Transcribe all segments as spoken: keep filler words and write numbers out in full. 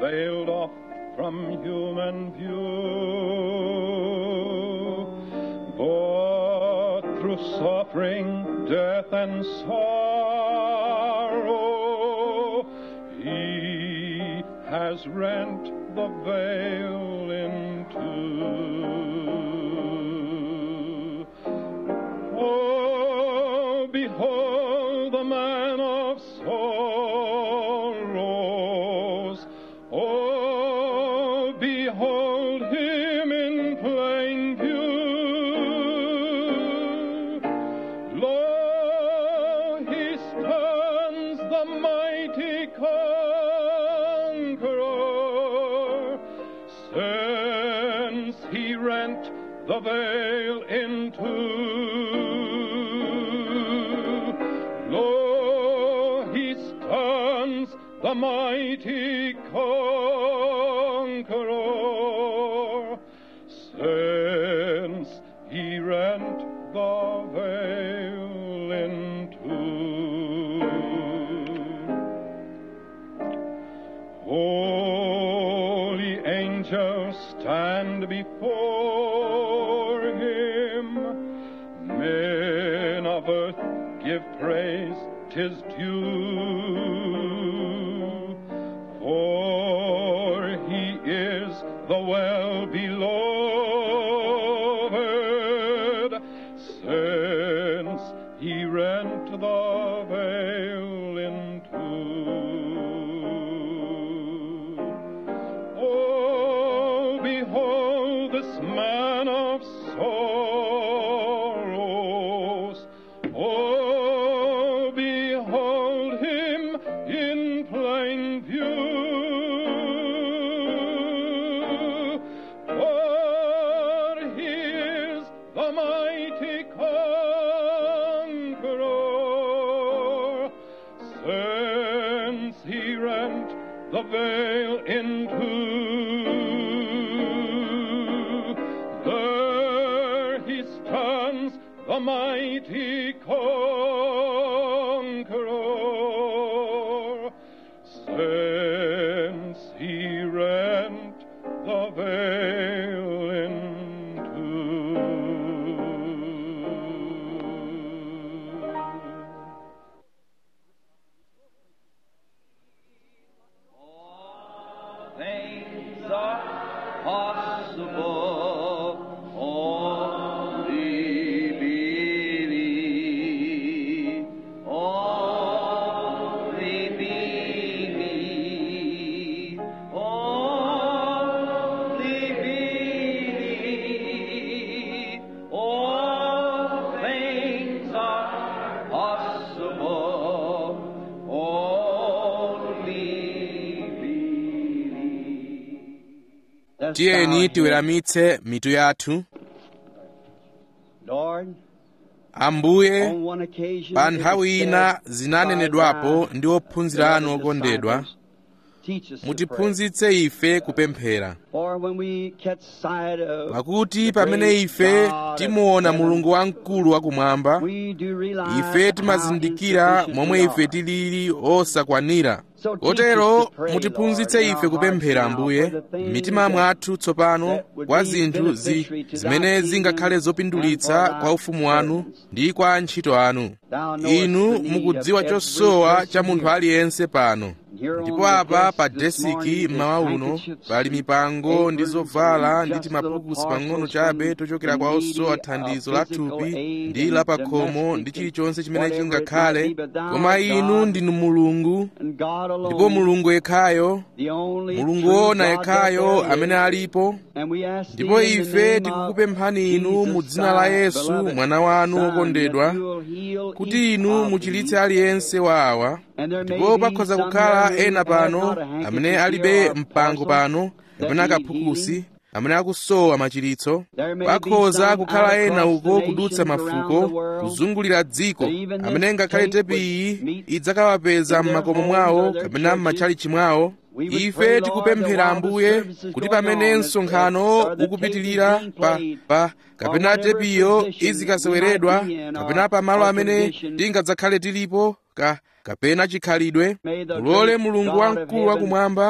veiled off from human view, but through suffering, death, and sorrow, He has rent the veil in two. Oh, behold the man of sorrows. Oh, behold him in plain view. Lo, he stands the mighty conqueror, since he rent the veil in two. Lo, he stands the mighty conqueror, since he rent the veil in two. Holy angels stand before him, men of earth give praise, 'tis due, for he is the well-beloved, since he rent the veil in two. Oh, behold this man of sorrows. Oh, behold him in plain view. For he is the mighty conqueror, since he rent the veil in two. There he stands, the mighty conqueror, since he rent the veil in two. All things are possible, only believe, only believe, only believe. All things are possible, only believe. tiyeni tiweramitse mitu yathu. Lord, Ambuye, on one occasion, pa it nthawi was ina said, zinanenedwapo ndi ophunzira anu okondedwa, teach us to pray. mutiphunzitse ife kupemphera. For when we catch sight of Pakuti the pamene great ife God timuona of heaven, Mulungu wamkulu wakumwamba, we do realize ife how timazindikira insufficient momwe we ife are. tilili osakwanira. So teach Kotero us to pray, mutiphunzitse Lord, in ife our kupemphera hearts now Ambuye, for the things m'mitima that- mwathu tsopano that would kwa be zinthu zi, beneficiary to thy zimene kingdom zingakhale and zopindulitsa for thy kwa ufumu wanu servants. ndi kwa antchito anu. Thou knowest Inu the need mukudziwa of every chosowa person cha munthu here. aliyense pano. Here on Ndipo the apa desk pa this desiki morning is mmawa uno handkerchiefs pali and mipango ndi aprons zovala and ndi just timapukusi little pang'ono parcels chabe from tochokera the kwa osowa needy, thandizo uh, la physical thupi aid ndi and la pakhomo domestic ndi chilichonse chimene whatever it chingakhale. might be, but thou Koma art inu God, ndinu Mulungu, and God ndipo alone, Mulungu yekhayo, the only Mulungu true wona God that yekhayo there amene is. alipo. And we ask thee Ndipo in the ife name of tikukupemphani inu mu Jesus, dzina la thy Yesu beloved mwana wanu Son, wokondedwa, that you will heal kuti each inu of muchilitse these. aliyense wa awa. And there may Ndipo be pakhoza some kukhala here who ena have pano not a amene handkerchief alibe here or mpango parcel pano that kapena need kaphikusi healing. amene akusowa machiritso. There may be Pakhoza some kukhala out ena across the uko kudutsa nations around mafuko the world, kuzungulira dziko that even amene this ngakhale tape tepi iyi would meet idzakawapeza in their m'makomo homes mwawo or their kapena churches. m'matchalichi mwawo. We would Ife pray, Lord, that tikupemphera while the Ambuye service is kuti going pamene on, msonkhano or the tape is ukupitirira being pa, played, pa or kapena whatever tepiyo position izikaseweredwa we might be in, kapena or- pa malo or amene condition, tingadzakhale tilipo ka kapena chikhalidwe, may the mulole great Mulungu God of wamkulu heaven wakumwamba,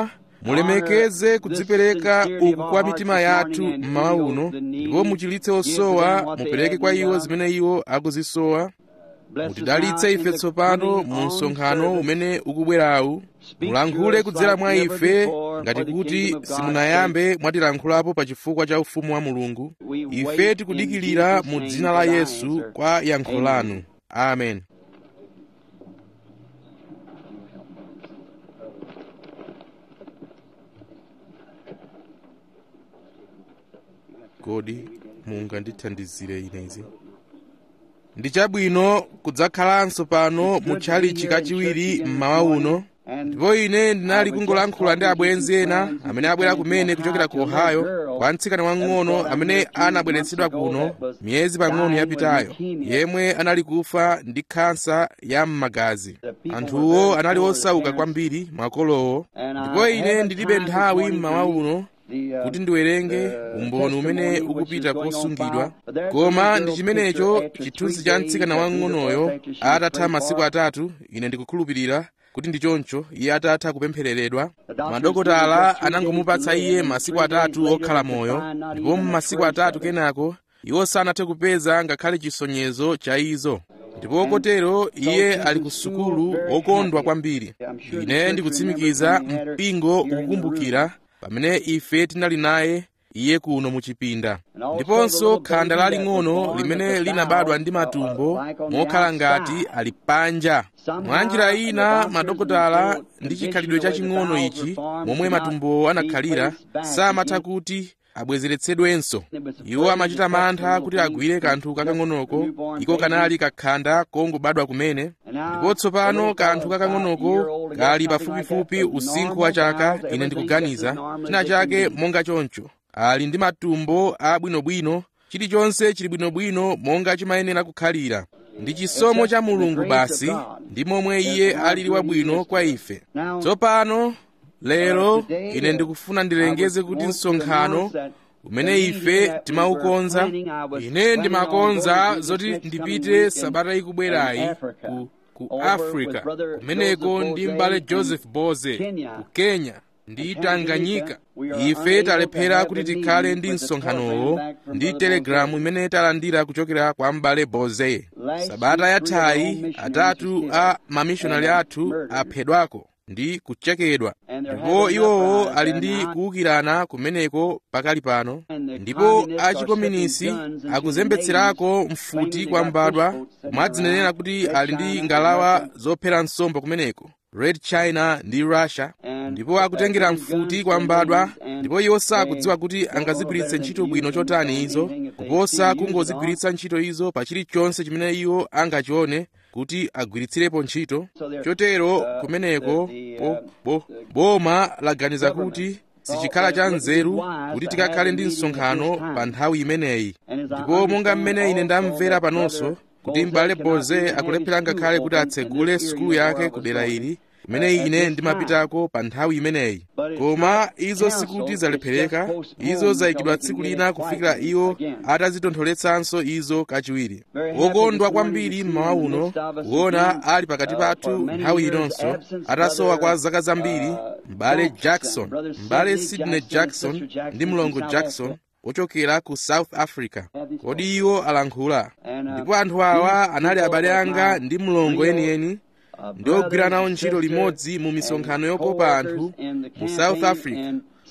mulemekeze kudzipereka uku kwa mitima yathu mmawa uno, ndipo muchilitse osowa, mupereke kwa iwo zimene iwo akuzisowa. Mutidalitse ife tsopano mu msonkhano umene ukubwerawu. Mulankhule kudzera mwa ife ngati kuti simunayambe mwatilankhulapo pa chifukwa cha ufumu wa Mulungu. Ife tikudikirira mu dzina la Yesu kwa yankho lanu. Amen. Kodi mungandithandizire inezi? Ndi chabwino kudzakhalanso pano mu tchalichi kachiwiri mmawa uno, ndipo ine ndinali kungolankhula ndi abwenzi ena amene abwera kumene kuchokera ku Ohio kwa mtsikana wang'ono amene anabweretsedwa kuno miyezi pang'ono yapitayo, yemwe anali kufa ndi khansa ya m'magazi. Anthuwo anali osauka kwambiri makolowo, ndipo ine ndilibe nthawi mmawa uno kuti ndiwerenge umboni umene ukupita kosungidwa, koma ndi chimenecho chithunzi cha mtsikana wang'onoyo atatha masiku atatu. Ine ndikukhulupirira kuti ndi choncho iye atatha kupemphereredwa. Madokotala anangomupatsa iye masiku atatu okhala moyo, ndipo mu masiku atatu kenako iwo sanathe kupeza ngakhale chisonyezo cha izo, ndipo kotero iye ali ku sukulu wokondwa kwambiri. Ine ndikutsimikiza mpingo ukukumbukira pamene ife tinali naye iye kuno mu chipinda, ndiponso khanda laling'ono limene linabadwa ndi matumbo mokhala ngati ali panja. Mwa njira ina madokotala ndi chikhalidwe chaching'ono ichi momwe matumbowo anakhalira samatha kuti abwezeretsedwenso. Iwo amachita mantha kuti agwire kanthu kakang'onoko. Iko kanali kakhanda kongobadwa kumene, ndipo tsopano kanthu kakang'onoko kali pafupifupi usinkhu wa chaka, ine ndikuganiza china chake monga choncho. Ali ndi matumbo abwinobwino, chilichonse chili bwinobwino monga chimayenera kukhalira. Ndi chisomo cha Mulungu basi ndi momwe iye alili wabwino kwa ife. Tsopano lero ine ndikufuna ndilengeze kuti msonkhano umene ife timaukonza, ine ndimakonza zoti ndipite sabata ikubwerayi ku, ku Africa, kumeneko ndi m'bale Joseph Boze ku Kenya ndi Tanganyika. Ife talephera kuti tikhale ndi msonkhanowo ndi telegramu imene talandira kuchokera kwa m'bale Boze. Sabata yathayi atatu a mamishonari athu aphedwako ndi kuchekedwa, ndipo iwowo ali ndi kuwukirana kumeneko pakali pano, ndipo achikominisi akuzembetserako mfuti kwa mbadwa, kumadzinenera kuti ali ndi ngalawa zophera nsomba kumeneko, Red China ndi Russia, ndipo akutengera mfuti kwa mbadwa, ndipo iwo sakudziwa kuti angazigwiritse ntchito bwino chotani izo kuposa kungozigwiritsa ntchito izo pa chilichonse chimene iwo angachione kuti agwiritsirepo ntchito. Chotero kumeneko po, po, boma laganiza kuti sichikhala cha nzeru kuti tikakhale ndi msonkhano pa nthawi imeneyi, ndipo monga mmene ine ndamvera panonso kuti m'bale Boze akulephera ngakhale kuti atsegule sukulu yake ku dera ili kumene ine ndimapitako pa nthawi imeneyi. Koma izo sikuti zalephereka, izo zayikidwa tsiku lina kufikira iwo atazitontholetsanso izo kachiwiri. Wokondwa kwambiri mmawa uno kuona ali pakati pathu nthawi inonso, atasowa kwa zaka zambiri, m'bale Jackson, m'bale Sidney Jackson ndi mlongo Jackson ochokera ku South Africa. Kodi iwo alankhula? Ndipo anthu awa anali abale anga ndi mlongo enieni, ndi ogwira nawo ntchito limodzi mu misonkhano yokopa anthu mu South Africa,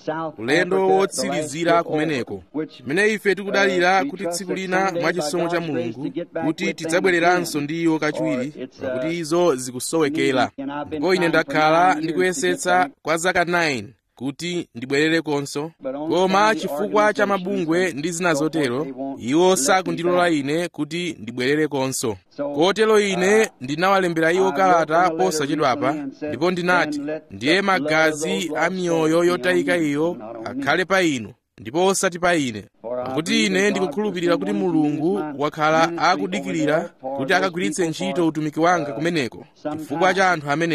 ulendo wotsirizira kumeneko, mmene ife tikudalira kuti tsiku lina mwachisomo cha Mulungu kuti tidzabwereranso ndi iwo kachiwiri, pakuti izo zikusowekera. Ndipo ine ndakhala ndikuyesetsa kwa zaka nine kuti ndibwererekonso, koma chifukwa cha mabungwe ndi zina zotero iwo sakundilola ine kuti ndibwererekonso. Kotero ine ndinawalembera iwo kalata posachedwapa, ndipo ndinati ndiye magazi a miyoyo yotayika iyo akhale pa inu ndipo osati pa ine, pakuti ine ndikukhulupirira kuti Mulungu wakhala akudikirira kuti akagwiritse ntchito utumiki wanga kumeneko chifukwa cha anthu amenewo.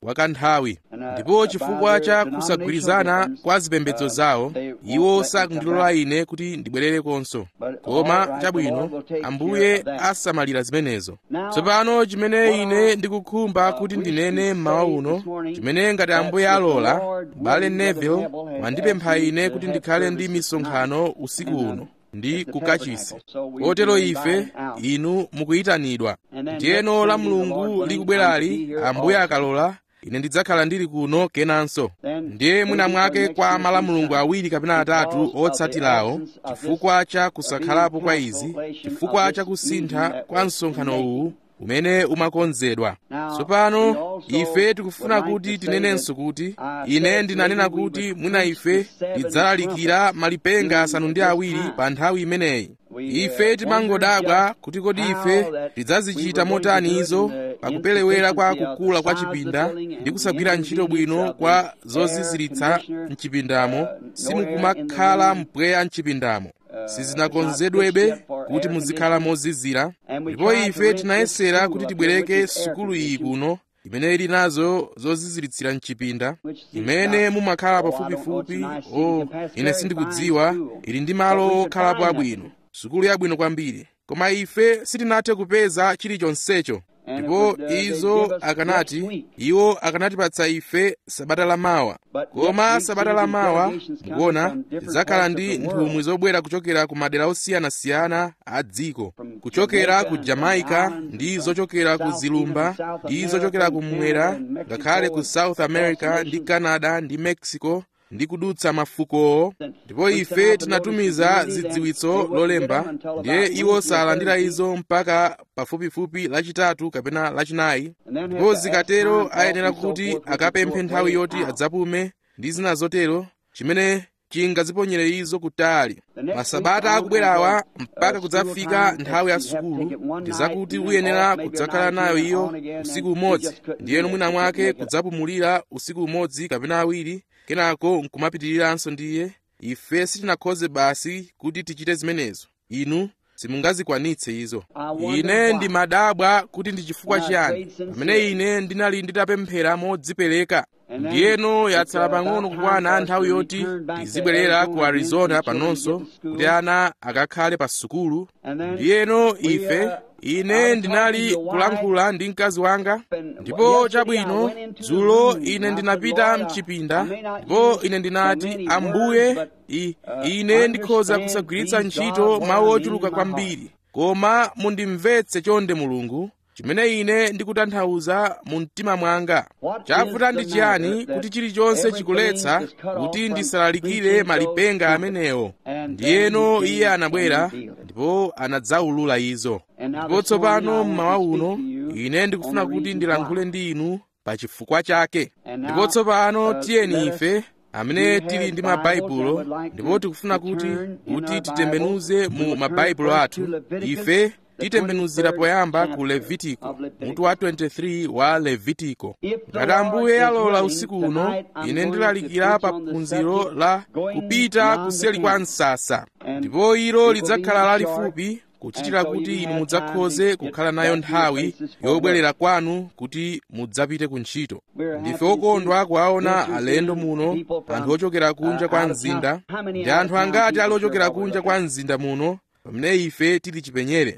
kwa kanthawi, ndipo chifukwa cha kusagwirizana kwa zipembedzo zawo iwo sakundilola ine kuti ndibwererekonso. Koma chabwino, Ambuye asamalira zimenezo. Tsopano chimene ine ndikukhumba kuti ndinene mmawa uno, chimene ngati Ambuye alola, Bale Neville wandipempha ine kuti ndikhale ndi misonkhano usiku uno ndi kukachisi. Kotero ife inu mukuyitanidwa. Ndiyeno la Mulungu likubwerali, Ambuye akalola, ine ndidzakhala ndili kuno kenanso. Ndiye mwina mwake kwa malamulungu awiri kapena atatu otsatirawo, chifukwa cha kusakhalapo kwa izi, chifukwa cha kusintha kwa msonkhano uwu umene umakonzedwa. Tsopano ife tikufuna kuti tinenenso kuti ine ndinanena kuti mwina ife tidzalalikira malipenga asanu ndi awiri pa nthawi imeneyi. Ife timangodabwa kuti kodi ife tidzazichita motani izo pakuperewera kwa kukula kwa chipinda ndi kusagwira ntchito bwino kwa zoziziritsa mchipindamo. Simukumakhala mpweya mchipindamo, sizinakonzedwebe kuti muzikhala mozizira. Ndipo ife tinayesera kuti tibwereke sukulu iyi kuno imene ili nazo zoziziritsira mchipinda, imene mumakhala pafupifupi, o ine sindikudziwa, ili ndi malo okhalapo abwino, sukulu yabwino kwambiri. Koma ife sitinathe kupeza chilichonsecho. Ndipo izo akanati, iwo akanatipatsa ife sabata lamawa. Koma sabata lamawa, mukuona, tidzakhala ndi nthumwi zobwera kuchokera ku madera osiyanasiyana a dziko, kuchokera ku Jamaica, ndi zochokera ku zilumba, ndi zochokera kumwera, ngakhale ku South America ndi Canada ndi Mexico, ndi kudutsa mafukowo. Ndipo ife tinatumiza zidziwitso lolemba, ndiye iwo salandira izo mpaka pafupifupi lachitatu kapena lachinayi. Ndipo zikatero ayenera kuti akapemphe nthawi yoti adzapume ndi zina zotero, chimene chingaziponyere izo kutali. Masabata akubwerawa mpaka kudzafika nthawi ya sukulu, ndi zakuti uyenera kudzakhala nayo iyo usiku umodzi, ndiyeno mwina mwake kudzapumulira usiku umodzi kapena awiri, kenako nkumapitiriranso. Ndiye ife sitinakhoze basi kuti tichite zimenezo. Inu simungazikwanitse izo. Ine ndimadabwa kuti ndi chifukwa chiyani pamene ine ndinali nditapemphera modzipereka. Ndiyeno yatsala pang'ono kukwana nthawi yoti tizibwerera ku Arizona panonso kuti ana akakhale pa sukulu. Ndiyeno ife ine ndinali kulankhula ndi mkazi wanga, ndipo chabwino dzulo ine ndinapita mchipinda, ndipo ine ndinati, Ambuye, i, ine ndikhoza kusagwiritsa ntchito mawu ochuluka kwambiri, koma mundimvetse chonde Mulungu chimene ine ndikutanthauza mu mtima mwanga. Chavuta ndi chiyani kuti chilichonse chikuletsa kuti ndisalalikire malipenga amenewo. Ndiyeno iye anabwera ndipo anadzaulula izo. Ndipo tsopano mmawa uno ine ndikufuna kuti ndilankhule ndi inu pa chifukwa chake. Ndipo tsopano tiyeni ife amene tili ndi mabaibulo, ndipo tikufuna kuti kuti titembenuze mu mabaibulo athu. Ife titembenuzira poyamba ku Levitiko, mutu wa twenty-three wa Levitiko. Ngati Ambuye alola usiku uno, ine ndilalikira pa phunziro la kupita kuseli kwa msasa, ndipo ilo lidzakhala lalifupi kuchitira kuti inu mudzakhoze kukhala nayo nthawi yobwerera kwanu kuti mudzapite ku ntchito. Ndife okondwa kuwaona alendo muno, anthu ochokera kunja kwa mzinda. Ndi anthu angati ali ochokera kunja kwa mzinda muno pamene ife tili chipenyere?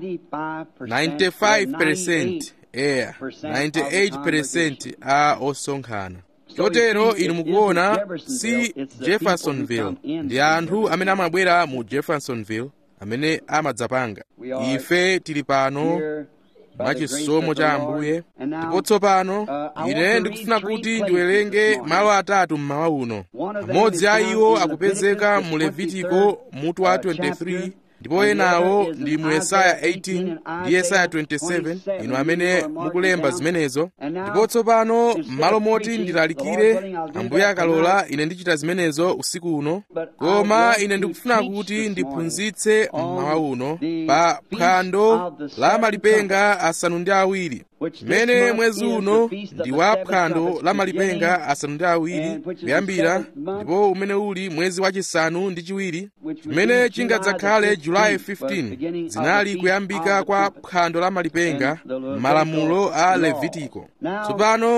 ninety-five percent eya, ninety-eight percent a osonkhana. Chotero inu mukuona si Jeffersonville, ndi anthu amene amabwera mu Jeffersonville amene amadzapanga. Ife tili pano mwachisomo cha Ambuye. Ndipo tsopano ine ndikufuna kuti ndiwerenge malo atatu mmawa uno. Amodzi a iwo akupezeka mu Levitiko mutu wa twenty-three, ndipo enawo ndi mu Yesaya eighteen ndi Yesaya twenty-seven, inu amene mukulemba zimenezo. Ndipo tsopano m'malo moti ndilalikire, Ambuye akalola, ine ndichita zimenezo usiku uno. Koma ine ndikufuna kuti ndiphunzitse mmawa uno pa phwando la malipenga asanu ndi awiri, chimene mwezi uno ndi wa phwando la malipenga asanu ndi awiri kuyambira, ndipo umene uli mwezi wachisanu ndi chiwiri, chimene chingadzakhale July fifteen, zinali kuyambika kwa phwando la malipenga, malamulo a Levitiko. Tsopano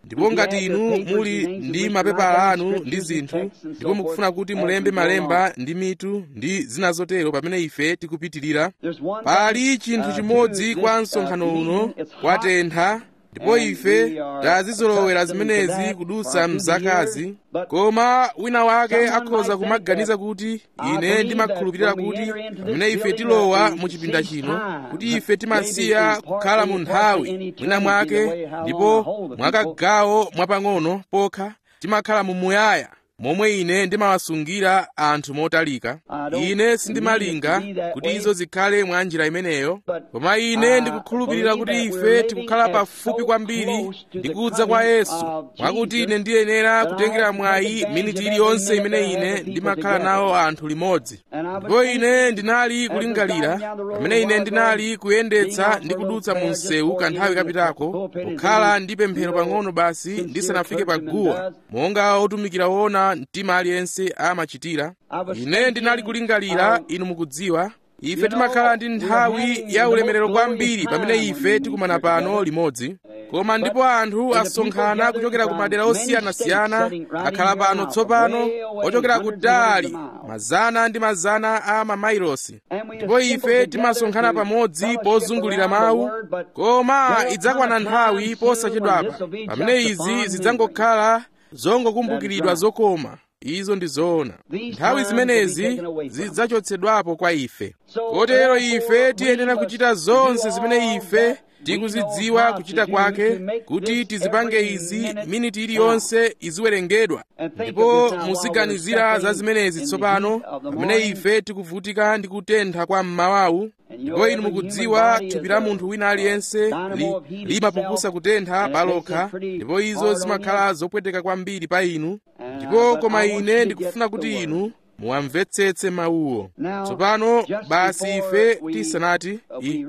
ndipo ngati inu muli ndi mapepala anu ndi zinthu ndipo mukufuna kuti mulembe malemba ndi mitu ndi zina zotero pamene ife tikupitirira, pali chinthu chimodzi kwa msonkhano uno kwatentha, ndipo ife tazizolowera zimenezi kudutsa mzakazi, koma wina wake akhoza kumaganiza kuti ine ndimakhulupirira kuti pamene ife tilowa mu chipinda chino kuti ife timasiya kukhala mu nthawi mwina mwake ndipo mwakagawo mwapang'ono pokha timakhala mu muyaya momwe ine ndimawasungira anthu motalika. Ine sindimalinga kuti izo zikhale mwa njira imeneyo, koma ine ndikukhulupirira kuti ife tikukhala pafupi kwambiri ndi kudza kwa Yesu, mwakuti ine ndiyenera kutengera mwayi miniti iliyonse imene ine ndimakhala nawo anthu limodzi. Ndipo ine ndinali kulingalira pamene ine ndinali kuyendetsa ndi kudutsa mu msewu kanthawi kapitako, kukhala ndi pemphero pang'ono basi ndisanafike pa guwa, monga otumikira wona mtima aliyense amachitira. Ine ndinali kulingalira, inu mukudziwa, ife timakhala ndi nthawi ya ulemerero kwambiri pamene ife tikumana pano limodzi, koma ndipo anthu asonkhana kuchokera ku madera osiyanasiyana akhala pano tsopano, ochokera kutali mazana ndi mazana a mamailosi, ndipo ife timasonkhana pamodzi pozungulira mawu, koma idzakwana nthawi posachedwapa pamene izi zidzangokhala zongokumbukiridwa zokoma. Izo ndi zoona. Nthawi zimenezi zidzachotsedwapo kwa ife, kotero ife tiyenera kuchita zonse zimene ife tikuzidziwa kuchita kwake kuti tizipange izi miniti iliyonse iziwerengedwa. Ndipo muziganizira za zimenezi tsopano pamene ife tikuvutika ndi kutentha kwa mmawawu, ndipo inu mukudziwa thupi la munthu wina aliyense limapukusa kutentha palokha, ndipo izo zimakhala zopweteka kwambiri pa inu. Ndipo koma ine ndikufuna kuti inu muwamvetsetse mawuwo. Tsopano basi ife tisanati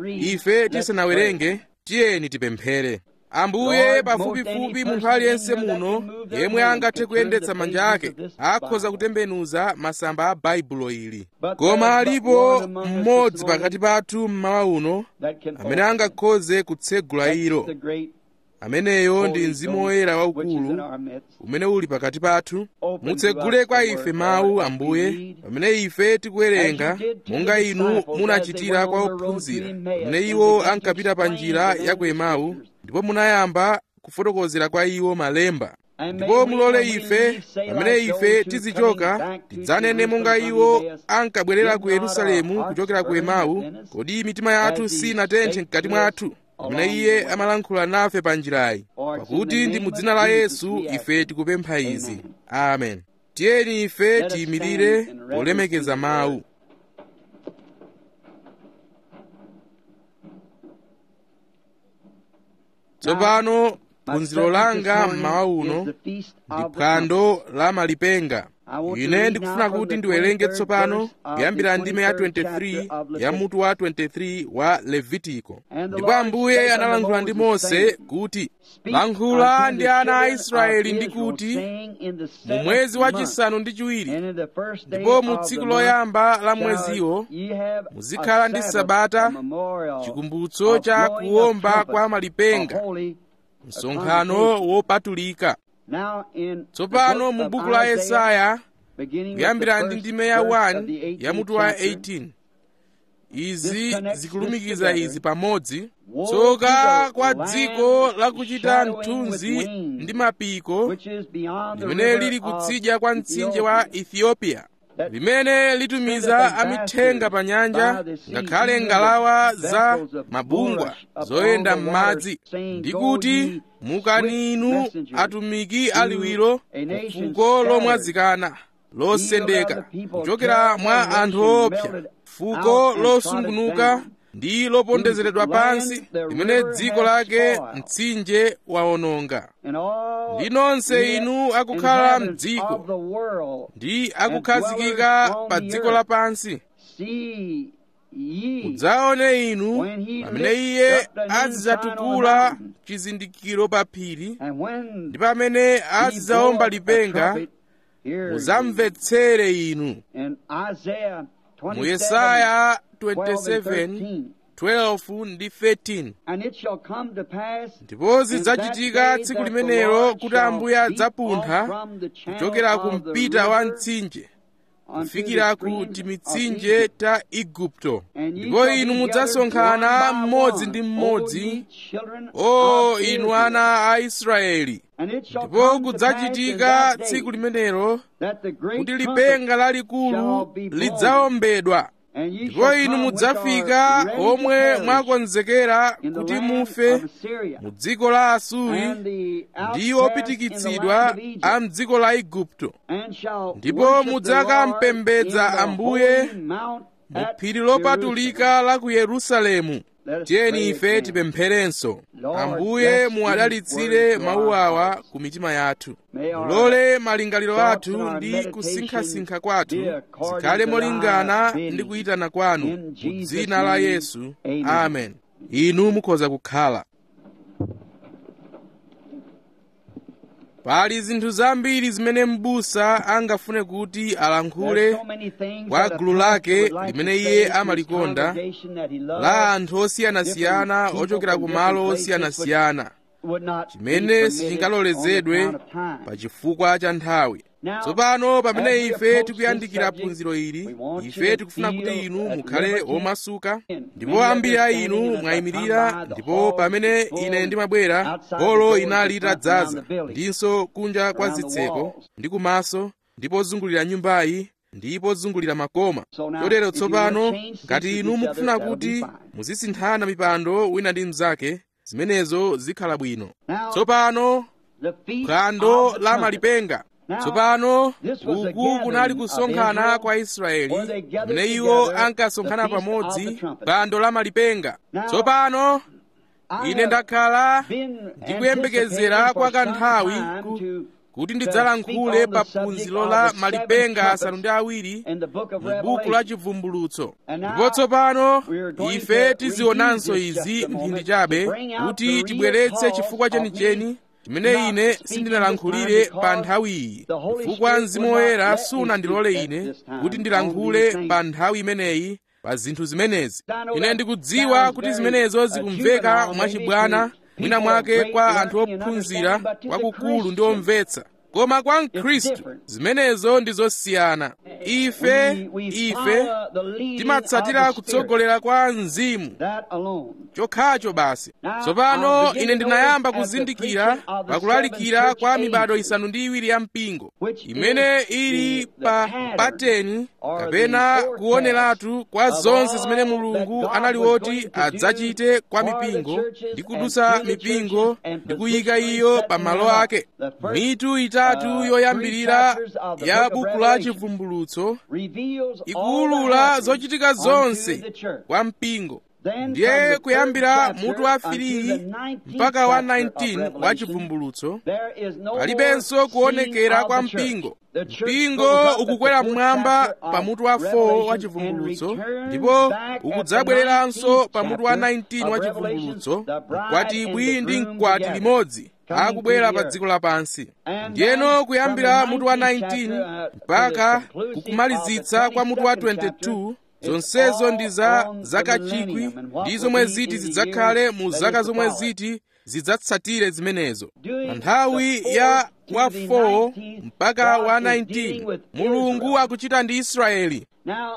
ife tisanawerenge, tiyeni tipemphere. Ambuye, pafupifupi munthu aliyense muno yemwe angathe kuyendetsa manja ake akhoza kutembenuza masamba a baibulo ili, koma alipo mmodzi pakati pathu mmawa uno amene angakhoze kutsegula ilo. Ameneyo ndi Mzimu Woyera waukulu umene uli pakati pathu. Mutsegule kwa ife mawu, Ambuye, pamene ife tikuwerenga, monga inu munachitira kwa ophunzira pamene iwo ankapita pa njira ya ku Emau, ndipo munayamba kufotokozera kwa iwo malemba. Ndipo mulole ife pamene ife tizichoka tidzanene monga iwo ankabwerera ku Yerusalemu kuchokera ku Emau. Kodi mitima yathu sinatenthe mkati mwathu pamene Iye amalankhula nafe pa njirayi? Pakuti ndi mu dzina la Yesu ife tikupempha izi, amen. Tiyeni ife tiyimirire polemekeza mawu. Tsopano phunziro langa mmawa uno ndi phwando la malipenga. Ine ndikufuna kuti ndiwerenge tsopano kuyambira ndime ya twenty-three ya mutu wa twenty-three wa Levitiko. Ndipo Ambuye analankhula ndi Mose kuti, lankhula ndi ana a Israeli ndi kuti, mu mwezi wachisanu ndi chiwiri ndipo mu tsiku loyamba la mweziwo muzikhala ndi Sabata, chikumbutso cha kuwomba kwa malipenga, msonkhano wopatulika. Tsopano mu buku la Yesaya kuyambira ndi ndime ya one ya mutu wa eighteen, izi zikulumikiza izi pamodzi. Tsoka kwa dziko lakuchita mthunzi ndi mapiko, limene lili kutsidya kwa mtsinje wa Ethiopia, limene litumiza amithenga pa nyanja, ngakhale ngalawa za mabungwa zoyenda m'madzi, ndi kuti mukani inu atumiki aliwiro, fuko lomwazikana losendeka kuchokera mwa anthu opsa, fuko losungunuka ndi lopondezeredwa pansi, limene dziko lake mtsinje wawononga. Ndi nonse inu akukhala m'dziko ndi akukhazikika pa dziko lapansi, mudzaone inu pamene Iye azidzatukula chizindikiro pa phiri, ndi pamene azidzawomba lipenga, muzamvetsere inu. Mu Yesaya twenty-seven twelve ndi thirteen. And it shall come to pass Ndipo zidzachitika tsiku limenelo kuti Ambuye adzapuntha kuchokera ku mpita wa mtsinje kufikira ku timitsinje ta Igupto. Ndipo inu mudzasonkhana mmodzi ndi mmodzi, o inu ana a Israeli. Ndipo kudzachitika tsiku limenelo kuti lipenga lalikulu lidzawombedwa. Ndipo inu mudzafika omwe mwakonzekera kuti mufe mu dziko la Asuri ndi opitikitsidwa a m'dziko la Igupto. Ndipo mudzakampembedza Ambuye mu phiri lopatulika la ku Yerusalemu. Tiyeni ife tipempherenso. Ambuye muwadalitsire mawu awa ku mitima yathu. Mulole malingaliro athu ndi kusinkhasinkha kwathu zikhale molingana ndi kuyitana kwanu mu dzina la Yesu. Amen. Inu mukhoza kukhala. Pali zinthu zambiri zimene m'busa angafune kuti alankhule kwa gulu lake limene iye amalikonda, la anthu osiyanasiyana ochokera ku malo osiyanasiyana, chimene sichingalolezedwe pa chifukwa cha nthawi. Tsopano pamene ife tikuyandikira phunziro ili, ife tikufuna kuti inu mukhale omasuka. Ndipo ambiri a inu mwayimirira, ndipo pamene ine ndimabwera, holo inali itadzaza, ndinso kunja kwa zitseko ndi kumaso, ndipo zungulira nyumbayi, ndipo zungulira makoma. Chotero tsopano, ngati inu mukufuna kuti muzisinthana mipando wina ndi mnzake, zimenezo zikhala bwino. Tsopano phwando la malipenga. Tsopano uku kunali kusonkhana kwa Israeli, mene iwo ankasonkhana pamodzi phwando la malipenga. Tsopano ine ndakhala ndikuyembekezera kwa kanthawi ku, kuti ndidzalankhule pa phunziro la malipenga asanu ndi awiri mu buku la Chivumbulutso. Ndipo tsopano ife tizionanso izi mphindi chabe kuti tibweretse chifukwa chenicheni chimene ine sindinalankhulire pa nthawiyi, chifukwa Mzimu Woyera sunandilole ine kuti ndilankhule pa nthawi imeneyi pa zinthu zimenezi. Ine ndikudziwa kuti zimenezo zikumveka mwachibwana mwina mwake kwa anthu ophunzira kwakukulu ndi omvetsa, koma kwa Mkhristu zimenezo ndi zosiyana. Ife ife timatsatira kutsogolera kwa Mzimu chokhacho basi. Tsopano ine ndinayamba kuzindikira pakulalikira kwa mibado isanu ndi iwiri ya mpingo, imene ili pa pateni kapena kuoneratu kwa zonse zimene Mulungu anali woti adzachite kwa mipingo ndi kudusa mipingo ndi kuyika iyo pa malo ake. Mitu itatu yoyambirira ya buku la Chivumbulutso ikuwulula zochitika zonse kwa mpingo. Ndiye kuyambira mutu wa firi mpaka wa nineteen wa Chivumbulutso palibenso kuonekera kwa mpingo. Mpingo ukukwera mmwamba pa mutu wa four wa Chivumbulutso, ndipo ukudzabwereranso pa mutu wa nineteen wa Chivumbulutso, mkwatibwi ndi mkwati limodzi akubwera pa dziko lapansi. Ndiyeno kuyambira mutu wa nineteen mpaka kukumalizitsa kwa mutu wa twenty-two, zonsezo ndi za zaka chikwi ndi zomwe ziti zidzakhale mu zaka zomwe ziti zidzatsatire zimenezo. Pa nthawi ya wa four mpaka wa nineteen Mulungu akuchita ndi Israeli.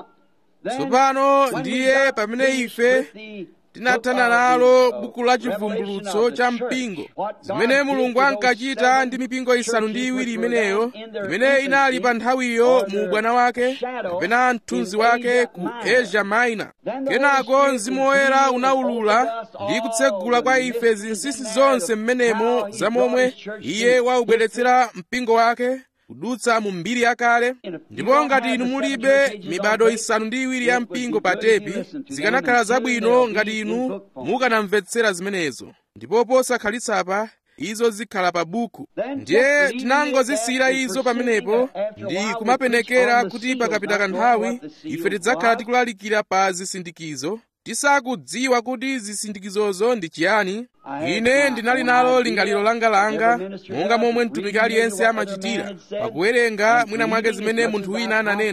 Tsopano ndiye pamene ife tinathana nalo buku la Chivumbulutso cha mpingo, zimene Mulungu ankachita ndi mipingo isanu ndi iwiri imeneyo, imene inali pa nthawiyo mu ubwana wake kapena mthunzi wake ku Asia Minor. Kenako Mzimu Woyera unawulula ndi kutsegula kwa ife zinsinsi zonse mmenemo za momwe Iye waubweretsera mpingo wake kudutsa mu mbiri yakale. Ndipo ngati inu mulibe mibado isanu ndi iwiri ya mpingo pa tepi, zikanakhala zabwino ngati inu mukanamvetsera zimenezo, ndipo posakhalitsa izo zikhala pa buku. Ndiye tinangozisiyira izo pamenepo ndi kumapenekera kuti pakapita kanthawi ife tidzakhala tikulalikira pa zisindikizo, tisakudziwa kuti zisindikizozo ndi chiyani. Ine ndinali nalo lingaliro langa-langa, monga momwe mtumiki aliyense amachitira, pakuwerenga mwina mwake zimene munthu wina ananena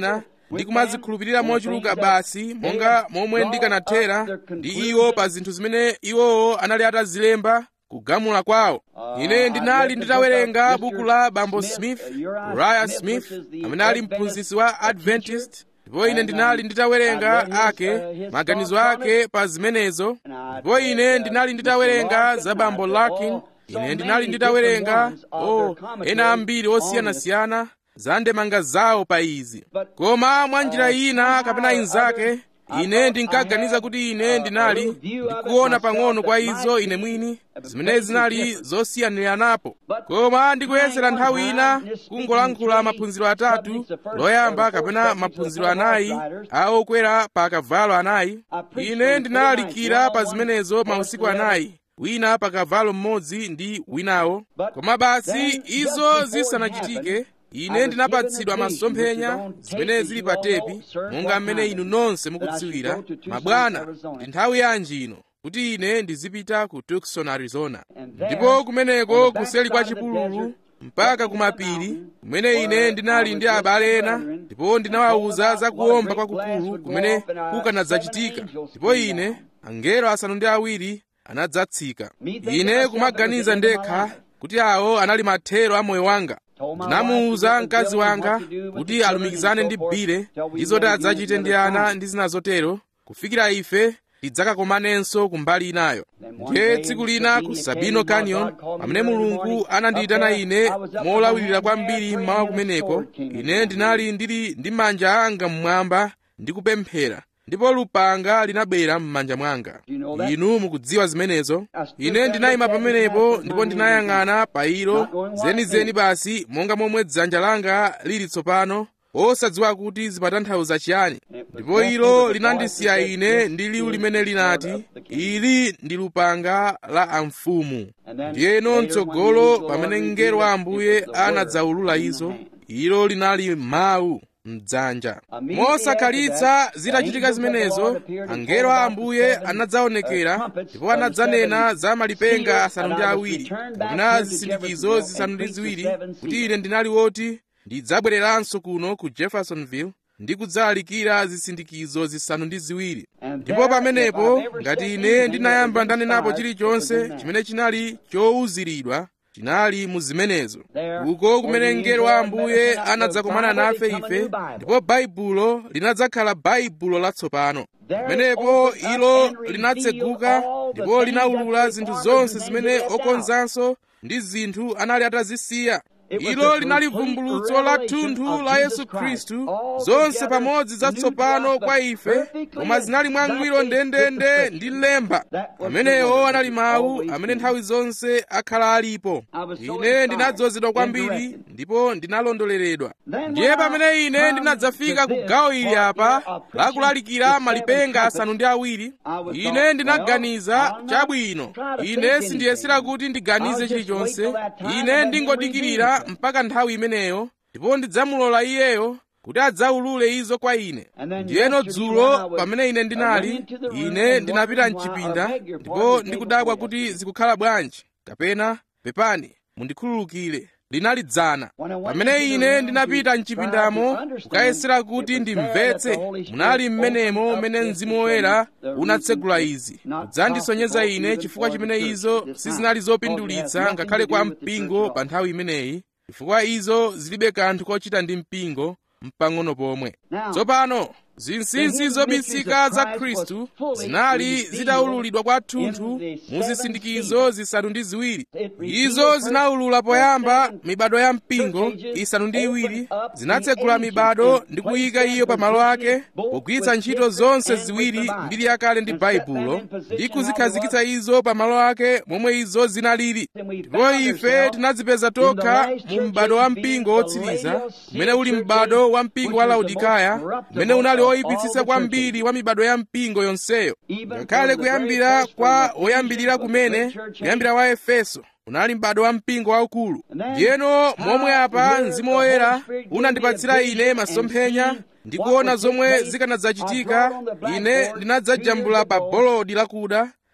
ndi kumazikhulupirira mochuluka basi monga momwe ndikanathera ndi iwo pa zinthu zimene iwowo anali atazilemba kugamula kwawo. Ine ndinali nditawerenga buku la bambo Smith, Uriah Smith, amene ali mphunzitsi wa Adventist, ndipo ine ndinali nditawerenga ake maganizo ake pa zimenezo, ndipo ine ndinali nditawerenga za bambo Larkin, ine ndinali nditawerenga oh ena ambiri osiyanasiyana za ndemanga zawo pa izi. Koma mwa njira ina kapena inzake, ine ndinkaganiza kuti ine ndinali ndikuona pang'ono kwa izo ine mwini zimene zinali zosiyaniranapo. Koma ndikuyesera nthawi ina kungolankhula maphunziro atatu, loyamba kapena maphunziro anayi a okwera pa kavalo anayi. Ine ndinalalikira pa zimenezo mausiku anayi, wina pa kavalo mmodzi ndi winawo. Koma basi izo zisanachitike, ine ndinapatsidwa masomphenya zimene zili pa tepi, monga mmene inu nonse mukudziwira. Mabwana, ndi nthawi yanji ino kuti ine ndizipita ku Tucson, Arizona, ndipo kumeneko kuseli kwa chipululu mpaka kumapiri kumene ine ndinali ndi abale ena, ndipo ndinawawuza za kuwomba kwakukulu kumene kukanadzachitika, ndipo ine angelo asanu ndi awiri anadzatsika. Ine kumaganiza ndekha kuti awo anali mathero a moyo wanga. Ndinamuwuza mkazi wanga kuti alumikizane ndi Bile ndi zoti adzachite ndi ana ndi zina zotero kufikira ife tidzakakomanenso kumbali inayo. Ndiye tsiku lina ku Sabino Canyon, pamene Mulungu anandiyitana ine molawirira kwambiri mmawa kumeneko, ine ndinali ndili ndi manja anga mmwamba ndi kupemphera, ndipo lupanga linabwera m'manja mwanga. Inu mukudziwa zimenezo. Ine ndinayima pamenepo ndipo ndinayang'ana pa ilo zenizeni basi monga momwe dzanja langa lili tsopano, osadziwa kuti zimatanthauza chiyani. Ndipo ilo linandisiya ine ndi liwu limene linati, ili ndi lupanga la amfumu. Ndiyeno mtsogolo pamene mngelo wa Ambuye anadzaulula izo, ilo linali mawu mdzanja. Mosakhalitsa zitachitika zimenezo, angelo a Ambuye anadzaonekera ndipo anadzanena za malipenga asanu ndi awiri kapena zisindikizo zisanu ndi ziwiri, kuti ine ndinali woti ndidzabwereranso kuno ku Jeffersonville ndi kudzalalikira zisindikizo zisanu ndi ziwiri. Ndipo pamenepo ngati ine ndinayamba ndanenapo chilichonse chimene chinali chowuziridwa, chinali mu zimenezo. Uko kumene mngelo wa Ambuye anadzakomana nafe ife, ndipo baibulo linadzakhala baibulo latsopano. Pamenepo ilo linatseguka ndipo linawulula zinthu zonse zimene okonzanso ndi zinthu anali atazisiya. Ilo linali vumbulutso la thunthu la Yesu Khristu, zonse pamodzi zatsopano kwa ife, koma zinali mwangwiro ndendende ndi lemba. Amenewo anali mawu amene nthawi zonse akhala alipo. Ine ndinadzozedwa kwambiri ndipo ndinalondoleredwa. Ndiye pamene ine ndinadzafika ku gawo ili apa lakulalikira malipenga asanu ndi awiri, ine ndinaganiza, chabwino, ine sindiyesera kuti ndiganize chilichonse, ine ndingodikirira mpaka nthawi imeneyo, ndipo ndidzamulola iyeyo kuti adzaulule izo kwa ine. Ndiyeno dzulo pamene ine ndinali, ine ndinapita mchipinda, ndipo ndikudabwa kuti zikukhala bwanji, kapena pepani mundikhululukire, linali dzana. Pamene ine ndinapita mchipindamo kukayesera kuti ndimvetse, munali mmenemo mmene Mzimu Woyera unatsegula izi kudzandisonyeza ine chifukwa chimene izo sizinali zopindulitsa ngakhale kwa mpingo pa nthawi imeneyi, chifukwa izo zilibe kanthu kochita ndi mpingo mpang'ono pomwe. Tsopano zinsinsi zobisika za Khristu zinali zitaululidwa kwathunthu mu zisindikizo zisanu ndi ziwiri. Izo zinawulula poyamba mibado ya mpingo isanu ndi iwiri, zinatsegula mibado ndi kuyika iyo pa malo ake, kugwiritsa ntchito zonse ziwiri, mbiri yakale ndi baibulo, ndi kuzikhazikitsa izo pa malo ake momwe izo zinalili. Ndipo ife tinadzipeza tokha mu m'bado wa mpingo wotsiriza, umene uli m'bado wa mpingo wa Laodikaya, umene unali oyipitsitsa kwambiri wa mibado ya mpingo yonseyo. Ngakhale kuyambira kwa woyambirira kumene, kuyambira wa Efeso, unali m'bado wa mpingo waukulu. Ndiyeno momwe apa Mzimu Woyera unandipatsira ine masomphenya ndi kuona zomwe zikanadzachitika, ine ndinadzajambula pa bolodi lakuda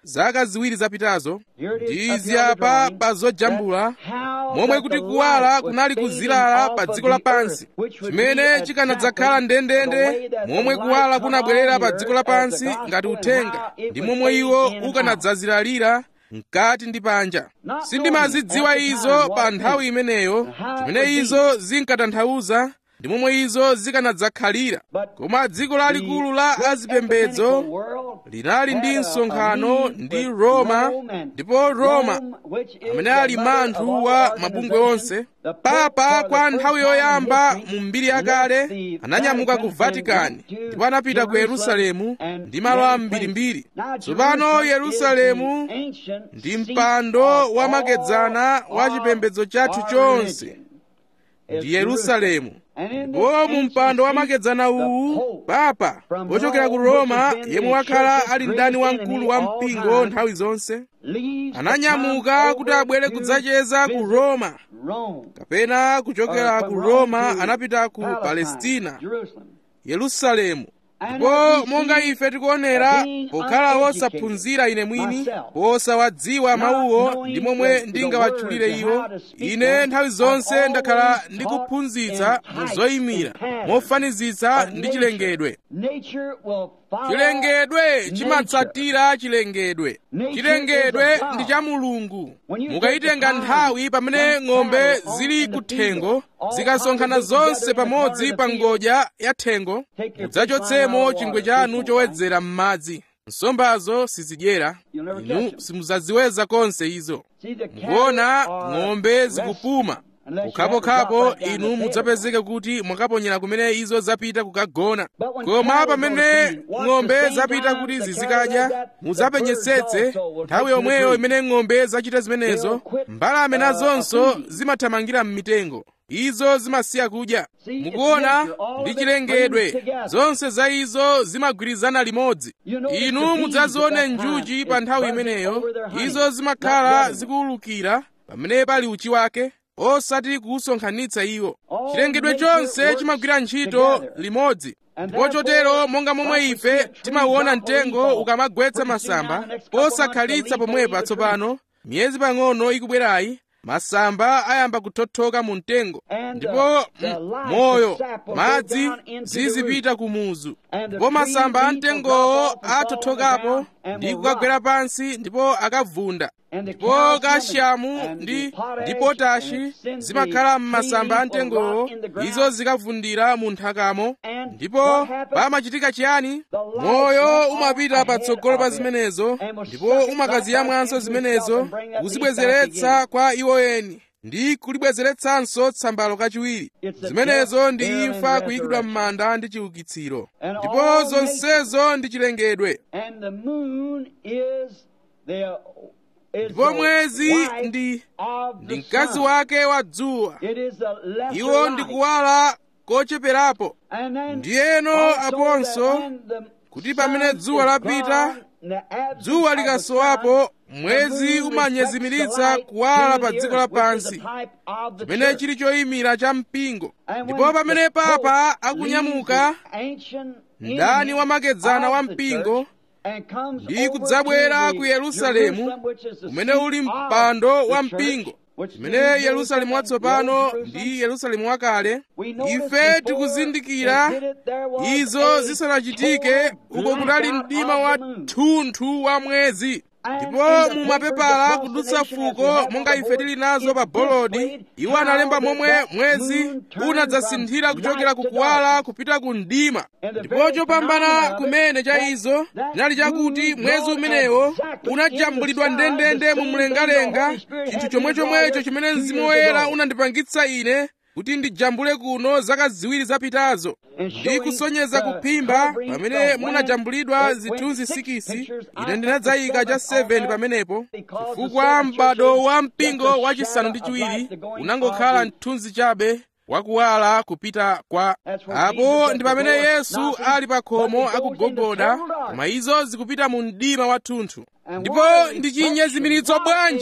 zaka ziwiri zapitazo. Ndi izi apa pa zojambula momwe kuti kuwala kunali kuzilala pa dziko lapansi, chimene chikanadzakhala ndendende momwe kuwala kunabwerera pa dziko lapansi ngati uthenga, ndi momwe iwo ukanadzazilalira mkati ndi panja. Sindimazidziwa izo pa nthawi imeneyo chimene izo zinkatanthauza ndi momwe izo zikanadzakhalira, koma dziko lalikulu la azipembedzo linali ndi msonkhano ndi Roma, ndipo Roma amene ali manthu wa mabungwe onse, papa kwa nthawi yoyamba mu mbiri yakale ananyamuka ku Vatikani ndipo anapita ku Yerusalemu ndi malo ambirimbiri. Tsopano Yerusalemu ndi mpando wamakedzana wa chipembedzo chathu chonse, ndi Yerusalemu. Ndipo mu mpando wamakedzana uwu papa wochokera ku Roma, yemwe wakhala ali mdani wamkulu wa mpingo nthawi zonse, ananyamuka kuti abwere kudzacheza ku Roma, kapena kuchokera ku Roma anapita ku Palestina, Yerusalemu. Ndipo monga ife tikuonera, pokhala wosaphunzira ine mwini, posawadziwa mawuwo ndi momwe ndingawatchulire iwo, ine nthawi zonse ndakhala ndikuphunzitsa mu zoyimira mofanizitsa ndi chilengedwe. Chilengedwe chimatsatira chilengedwe. Chilengedwe ndi cha Mulungu. Mukayitenga nthawi pamene ng'ombe zili kuthengo zikasonkhana zonse pamodzi pa ngodya ya thengo, mudzachotsemo chingwe chanu chowedzera m'madzi, nsombazo sizidyera, inu simudzaziweza konse izo. Mukuona ng'ombe zikupuma, kukhapokhapo inu mudzapezeke kuti mwakaponyera kumene izo zapita kukagona. Koma pamene ng'ombe zapita kuti zizikadya, mudzapenyetsetse nthawi yomweyo imene ng'ombe zachita zimenezo, mbalame nazonso zimathamangira m'mitengo, izo zimasiya kudya. Mukuona, ndi chilengedwe, zonse za izo zimagwirizana limodzi. Inu mudzazione njuchi pa nthawi imeneyo, izo zimakhala zikuwulukira pamene pali uchi wake, osati kusonkhanitsa iwo. Chilengedwe chonse chimagwira ntchito limodzi. Ndipo chotero monga momwe ife timauona mtengo ukamagwetsa masamba, posakhalitsa pomwepa tsopano miyezi pang'ono ikubwerayi, masamba ayamba kuthothoka mu mtengo, ndipo moyo, madzi zizipita ku muzu, ndipo masamba a mtengowo athothokapo ndi kukagwera pansi ndipo akavunda. Ndipo kashiamu ndi ndi potashi zimakhala m'masamba a mtengowo, izo zikavundira mu nthakamo. Ndipo pamachitika chiyani? Moyo umapita patsogolo pa zimenezo, ndipo umakaziyamwanso zimenezo kuzibwezeretsa kwa iwo eni ndi kulibwezeretsanso tsambalo kachiwiri. Zimenezo ndi imfa, kuyikidwa m'manda ndi chiukitsiro. Ndipo zonsezo ndi chilengedwe. Ndipo mwezi ndi ndi mkazi wake wa dzuwa, iwo ndi kuwala kocheperapo. Ndiyeno aponso kuti pamene dzuwa lapita, dzuwa likasowapo, mwezi umanyezimiritsa kuwala pa dziko lapansi, chimene chili choyimira cha mpingo. Ndipo pamene papa akunyamuka, mdani wamakedzana wa mpingo, ndi kudzabwera ku Yerusalemu, umene uli mpando wa mpingo, chimene Yerusalemu watsopano ndi Yerusalemu wakale. Ife tikuzindikira izo zisanachitike, uko kunali mdima wa thunthu wa mwezi. Ndipo mu mapepala kudutsa fuko monga ife tili nazo pa bolodi, iwo analemba momwe mwezi unadzasinthira kuchokera kukuwala kupita ku mdima. Ndipo chopambana kumene cha izo chinali chakuti mwezi umenewo unajambulidwa ndendende mu mlengalenga, chinthu chomwechomwecho chimene Mzimu Woyera unandipangitsa ine kuti ndijambule kuno zaka ziwiri zapitazo, ndi kusonyeza kuphimba pamene munajambulidwa zithunzi sikisi. Ine ndinadzayika cha seveni pamenepo, chifukwa m'bado wa mpingo wachisanu ndi chiwiri unangokhala mthunzi chabe wakuwala kupita kwa. Apo ndi pamene Yesu ali pa khomo akugogoda, koma izo zikupita mu mdima wathunthu. Ndipo ndi chinyezimiritso bwanji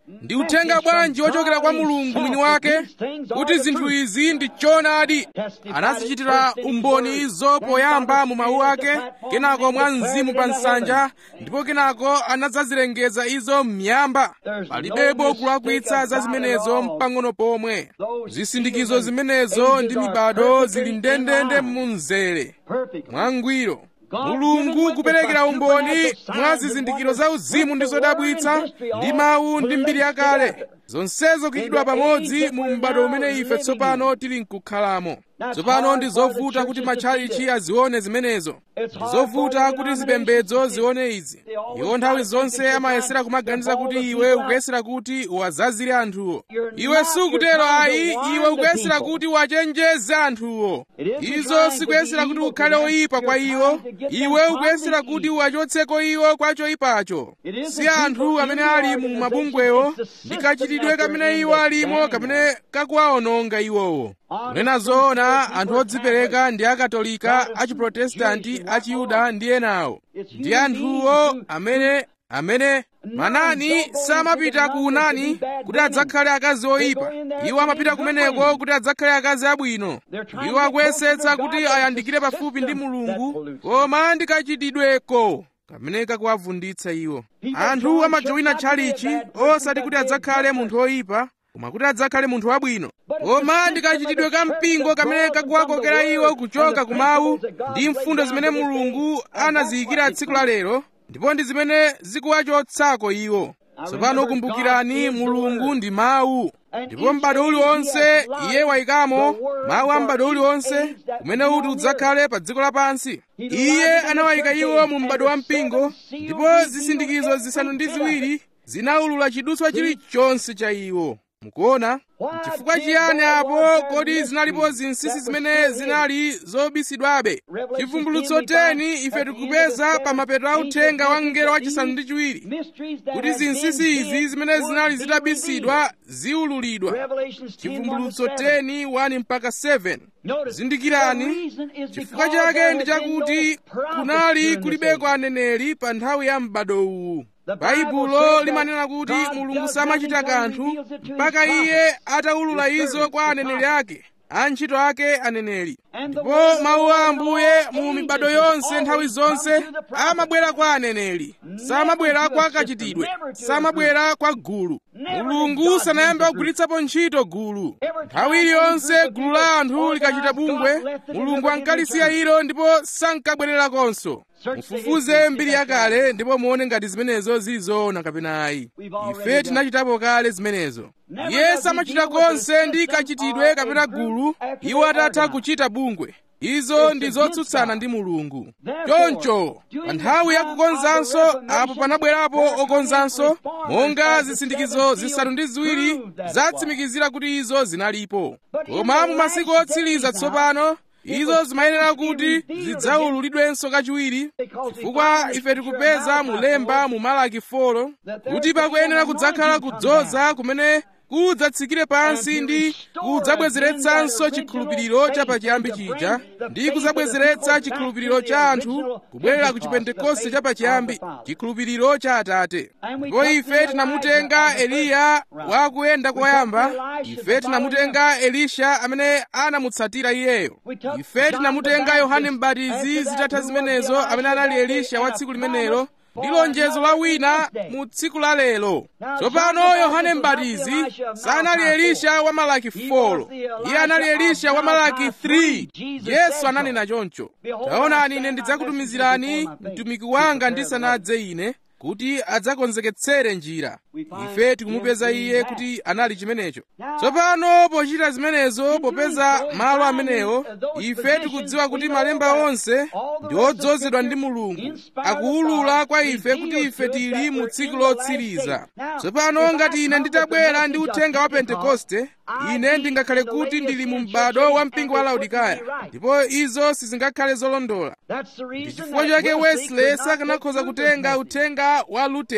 ndi uthenga bwanji wochokera kwa Mulungu mwini wake kuti zinthu izi ndi choonadi. Anazichitira umboni izo poyamba mu mawu ake, kenako mwa Mzimu pa nsanja, ndipo kenako anadzazilengeza izo m'miyamba. Palibepo kulakwitsa za zimenezo mpang'ono pomwe. Zisindikizo zimenezo ndi mibado zili ndendende munzere mwangwiro. Mulungu kuperekera umboni mwa zizindikiro za uzimu ndi zodabwitsa ndi mawu ndi mbiri yakale, zonsezo kuchitidwa pamodzi mu m'bado umene ife tsopano tili nkukhalamo. Tsopano ndi zovuta kuti matchalichi azione zimenezo, ndi zovuta kuti zipembedzo zione izi. Iwo nthawi zonse amayesera kumaganiza kuti iwe ukuyesera kuti uwazazire anthuwo. Iwe sukutero ayi, iwe ukuyesera kuti uwachenjeze anthuwo. Izo sikuyesera kuti ukhale oyipa kwa iwo, iwe ukuyesera kuti uwachotseko iwo kwa choyipacho. Si anthu amene ali mu mabungwewo ndi kachitidwe kamene iwo alimo kamene kakuwaononga iwowo. Kunena zoona, anthu odzipereka ndi akatolika, achiprotestanti, achiyuda ndi enawo. Ndi anthuwo amene amene manani samapita ku Unani kuti adzakhale akazi oyipa. Iwo amapita kumeneko kuti adzakhale akazi abwino. Iwo akuyesetsa kuti ayandikire pafupi ndi Mulungu, koma ndi kachitidweko kamene kakuwavunditsa iwo. Anthu amajoyina tchalichi osati kuti adzakhale munthu oyipa, koma kuti adzakhale munthu wabwino. Koma ndikachitidwe ka mpingo kamene kakuwakokera iwo kuchoka ku mawu ndi mfundo zimene Mulungu anaziyikira tsiku la lero, ndipo ndi zimene zikuwachotsako iwo. Tsopano kumbukirani, Mulungu ndi mawu, ndipo m'bado uliwonse Iye wayikamo mawu a m'bado uliwonse umene uti udzakhale pa dziko lapansi. Iye anawayika iwo mu m'bado wa mpingo, ndipo zisindikizo zisanu ndi ziwiri zinaulula chidutswa chilichonse cha iwo. Mukuona? Chifukwa chiyani apo? Kodi zinalipo zinsinsi zimene zinali zobisidwabe. Chivumbulutso teni ife tikupeza pa mapeto a uthenga wa mngelo wachisanu ndi chiwiri kuti zinsinsi izi zimene zinali zitabisidwa ziululidwa. Chivumbulutso teni wani mpaka seve. Zindikirani, chifukwa chake ndi chakuti kunali kulibeko aneneri pa nthawi ya m'bado uwu. Baibulo limanena kuti Mulungu samachita kanthu mpaka Iye ataulula izo kwa aneneri ake, antchito ake aneneri. Ndipo mawu a Ambuye mu mibado yonse nthawi zonse amabwera kwa aneneri, samabwera kwa kachitidwe, samabwera kwa gulu. Mulungu sanayambe kugwiritsapo ntchito gulu. Nthawi iliyonse gulu la anthu likachita bungwe, Mulungu ankalisiya ilo ndipo sankabwererakonso. Mufufuze mbiri yakale ndipo muone ngati zimenezo zili zoona kapena ayi. Ife tinachitapo kale zimenezo. Iye samachita konse ndi kachitidwe kapena gulu iwo atatha kuchita bungwe. Izo ndi zotsutsana ndi Mulungu. Choncho pa nthawi ya kukonzanso apo panabwerapo okonzanso, monga zisindikizo zisanu ndi ziwiri zatsimikizira kuti izo zinalipo. Koma mu masiku otsiriza tsopano izo zimayenera kuti zidzaululidwenso kachiwiri, chifukwa ife tikupeza mulemba mu Malaki folo kuti pakuyenera kudzakhala kudzoza kumene kudzatsikire pansi ndi kudzabwezeretsanso chikhulupiriro cha pachiyambi chija ndi kudzabwezeretsa chikhulupiriro cha anthu kubwerera ku chipentekoste cha pachiyambi, chikhulupiriro cha Atate. Ndipo ife tinamutenga Eliya wa kuyenda koyamba, ife tinamutenga Elisha amene anamutsatira iyeyo, ife tinamutenga Yohane M'batizi zitatha zimenezo amene anali Elisha wa tsiku limenelo ndi lonjezo la wina mu tsiku la lero. Tsopano Yohane M'batizi sanali Elisha wa Malaki folo, iye anali Elisha wa Malaki three. Yesu ananena choncho, taonani ine ndidzakutumizirani mtumiki wanga ndisanadze ine kuti adzakonzeketsere njira. Ife tikumupeza iye kuti anali chimenecho. Tsopano pochita zimenezo, popeza malo amenewo, ife tikudziwa kuti malemba onse ndi odzozedwa ndi Mulungu, akuwulula kwa ife kuti ife tili mu tsiku lotsiriza. Tsopano ngati ine nditabwera ndi uthenga wa Pentekoste, ine ndingakhale kuti ndili mu m'bado wa mpingo wa Laodikaya, ndipo izo sizingakhale zolondola. Ndi chifukwa chake Wesley sakanakhoza kutenga uthenga wa Lutera.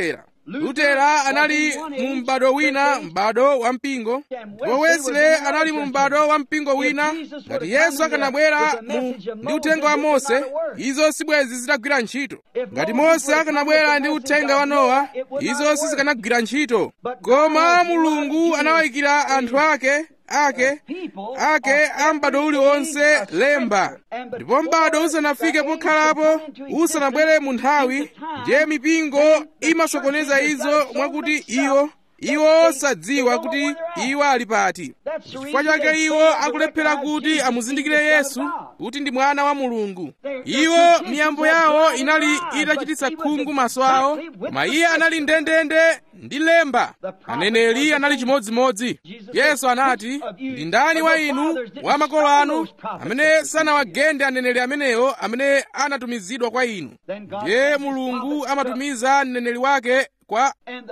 lutera anali mu m'bado wina, m'bado wa mpingo, ndipo wesley anali mu m'bado wa mpingo wina. Ngati yesu akanabwera mu ndi uthenga wa mose, izo sibwezi zitagwira ntchito. Ngati mose akanabwera ndi uthenga wa nowa, izo sizikanagwira ntchito. Koma mulungu anawayikira anthu ake ake ake a m'bado uliwonse lemba, ndipo m'bado usanafike pokhalapo, usanabwere mu nthawi, ndiye mipingo imasokoneza izo mwakuti iwo iwo osadziwa kuti iwo ali pati. Chifukwa chake iwo akulephera kuti amuzindikire Yesu kuti ndi mwana wa Mulungu. Iwo miyambo yawo inali itachititsa khungu maso awo, koma iye anali ndendende ndi lemba. Aneneri anali chimodzimodzi. Yesu anati, ndi ndani wa inu wa makolo anu amene sanawagende aneneri amenewo amene anatumizidwa kwa inu? Ndiye Mulungu amatumiza mneneri wake kwa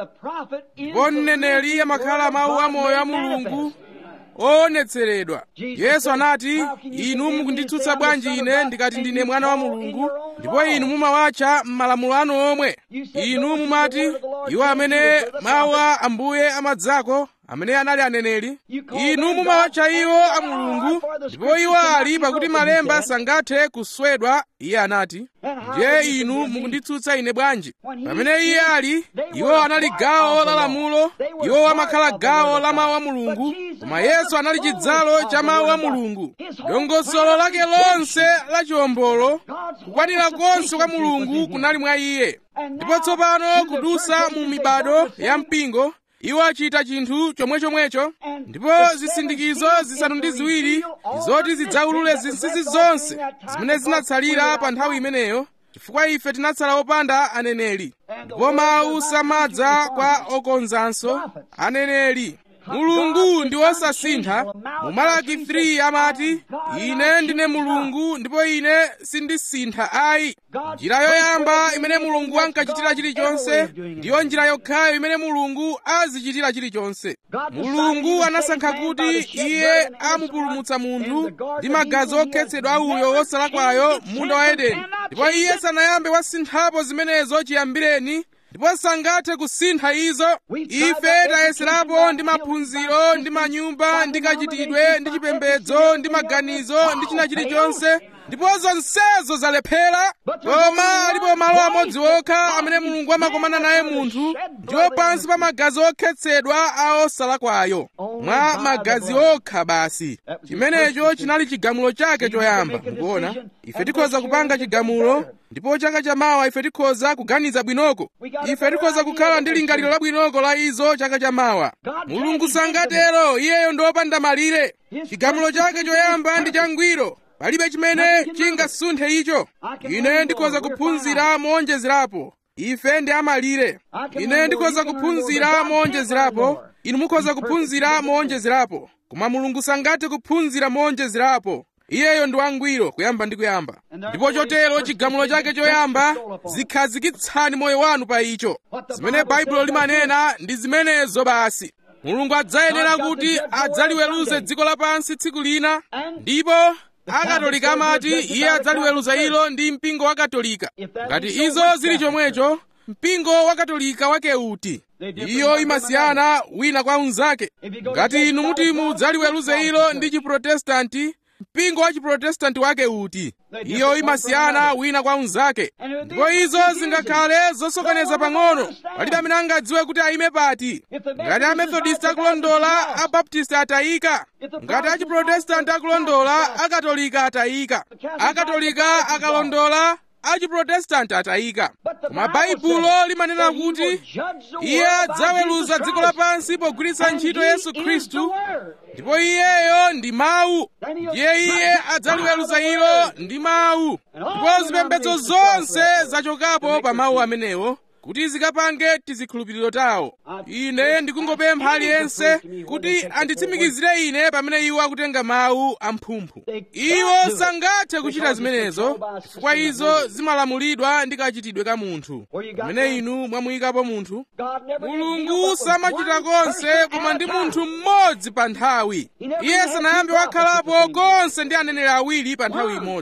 ndipo mneneri amakhala mawu amoyo a Mulungu oonetseredwa. Yesu anati, inu mukunditsutsa bwanji ine ndikati ndine mwana wa Mulungu, ndipo inu mumawatcha m'malamulo anu omwe. Inu mumati, iwo amene mawu a Ambuye amadzako, amene anali aneneri, inu mumawatcha iwo a Mulungu, ndipo iwo ali pakuti malemba sangathe kuswedwa. Iye anati, ndiye inu mukunditsutsa ine bwanji? Pamene iye ali, iwo anali gawo la lamulo, iwo amakhala gawo la mawu a Mulungu, koma Yesu anali chidzalo cha mawu a Mulungu. Dongosolo lake lonse la chiwombolo, kukwanira konse kwa Mulungu kunali mwa iye. Ndipo tsopano kudusa mu mibado ya mpingo, iwo achita chinthu chomwechomwecho, ndipo zisindikizo zisanu ndi ziwiri zoti zidzaulule zinsinsi zonse zimene zinatsalira pa nthawi imeneyo, chifukwa ife tinatsala opanda aneneri. Ndipo mawu samadza kwa okonzanso aneneri. Mulungu ndi wosasintha. Mu Malaki three amati, ine ndine Mulungu ndipo ine sindisintha ayi. Njira yoyamba imene Mulungu ankachitira chilichonse ndiyo njira yokhayo imene Mulungu azichitira chilichonse. Mulungu anasankha kuti iye amupulumutsa munthu ndi magazi okhetsedwa auyo wosalakwayo m'munda wa Edeni, ndipo iye sanayambe wasinthapo zimenezo chiyambireni, ndipo sangathe kusintha izo. Ife tayeserapo ndi maphunziro ndi manyumba ndi kachitidwe ndi chipembedzo ndi maganizo ndi china chilichonse, ndipo zonsezo zalephera. Koma alipo malo amodzi okha amene Mulungu amakomana naye munthu, ndiwo pansi pa magazi okhetsedwa a osalakwayo, mwa magazi okha basi. Chimenecho chinali chigamulo chake choyamba. Mukuona, ife tikhoza kupanga chigamulo, ndipo chaka chamawa ife tikhoza kuganiza bwinoko, ife tikhoza kukhala ndi lingaliro labwinoko la izo chaka chamawa. Mulungu sangatero. Iyeyo ndi wopanda malire. Chigamulo chake choyamba ndi changwiro, palibe chimene chingasunthe icho. Ine ndikhoza kuphunzira moonjezerapo, ife ndi amalire. Ine ndikhoza kuphunzira moonjezerapo, inu mukhoza kuphunzira moonjezerapo, koma Mulungu sangathe kuphunzira moonjezerapo. Iyeyo ndi wangwiro kuyamba ndi kuyamba. Ndipo chotero chigamulo chake choyamba, zikhazikitsani moyo wanu pa icho. Zimene Baibulo limanena ndi zimenezo basi. Mulungu adzayenera kuti adzaliweruze dziko lapansi tsiku lina, ndipo Akatolika amati iye adzaliweruza ilo ndi mpingo wa Katolika. Ngati izo zili chomwecho, mpingo wa Katolika wake uti? Iyo imasiyana wina kwa unzake. Ngati inu muti mudzaliweruze ilo ndi Chiprotestanti, mpingo wa Chiprotestanti wake uti? Iyo imasiyana wina kwa unzake. Ndipo izo zingakhale zosokoneza pang'ono, palibe amene angadziwe kuti ayime pati. Ngati a Methodist akulondola, a Baptist atayika. Ngati a Chiprotestanti akulondola, a Katolika atayika. A Katolika akalondola, a Chiprotestanti atayika. Koma Baibulo limanena kuti iye adzaweruza dziko lapansi pogwiritsa ntchito Yesu Khristu, ndipo iyeyo ndi mawu. Ndiye iye adzaliweruza ilo ndi mawu, ndipo zipembedzo zonse zachokapo pa mawu amenewo kuti zikapange tizikhulupiriro tawo. Ine ndikungopempha aliyense kuti anditsimikizire ine pamene iwo akutenga mawu amphumphu. Iwo sangathe kuchita zimenezo, chifukwa izo zimalamulidwa ndi kachitidwe ka munthu. Pamene inu mwamuyikapo munthu, Mulungu samachita konse koma ndi munthu mmodzi pa nthawi. Iye sanayambe wakhalapo konse ndi aneneri awiri pa nthawi imodzi.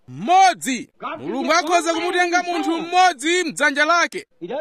mmodzi. Mulungu akhoza kumutenga munthu mmodzi m'dzanja lake.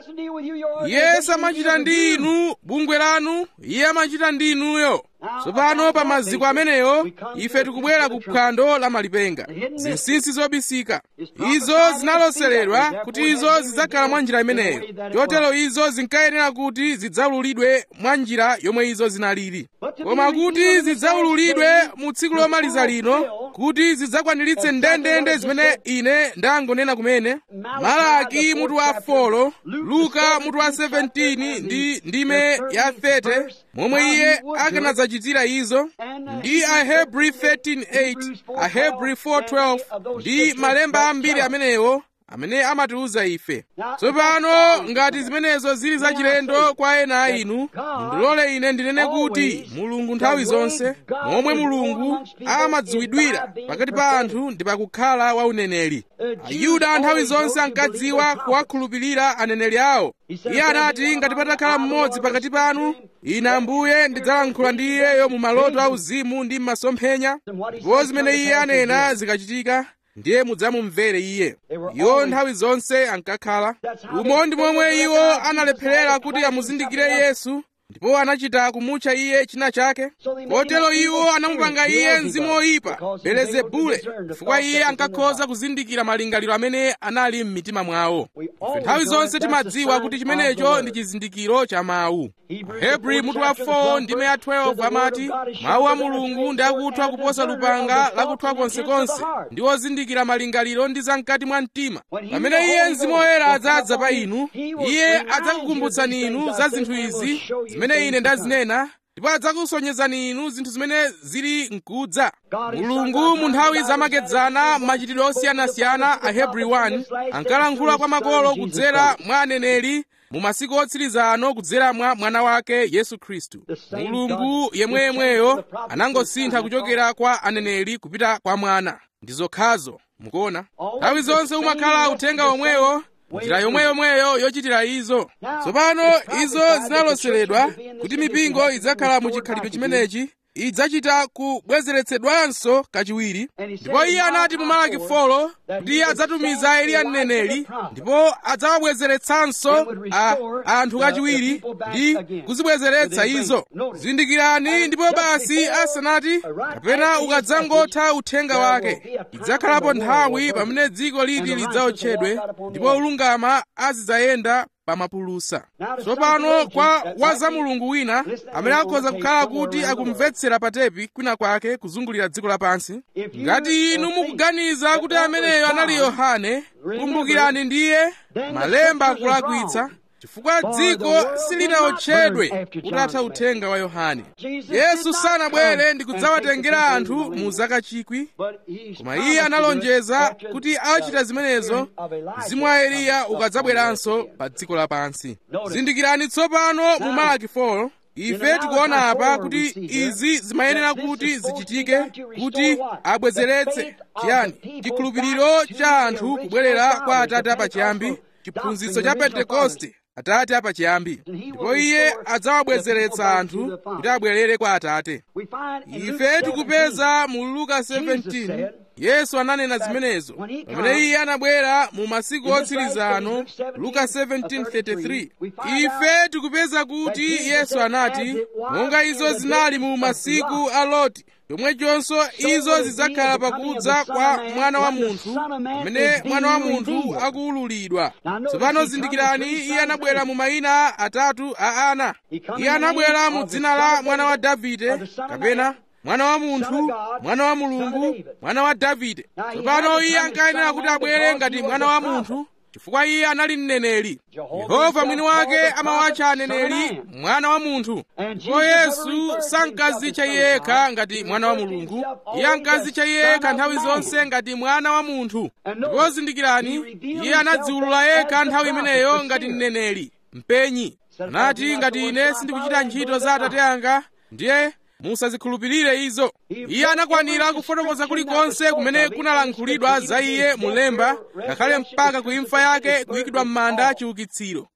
Iye samachita ndi inu bungwe lanu, iye amachita ndi inuyo. Tsopano pa maziko ameneyo ife tikubwera ku phwando la malipenga, zinsinsi zobisika. Izo zinaloseredwa kuti izo zidzakhala mwa njira imeneyo, chotero izo zinkayenera kuti zidzaululidwe mwa njira yomwe izo zinalili. Koma kuti zidzaululidwe mu tsiku lomaliza lino, kuti zidzakwaniritse ndendende zimene ine ndangonena kumene, Malaki mutu wa folo, Luka mutu wa seventeen ndi ndime ya thirty, momwe iye akanadzachitira izo, ndi Ahebri thirteen eight, Ahebri four twelve, ndi malemba ambiri amenewo amene amatiuza ife. Tsopano ngati zimenezo zili zachilendo kwa ena a inu, mundilole ine ndinene kuti Mulungu nthawi zonse, momwe Mulungu amadziwidwira pakati pa anthu ndi pakukhala wa uneneri. Ayuda nthawi zonse ankadziwa kuwakhulupirira aneneri awo. Iye anati, ngati patakhala mmodzi pakati panu, ine Ambuye ndidzalankhula ndi iyeyo mu maloto auzimu ndi m'masomphenya, ndipo zimene iye anena zikachitika, ndiye mudzamumvere iye. Iwo nthawi zonse ankakhala umo, ndi momwe iwo analepherera kuti amuzindikire Yesu, ndipo anachita kumutcha iye china chake. Kotero iwo anamupanga iye mzimu woyipa, Belezebule, chifukwa iye ankakhoza kuzindikira malingaliro amene anali m'mitima mwawo. Ife nthawi zonse timadziwa kuti chimenecho ndi chizindikiro cha mawu. Ahebri mutu wa four ndime ya twelve amati, mawu a Mulungu ndi akuthwa kuposa lupanga lakuthwa konsekonse, ndi ozindikira malingaliro ndi zamkati mwa mtima. Pamene iye mzimu woyera adzadza pa inu, iye adzakukumbutsani inu za zinthu izi zimene ine ndazinena, ndipo adzakusonyezani inu zinthu zimene zili mkudza. Mulungu mu nthawi zamakedzana machitidwe osiyanasiyana, Ahebri one, ankalankhula kwa makolo kudzera mwa aneneri mu masiku otsiriza ano kudzera mwa mwana wake Yesu Khristu. Mulungu yemweyemweyo anangosintha kuchokera kwa aneneri kupita kwa mwana. Ndi zokhazo, mukuona? Nthawi zonse umakhala uthenga omwewo, njira yomweyomweyo yochitira izo. Tsopano izo zinaloseredwa kuti mipingo idzakhala mu chikhalidwe chimenechi, idzachita kubwezeretsedwanso kachiwiri. Ndipo iye anati mu Malaki four kuti iye adzatumiza Eliya mneneri, ndipo adzawabwezeretsanso anthu kachiwiri ndi kuzibwezeretsa izo. Zindikirani, ndipo basi asanati kapena ukadzangotha uthenga wake, idzakhalapo nthawi pamene dziko liti lidzaotchedwe, ndipo olungama azidzayenda pa mapulusa. Tsopano kwa waza Mulungu wina amene akhoza kukhala kuti akumvetsera patepi kwina kwake kuzungulira dziko lapansi, ngati inu mukuganiza kuti ameneyo anali Yohane, kumbukirani ndiye malemba akulakwitsa, chifukwa dziko silinaotchedwe kutatha uthenga wa Yohane. Yesu sanabwere ndi kudzawatengera anthu mu zaka chikwi, koma iye analonjeza kuti achita zimenezo mzimu wa Eliya ukadzabweranso pa dziko lapansi. Zindikirani tsopano mu Malaki four, ife tikuona apa kuti izi zimayenera kuti zichitike, kuti abwezeretse chiyani? Chikhulupiriro cha anthu kubwerera kwa Atate apachiyambi, chiphunzitso cha Pentekoste, Atate apachiyambi, ndipo iye adzawabwezeretsa anthu kuti abwerere kwa Atate. Ife tikupeza mu Luka seventeen, Yesu ananena zimenezo pamene iye anabwera mu masiku otsiriza ano, Luka seventeen thirty-three. Ife tikupeza kuti Yesu anati, monga izo zinali mu masiku a Loti, chomwechonso izo zidzakhala pakudza kwa Mwana wa Munthu, pamene Mwana wa Munthu akuwululidwa. Tsopano zindikirani, iye anabwera mu mayina atatu a ana. Iye anabwera mu dzina la Mwana wa Davide, kapena Mwana wa Munthu, Mwana wa Mulungu, Mwana wa Davide. Tsopano iye ankayenera kuti abwere ngati Mwana wa Munthu, chifukwa iye anali mneneri. Yehova mwini wake amawatcha aneneri Mwana wa Munthu. Ndipo Yesu sankazitcha iye yekha ngati Mwana wa Mulungu, iye ankazitcha iye yekha nthawi zonse ngati Mwana wa Munthu. Ndipo zindikirani, iye anadziwulula yekha nthawi imeneyo ngati mneneri, mpenyi. Anati, ngati ine sindikuchita ntchito za Atate anga, ndiye musazikhulupirire izo. Iye anakwanira kufotokoza kulikonse kumene kunalankhulidwa za iye mulemba, ngakhale mpaka ku imfa yake, kuyikidwa m'manda, chiukitsiro.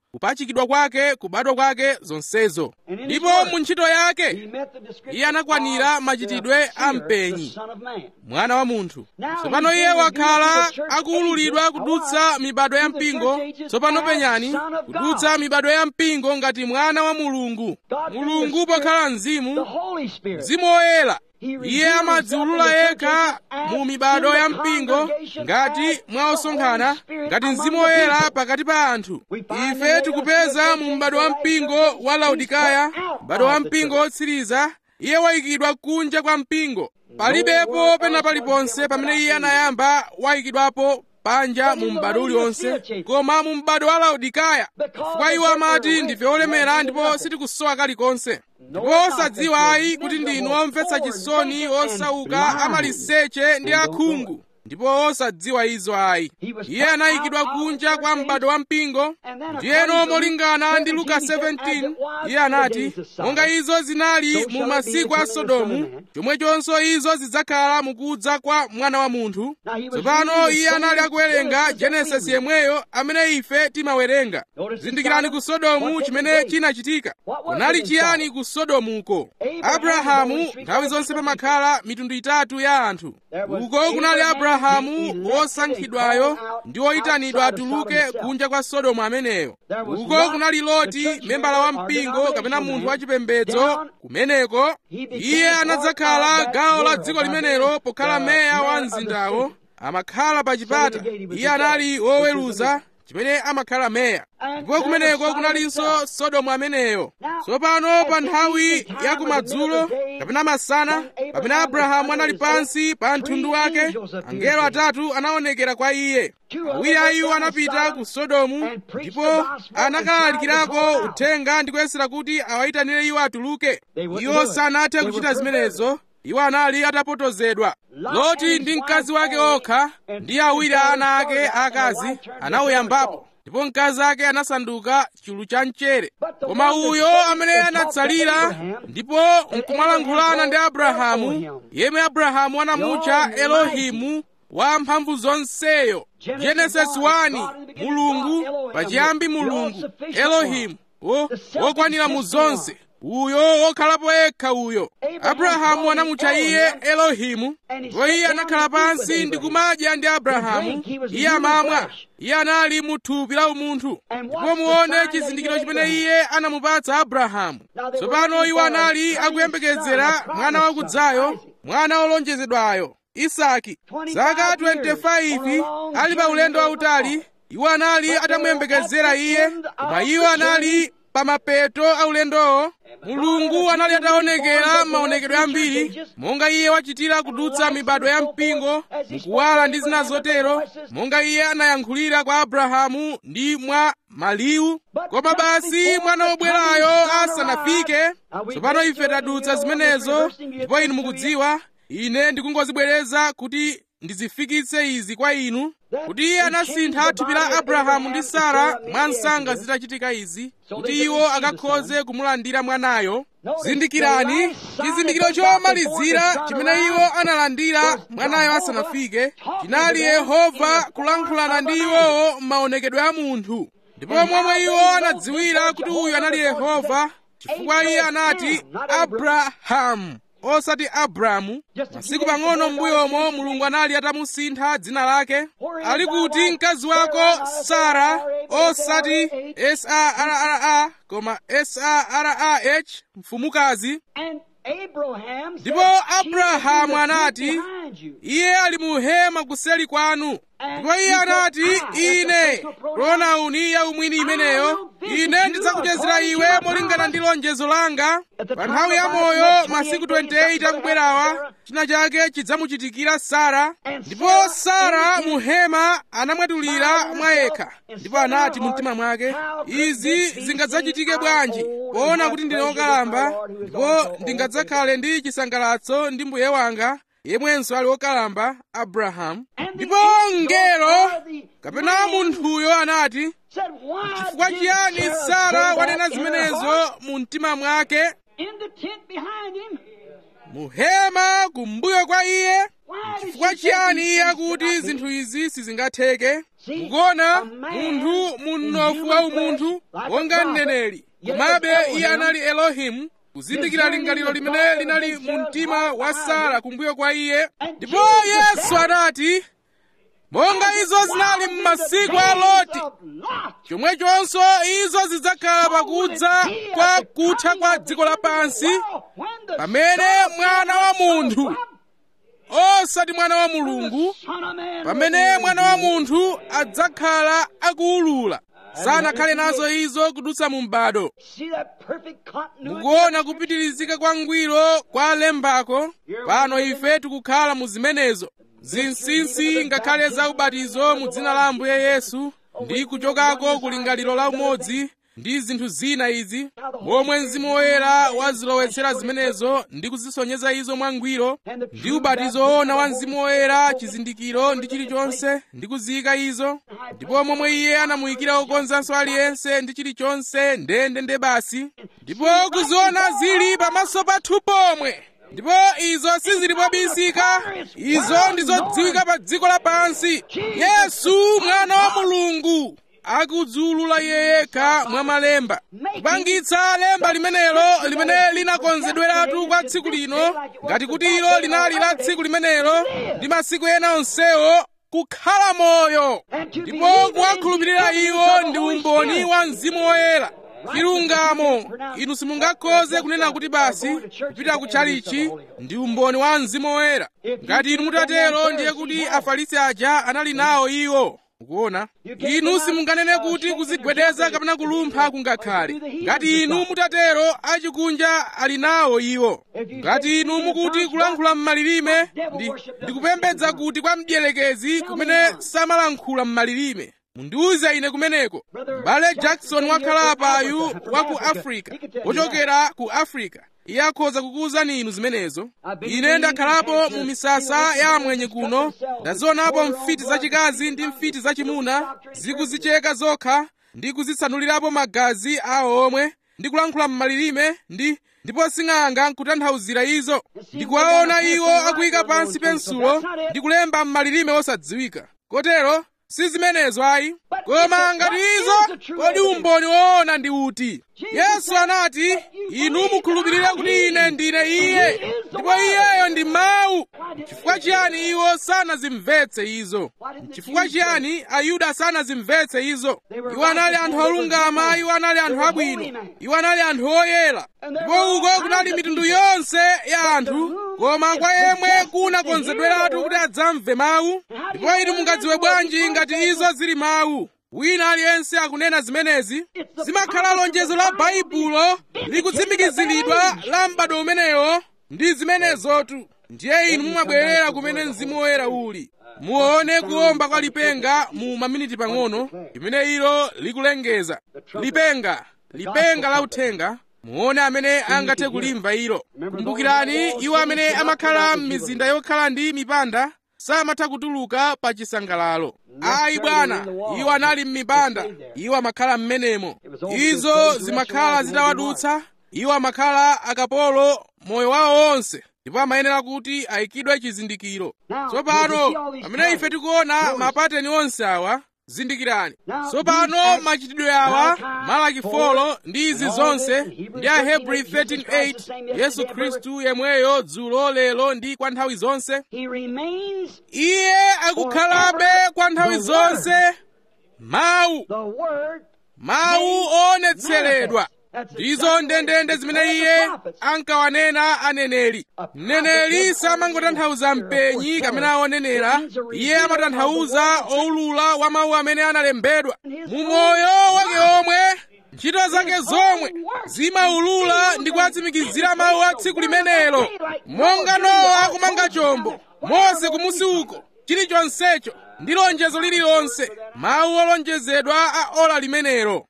kupachikidwa kwake, kubadwa kwake, zonsezo. Ndipo mu ntchito yake iye anakwanira machitidwe a mpenyi, mwana wa munthu. Tsopano iye wakhala akuwululidwa kudutsa mibado ya mpingo. Tsopano penyani, kudutsa mibado ya mpingo ngati mwana wa Mulungu. Mulungu pokhala mzimu, mzimu woyera, iye amadziwulula yekha mu mibado ya mpingo ngati mwa osonkhana, ngati mzimu woyera pakati pa anthu. Ife tikupeza mu m'bado wa mpingo wa Laodikaya, m'bado wa mpingo wotsiriza, iye wayikidwa kunja kwa mpingo. Palibepo pena paliponse pamene iye anayamba wayikidwapo panja mu m'bado uliwonse, koma mu m'bado wa Laodikaya, chifukwa iwo amati ndife olemera ndipo sitikusowa kalikonse. Ndipo osadziwa ayi kuti ndinu omvetsa chisoni, osauka, amaliseche ndi akhungu, ndipo osadziwa izo ayi. Iye anayikidwa kunja kwa m'bado wa mpingo. Ndiyeno molingana ndi Luka seventeen, iye anati, monga izo zinali mu masiku a Sodomu, chomwechonso izo zidzakhala mukudza kwa Mwana wa Munthu. Tsopano iye anali akuwerenga Genesis yemweyo amene ife timawerenga. Zindikirani ku Sodomu chimene chinachitika. Kunali chiyani ku Sodomuko? Abrahamu, nthawi zonse pamakhala mitundu itatu ya anthu. Uko kunali Abrahamu wosankhidwayo ndi woyitanidwa atuluke kunja kwa Sodomu ameneyo. Uko kunali Loti, membala wa mpingo kapena munthu wachipembedzo. Kumeneko iye anadzakhala gawo la dziko limenelo pokhala meya wa mzindawo. Amakhala pa chipata, iye anali woweruza chimene amakhala meya. Ndipo kumeneko kunalinso Sodomu ameneyo. Tsopano pa nthawi ya kumadzulo kapena masana, pamene Abrahamu anali pansi pa mtundu wake, angelo atatu anaonekera kwa iye. Awiri a iwo anapita ku Sodomu ndipo anakalalikirako uthenga ndi kuyesera kuti awayitanire iwo atuluke. Iwo sanathe kuchita zimenezo. Iwo anali atapotozedwa. Loti ndi mkazi wake okha ndi awiri a ana ake akazi anawuyambapo, ndipo mkazi ake anasanduka chulu cha mchere. Koma uyo amene anatsalira ndipo nkumalankhulana ndi Abrahamu, yemwe Abrahamu anamutcha Elohimu, wa mphamvu zonseyo. Genesis one, Mulungu, pachiyambi Mulungu, Elohimu, wokwanira mu zonse, uyo wokhalapo yekha uyo. Abrahamu anamutcha iye Elohimu, ndipo iye anakhala pansi ndi kumadya ndi Abrahamu. Iye amamwa, iye anali mu thupi la umunthu. Ndipo muone chizindikiro chimene iye anamupatsa Abrahamu. Tsopano iwo anali akuyembekezera mwana wakudzayo, mwana wolonjezedwayo, Isaki. Zaka twenty-five ali pa ulendo wautali, iwo anali atamuyembekezera iye, koma iwo anali pa mapeto a ulendowo. Mulungu anali ataonekera maonekedwe ambiri, monga iye wachitira kudutsa mibado ya mpingo, mukuwala ndi zina zotero, monga iye anayankhulira kwa Abrahamu ndi mwa maliwu. Koma basi mwana wobwerayo asanafike, tsopano ife tadutsa zimenezo, ndipo inu mukudziwa, ine ndikungozibwereza kuti ndizifikitse izi kwa inu, kuti iye anasintha thupi la Abrahamu ndi Sara mwa nsanga zitachitika izi, kuti iwo akakhoze kumulandira mwanayo. Zindikirani, chizindikiro chomalizira chimene iwo analandira mwanayo asanafike chinali Yehova kulankhulana ndi iwowo m'maonekedwe a munthu. Ndipo momwe iwo anadziwira kuti uyu anali Yehova, chifukwa iye anati Abrahamu osati Abramu. Masiku pang'ono m'mbuyomo Mulungu anali atamusintha dzina lake. Ali kuti mkazi wako Sara, osati S A R R A koma S A R A H, mfumukazi. Ndipo Abrahamu anati, iye ali muhema kuseli kwanu. Ndipo iye anati, ine, pronauni ya umwini imeneyo, ine ndidzakuchezera iwe molingana ndi lonjezo langa. Pa nthawi ya moyo masiku twenty-eight akubwerawa, china chake chidzamuchitikira Sara. Ndipo Sara muhema anamwatulira mwa yekha, ndipo anati mu mtima mwake, izi zingadzachitike bwanji poona kuti ndine wokalamba, ndipo ndingadzakhale ndi chisangalatso ndi mbuye wanga yemwenso ali wokalamba, Abrahamu. Ndipo mngelo kapena munthuyo anati, chifukwa chiyani Sara wanena zimenezo mu mtima mwake? Muhema kumbuyo kwa iye. chifukwa chiyani iye akuti zinthu izi sizingatheke? Mukuona, munthu munofu wa umunthu wonga mneneri, komabe iye anali Elohimu, kuzindikira lingaliro limene linali mu mtima wa Sara kumbuyo kwa iye. Ndipo Yesu anati, monga izo zinali m'masiku a Loti, chomwechonso izo zidzakhala pakudza kwa kutha kwa dziko lapansi, pamene mwana wa munthu, osati mwana wa Mulungu, pamene mwana wa munthu adzakhala akuwulula. Sanakhale nazo izo kudutsa mu m'bado. Mukuona kupitirizika kwa ngwiro kwa lembako. Pano ife tikukhala mu zimenezo, zinsinsi ngakhale za ubatizo mu dzina la Ambuye Yesu, ndi kuchokako ku lingaliro la umodzi ndi zinthu zina izi, momwe Mzimu Woyera wazilowetsera zimenezo ndi kuzisonyeza izo mwangwiro, ndi ubatizo wona wa Mzimu Woyera, chizindikiro ndi chilichonse, ndi kuziyika izo, ndipo momwe iye anamuyikira okonzanso aliyense ndi chilichonse ndende nde basi, ndipo kuziona zili pamaso pathu pomwe. Ndipo izo sizilipo bisika, izo ndizodziwika pa dziko lapansi. Yesu mwana wa Mulungu akudziulula yekha mwa malemba, kupangitsa lemba limenelo limene linakonzedweratu kwa tsiku lino, ngati kuti ilo linali la tsiku limenelo ndi masiku ena onsewo, kukhala moyo. Ndipo kuwakhulupirira iwo ndi umboni wa Mzimu Woyera, chilungamo. Inu simungakhoze kunena kuti basi kupita ku chalichi ndi umboni wa Mzimu Woyera. Ngati inu mutatero, ndiye kuti Afarisi aja anali nawo iwo. Mukuona, inu simunganene kuti kuzigwedeza kapena kulumpha kungakhale. Ngati inu mutatero, achikunja ali nawo iwo. Ngati inu mukuti kulankhula m'malilime ndi ndikupembedza kuti kwa mdierekezi kumene samalankhula m'malilime, mundiuze ine kumeneko. Mbale Jackson wakhala payu wa ku Afrika, wochokera ku Afrika, iye akhoza kukuwuzani inu zimenezo. Ine ndakhalapo mu misasa ya amwenye kuno, ndazionapo mfiti zachikazi ndi mfiti zachimuna zikuzicheka zokha ndi kuzitsanulirapo magazi awo omwe ndi kulankhula m'malilime, ndi ndipo sing'anga nkutanthauzira izo. Ndikuwaona iwo akuyika pansi pensulo ndi kulemba m'malilime osadziwika. Kotero si zimenezo ayi. Koma ngati izo, kodi umboni woona ndi uti? Yesu anati, inu mukhulupirira kuti ine ndine Iye, ndipo Iyeyo ndi Mawu. Chifukwa chiyani iwo sanazimvetse izo? Chifukwa chiyani Ayuda sanazimvetse izo? Iwo anali anthu olungama, iwo anali anthu abwino, iwo anali anthu oyera, ndipo uko kunali mitundu yonse ya anthu, koma kwa yemwe kunakonzedweratu kuti adzamve mawu. Ndipo inu mungadziwe bwanji ngati izo zili mawu? Wina aliyense akunena zimenezi, zimakhala lonjezo la Baibulo likutsimikiziridwa la m'bado umenewo ndi zimenezotu. Ndiye inu mumabwerera kumene Mzimu Woyera uli. Muone kuomba kwa lipenga mu maminiti pang'ono imene ilo likulengeza. Lipenga, lipenga la uthenga. Muone amene angathe kulimva ilo. Kumbukirani, iwo amene amakhala m'mizinda yokhala ndi mipanda samatha kutuluka pa chisangalalo. Ayi bwana, iwo anali m'mipanda, iwo amakhala m'menemo. Izo zimakhala zitawadutsa, iwo amakhala akapolo moyo wawo wonse, ndipo amayenera kuti ayikidwe chizindikiro. Tsopano pamene ife tikuona mapateni onse awa, zindikirani. Tsopano machitidwe awa, Malaki folo ndi izi zonse, ndi Ahebri thirteen eight, Yesu Khristu yemweyo dzulo lero ndi kwa nthawi zonse. Iye akukhalabe kwa nthawi zonse. Mawu, mawu oonetseredwa. Ndizo ndendende zimene iye ankawanena aneneri. Mneneri samangotanthauza mpenyi kamene aonenera, iye amatanthauza owulula wa mawu amene analembedwa. Mu moyo wake omwe, ntchito zake zomwe zimawulula ndi kuwatsimikizira mawu a tsiku limenelo. Monga Nowa kumanga chombo, Mose kumusi uko, chilichonsecho ndi lonjezo lililonse, mawu olonjezedwa a ola limenelo.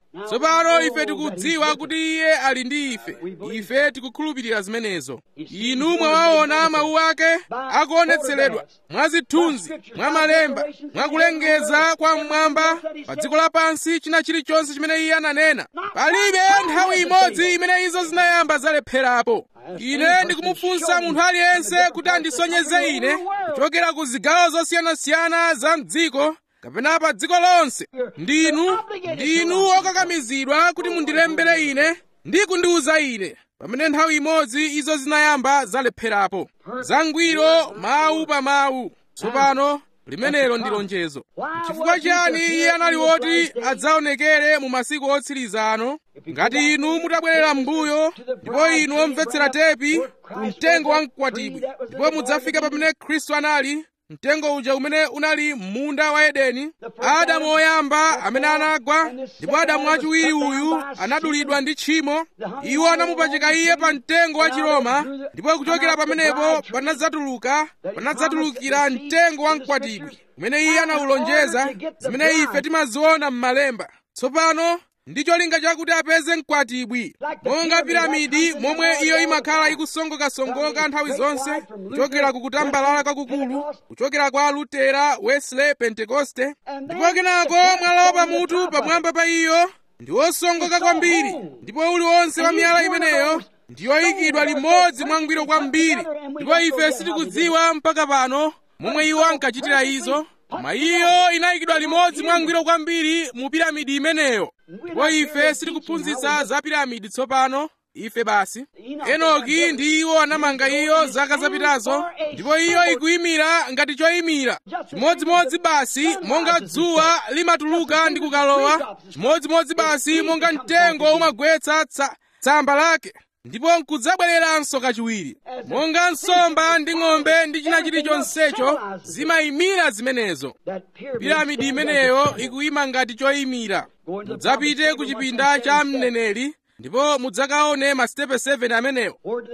tsopano ife tikudziwa kuti iye ali ndi ife. Ife tikukhulupirira zimenezo. Inu mwawaona mawu ake akuonetseredwa mwa zithunzi, mwa malemba, mwa kulengeza kwa mmwamba, pa dziko lapansi, china chilichonse chimene iye ananena. Palibe nthawi imodzi imene izo zinayamba zalepherapo. Ine ndikumufunsa munthu aliyense kuti andisonyeze ine kuchokera ku zigawo zosiyanasiyana za mdziko kapena pa dziko lonse. Ndinu ndinu okakamizidwa kuti mundilembere ine ndi kundiuza ine pamene nthawi imodzi izo zinayamba zalepherapo. Zangwiro mawu pa mawu. Tsopano limenelo ndi lonjezo. Chifukwa chiyani iye anali woti adzaonekere mu masiku otsiriza ano? Ngati inu mutabwerera m'mbuyo ndipo inu omvetsera tepi ku mtengo wa mkwatibwi, ndipo mudzafika pamene Khristu anali, mtengo uja umene unali m'munda wa Edeni. Adamu woyamba amene anagwa, ndipo Adamu wachiwiri uyu anadulidwa ndi tchimo. Iwo anamupachika iye pa mtengo wa Chiroma, ndipo kuchokera pamenepo panadzatuluka panadzatulukira mtengo wa mkwatibwi umene iye anawulonjeza, zimene ife timaziona m'malemba. Tsopano ndi cholinga chakuti apeze mkwatibwi, monga piramidi momwe iyo imakhala ikusongokasongoka nthawi zonse, kuchokera ku kutambalala kwakukulu, kuchokera kwa Lutera, Wesley, Pentekoste, ndipo kenako mwala pamutu pamwamba pa iyo ndi wosongoka kwambiri, ndipo uliwonse wa miyala imeneyo ndiyoyikidwa limodzi mwangwiro kwambiri, ndipo ife sitikudziwa mpaka pano momwe iwo ankachitira izo, koma iyo inayikidwa limodzi mwangwiro kwambiri mu piramidi imeneyo. Ndipo ife sitikuphunzitsa za piramidi tsopano, ife basi. Enoki ndi iwo anamanga iyo zaka zapitazo, ndipo iyo ikuyimira ngati choyimira chimodzimodzi basi monga dzuwa limatuluka ndi kukalowa, chimodzimodzi basi monga mtengo umagwetsa tsa, tsamba lake ndipo nkudzabwereranso kachiwiri, monga nsomba ndi ng'ombe ndi china chilichonsecho zimayimira zimenezo. Piramidi imeneyo ikuyima ngati choyimira. Mudzapite ku chipinda cha mneneri ndipo mudzakaone masitepe seven amenewo.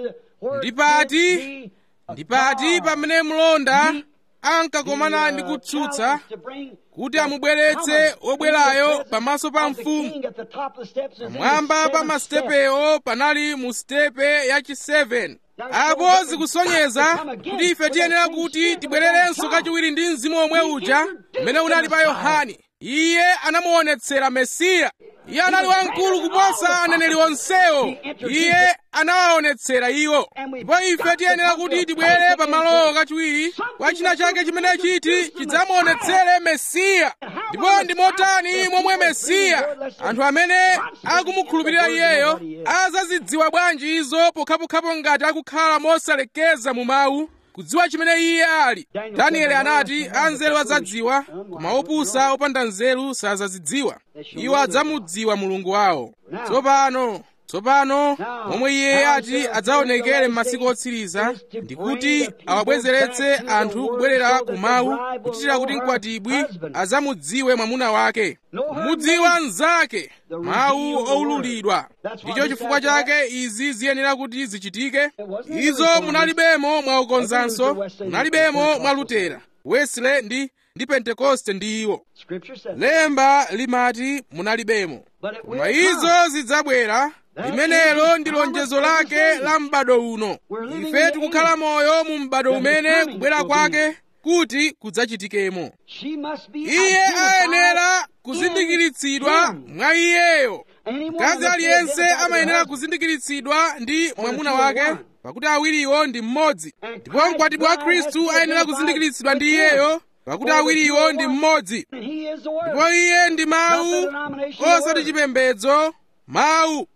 Ndipati ndipati pamene mlonda ankakomana ndi kutsutsa kuti amubweretse wobwerayo pamaso pa mfumu. Pamwamba pa masitepewo panali mu sitepe yachi seven. Apo zikusonyeza kuti ife tiyenera kuti tibwererenso kachiwiri ndi mzimu omwe uja umene unali pa Yohane. Iye anamuonetsera Mesiya. Iye anali wamkulu kuposa aneneri onsewo. Iye anawaonetsera iwo. Ndipo ife tiyenera kuti tibwere pamalowo kachiwiri kwa china chake chimene chiti chidzamuonetsere Mesiya. Ndipo ndi motani momwe Mesiya, anthu amene akumukhulupirira iyeyo, azazidziwa bwanji izo pokhapokhapo ngati akukhala mosalekeza mu mawu, kudziwa chimene iye ali. Danieli anati anzeru adzadziwa, koma opusa opanda nzeru sazazidziwa. Iwo adzamudziwa Mulungu wawo. Tsopano tsopano momwe iye ati adzaonekere m'masiku otsiriza ndikuti awabwezeretse anthu kubwerera ku mawu, kuchitira kuti mkwatibwi adzamudziwe mwamuna wake, kumudziwa mnzake, mawu owululidwa. Ndicho chifukwa chake izi ziyenera kuti zichitike. Izo munalibemo mwa ukonzanso, munalibemo mwa Lutera, Wesley ndi ndi Pentekoste ndi iwo. Lemba limati munalibemo, koma izo zidzabwera. Limenelo ndi lonjezo lake la m'bado uno. Ife tikukhala moyo mu m'bado umene kubwera kwake kuti kudzachitikemo. Iye ayenera kuzindikiritsidwa mwa iyeyo. Mkazi aliyense amayenera kuzindikiritsidwa ndi mwamuna wake, pakuti awiriwo ndi mmodzi. Ndipo mkwatibwi wa Khristu ayenera kuzindikiritsidwa ndi iyeyo, pakuti awiriwo ndi mmodzi. Ndipo iye ndi mawu, osati chipembedzo, mawu.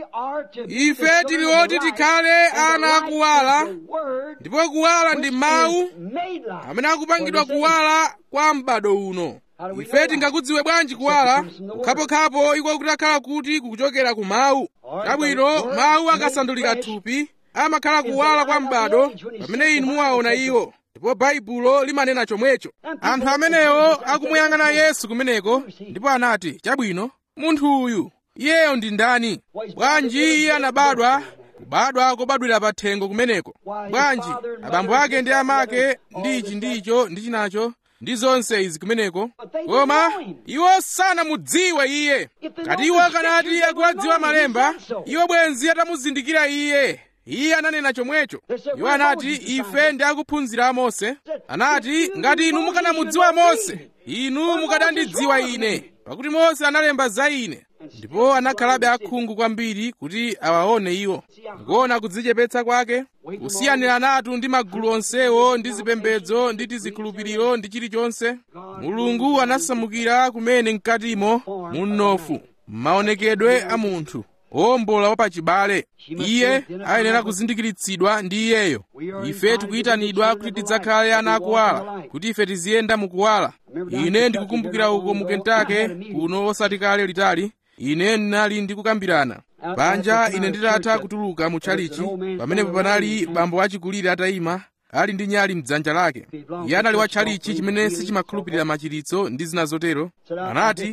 Ife tili oti tikhale ana akuwala, ndipo kuwala ndi mawu amene akupangidwa kuwala kwa m'bado uno. Ife tingakudziwe bwanji kuwala? Kukhapokhapo iko kutakhala kuti kukuchokera ku mawu. Chabwino, mawu akasandulika thupi amakhala kuwala kwa m'bado pamene inu muwaona iwo, ndipo Baibulo limanena chomwecho. Anthu amenewo akumuyang'ana Yesu kumeneko, ndipo anati, chabwino, munthu uyu iyeyo ndi ndani? Bwanji iye anabadwa, kubadwa kobadwira pathengo kumeneko? Bwanji abambo ake ndi amake ndi ichi ndi icho ndi chinacho ndi zonse izi kumeneko, koma iwo sanamudziwe iye. Ngati iwo akanati akuwadziwa malemba, iwo bwenzi atamuzindikira iye, iye ananena chomwecho. Iwo anati, ife ndi akuphunzira a Mose. Anati, ngati inu mukanamudziwa Mose, inu mukanandidziwa ine, pakuti Mose analemba za ine. Ndipo anakhalabe akhungu kwambiri kuti awaone iwo. Mukuona kudzichepetsa kwake, kusiyanira natu ndi magulu onsewo ndi zipembedzo ndi tizikhulupiriro ndi chilichonse. Mulungu anasamukira kumene mkatimo munofu, maonekedwe a munthu wombola wapachibale. Iye ayenera kuzindikiritsidwa ndi iyeyo. Ife tikuyitanidwa kuti tidzakhale ana akuwala, kuti ife tiziyenda mukuwala. Ine ndikukumbukira uko mu Kentucky kuno osati kale litali, ine ndinali ndikukambirana panja, ine nditatha kutuluka mu tchalichi, pamenepo panali bambo achikulire atayima ali ndi nyali mdzanja lake. Iye anali wa tchalichi chimene sichimakhulupirira machiritso ndi zina zotero. Anati,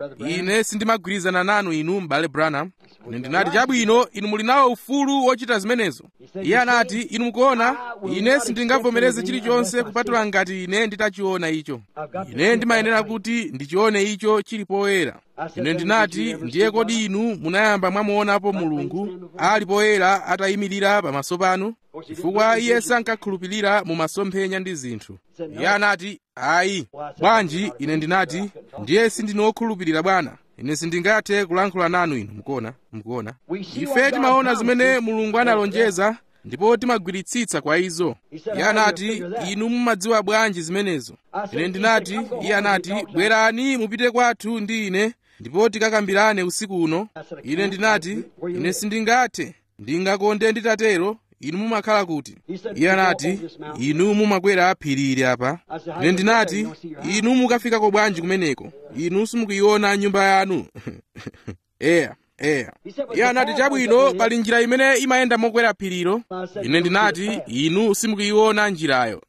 ine sindimagwirizana nanu inu m'bale Branham. Ine ndinati, chabwino, inu muli nawo ufulu wochita zimenezo. Iye anati, inu mukuona, ine sindingavomereze chilichonse kupatula ngati ine nditachiona icho. Ine ndimayenera kuti ndichione icho chili poyera. Ine ndinati, ndiye kodi inu munayamba mwamuonapo Mulungu ali poyera atayimirira pamaso panu? Chifukwa iye sankakhulupirira mu masomphenya ndi zinthu. Iye anati, ayi. Bwanji? Ine ndinati, ndiye sindine wokhulupirira bwana. Ine sindingathe kulankhula nanu inu. Mukuona, mukuona, ife timaona zimene Mulungu analonjeza ndipo timagwiritsitsa kwa izo. Iye anati, inu mumadziwa bwanji zimenezo? Ine ndinati, iye anati, bwerani mupite kwathu ndi ine ndipo tikakambirane usiku uno. Ine ndinati, ine sindingathe, ndingakonde nditatero. Inu mumakhala kuti? Iye anati, inu mumakwera phiri ili apa. Ine ndinati, inu mukafikako bwanji kumeneko? Inu simukuiona nyumba yanu. Eya, eya. Iye anati, chabwino, pali njira imene imayenda mokwera phirilo. Ine ndinati, inu simukuiona njirayo.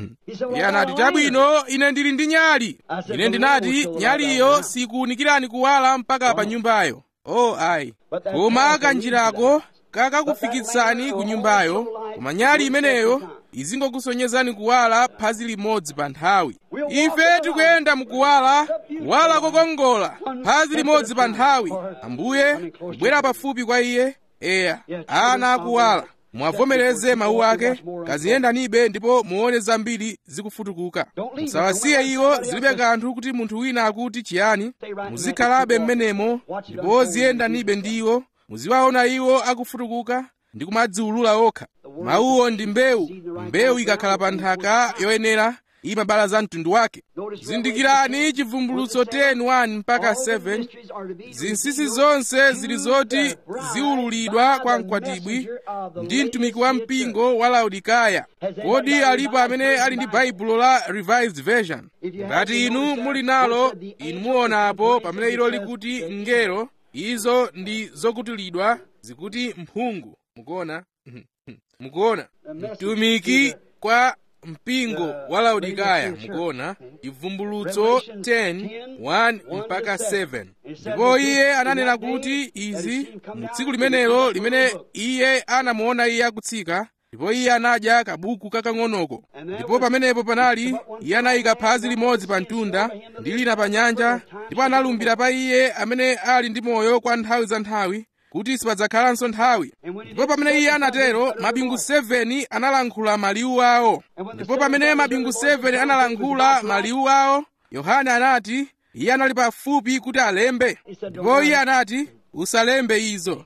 Iye anati, chabwino, ine ndili ndi nyali. Ine ndinati, nyaliyo sikuunikirani kuwala mpaka pa nyumbayo. Oh ayi, koma kanjirako kakakufikitsani ku nyumbayo, koma nyali imeneyo izingokusonyezani kuwala phazi limodzi pa nthawi. Ife tikuyenda mukuwala, kuwala kokongola, phazi limodzi pa nthawi. Ambuye kubwera pafupi kwa iye. Eya, ana akuwala, mwavomereze mawu ake, kaziyendanibe ndipo muone zambiri zikufutukuka. Musawasiye iwo zilibe kanthu kuti munthu wina akuti chiyani. Muzikhalabe mmenemo ndipo ziyendanibe ndi iwo. Muziwaona iwo akufutukuka ndi kumadziulula okha. Mawuwo ndi mbewu. Mbewu ikakhala pa nthaka yoyenera imabala za mtundu wake. Zindikirani chivumbulutso ten one mpaka seven. Zinsinsi zonse zili zoti ziululidwa kwa mkwatibwi ndi mtumiki wa mpingo wa Laodikaya. Kodi alipo amene ali ndi baibulo la Revised Version? Ngati inu muli nalo, inu muonapo pamene ilo likuti ngelo, izo ndi zokutulidwa zikuti mphungu. Mukuona? Mukuona? Mtumiki kwa mpingo wa Laodikaya. Mukuona? Chivumbulutso ten one mpaka seven. Ndipo iye ananena kuti izi mu tsiku limenelo limene iye anamuona iye akutsika, ndipo iye anadya kabuku kakang'onoko. Ndipo pamenepo panali iye anayika phazi limodzi pa mtunda ndi lina pa nyanja, ndipo analumbira pa iye amene ali ndi moyo kwa nthawi za nthawi kuti sipadzakhalanso nthawi. Ndipo pamene iye anatero, mabingu seven analankhula maliwu awo. Ndipo pamene mabingu seven analankhula maliwu awo, Yohane anati iye anali pafupi kuti alembe. Ndipo iye anati, usalembe izo.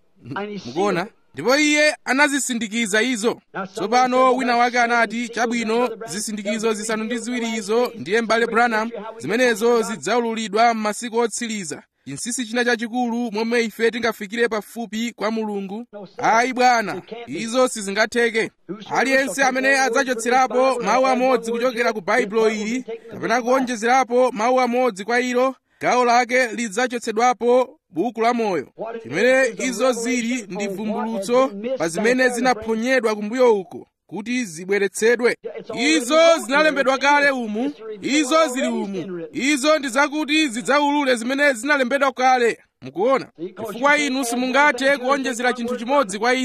Mukuona? Ndipo iye anazisindikiza izo. Tsopano wina wake anati, chabwino, zisindikizo zisanu ndi ziwiri izo ndiye m'bale Branham, zimenezo zidzaululidwa m'masiku otsiriza. Chinsinsi china chachikulu momwe ife tingafikire pafupi kwa Mulungu. Ayi bwana, izo sizingatheke. Aliyense amene adzachotserapo mawu amodzi kuchokera ku baibulo ili kapena kuonjezerapo mawu amodzi kwa ilo, gawo lake lidzachotsedwapo buku la moyo. Chimene izo zili ndi vumbulutso pa zimene zinaphonyedwa kumbuyo uko kuti zibweretsedwe. Izo zinalembedwa kale umu, izo zili umu, izo ndi zakuti zidzaulule zimene zinalembedwa kale. Mukuona? Chifukwa inu simungathe kuonjezera chinthu chimodzi kwa izo,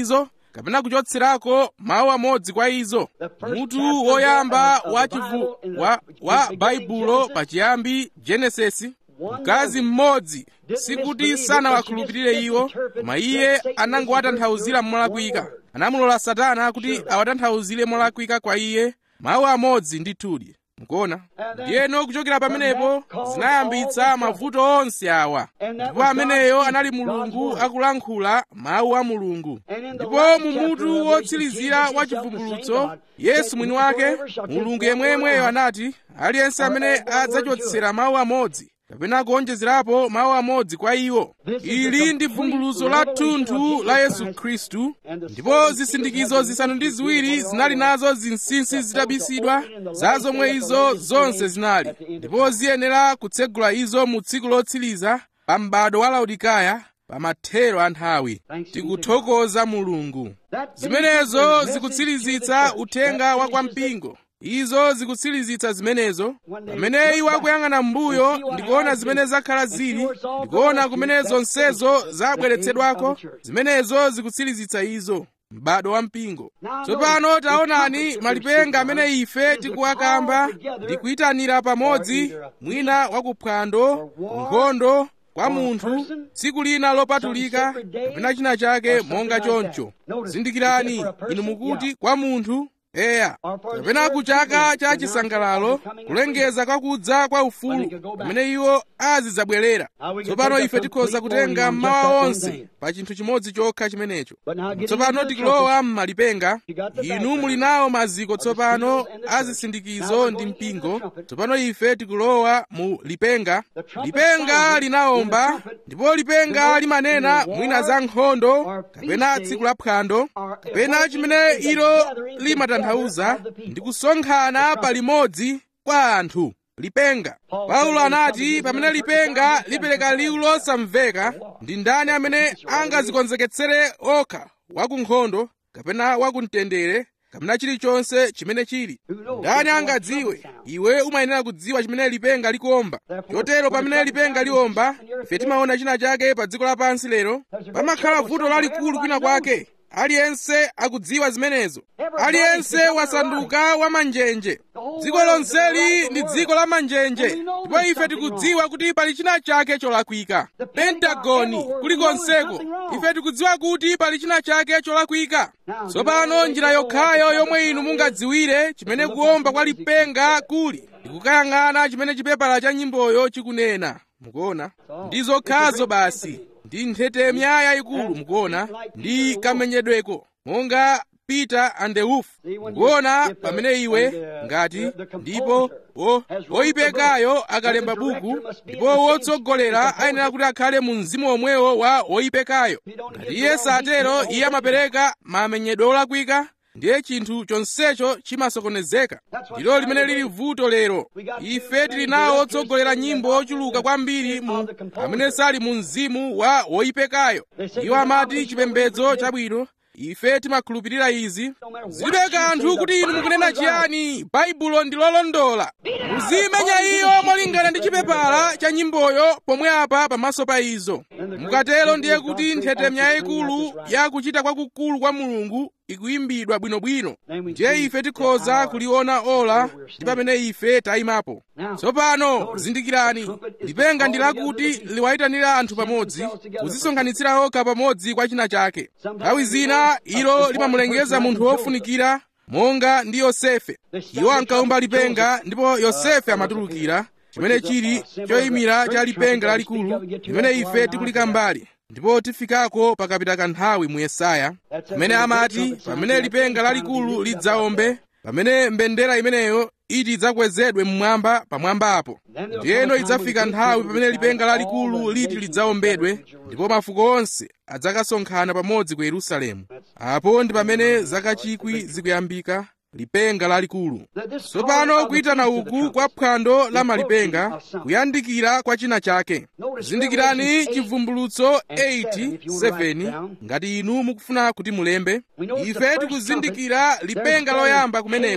kapena kuchotserako mawu amodzi kwa izo. Mutu woyamba wa chivu wa, wa baibulo pachiyambi Genesisi, mkazi mmodzi sikuti sanawakhulupirire iwo, koma iye anangowatanthauzira molakwika. Anamulola Satana kuti awatanthauzire molakwika kwa iye mawu amodzi ndithudi. Mukuona? Ndiyeno kuchokera pamenepo zinayambitsa mavuto onse awa. Ndipo ameneyo anali Mulungu akulankhula mawu a Mulungu. Ndipo mu mutu wotsirizira wa chivumbulutso, Yesu mwini wake, Mulungu yemwemweyo anati, aliyense amene adzachotsera mawu amodzi kapena kuonjezerapo mawu amodzi kwa iwo. Ili ndi vumbulutso la thunthu la Yesu Khristu. Ndipo zisindikizo zisanu ndi ziwiri zinali nazo zinsinsi zitabisidwa za zomwe izo zonse zinali, ndipo ziyenera kutsegula izo mu tsiku lotsiriza pa m'bado wa Laodikaya pa mathero a nthawi. Tikuthokoza Mulungu. Zimenezo zikutsirizitsa uthenga wa kwa mpingo. Izo zikutsirizitsa zimenezo. Pamene iwo akuyang'ana m'mbuyo ndikuona zimene zakhala zili, ndikuona kumene zonsezo zabweretsedwako, zimenezo zikutsirizitsa izo, m'bado wa mpingo. Tsopano taonani malipenga amene ife tikuwakamba ndi kuyitanira pamodzi, mwina wakuphwando, nkhondo, kwa munthu, tsiku lina lopatulika, kapena china chake monga choncho. Zindikirani, inu mukuti kwa munthu, eya, kapena ku chaka cha chisangalalo, kulengeza kwa kudza kwa ufulu pamene iwo azidzabwerera. Tsopano ife tikhoza kutenga mawa onse pa chinthu chimodzi chokha chimenecho. Tsopano tikulowa m'malipenga. Inu muli nawo maziko tsopano azisindikizo ndi mpingo. Tsopano ife tikulowa mu lipenga. Lipenga linaomba, ndipo lipenga limanena mwina za nkhondo, kapena tsiku la phwando, kapena chimene ilo limatanthauza ndi kusonkhana palimodzi kwa anthu. Lipenga. Paulo anati pamene lipenga lipereka liwu losamveka, ndi ndani amene angazikonzeketsere okha wakunkhondo kapena wakumtendere kapena chilichonse chimene chili? Ndani angadziwe? Iwe umayenera kudziwa chimene lipenga likuomba. Chotero pamene lipenga liomba, ife timaona china chake pa dziko lapansi lero, pamakhala vuto lalikulu kwina kwake. Aliyense akudziwa zimenezo. Aliyense wasanduka wamanjenje. Dziko lonseli ndi dziko la manjenje. Ndipo ife tikudziwa kuti pali china chake cholakwika. Pentagoni kulikonseko, ife tikudziwa kuti pali china chake cholakwika. Tsopano njira yokhayo yomwe inu mungadziwire chimene kuomba kwa lipenga kuli, ndikukayang'ana chimene chipepala cha nyimboyo chikunena. Mukuona? Ndi zokhazo basi. Ndi nthetemya yayikulu, mukuona, ndi kamenyedweko monga Peter and the Wolf. Mukuona pamene iwe ngati ndipo woyipekayo akalemba buku, ndipo wotsogolera ayenera kuti akhale mu mzimu omwewo wa woyipekayo. Ngati iye satero, iye amapereka mamenyedwe olakwika, ndiye chinthu chonsecho chimasokonezeka. Ndilo limene lili vuto lero. Ife tili nawo otsogolera nyimbo ochuluka kwambiri mu amene sali mu mzimu wa woyipekayo. Iwo amati chipembedzo chabwino. Ife timakhulupirira izi. Zilibe kanthu kuti inu mukunena chiyani, baibulo ndi lolondola. Muzimenya iyo molingana ndi chipepala cha nyimboyo pomwe apa pamaso pa izo. Mukatero ndiye kuti nthetemya yayikulu ya kuchita kwakukulu kwa Mulungu ikuyimbidwa bwinobwino. Ndiye ife tikhoza kuliona ola ndi pamene ife tayimapo. Tsopano zindikirani, lipenga ndi lakuti liwayitanira anthu pamodzi, kuzisonkhanitsira okha pamodzi kwa china chake. Nthawi zina ilo limamulengeza munthu wofunikira, monga ndi Yosefe. Iwo ankawumba lipenga, ndipo Yosefe amatulukira, chimene chili choyimira cha lipenga lalikulu limene ife tikulika mbali. Ndipo tifikako pakapita kanthawi mu Yesaya, pamene amati pamene lipenga lalikulu lidzaombe, pamene mbendera imeneyo iti idzakwezedwe mmwamba pamwamba apo. Ndiyeno idzafika nthawi pamene lipenga lalikulu liti lidzaombedwe, ndipo mafuko onse adzakasonkhana pamodzi ku Yerusalemu. Apo ndi pamene zaka chikwi zikuyambika, lipenga lalikulu. Tsopano kuyitana uku kwa phwando la malipenga, kuyandikira kwa china chake. Zindikirani chivumbulutso eight seven ngati inu mukufuna kuti mulembe. Ife tikuzindikira lipenga loyamba kumeneko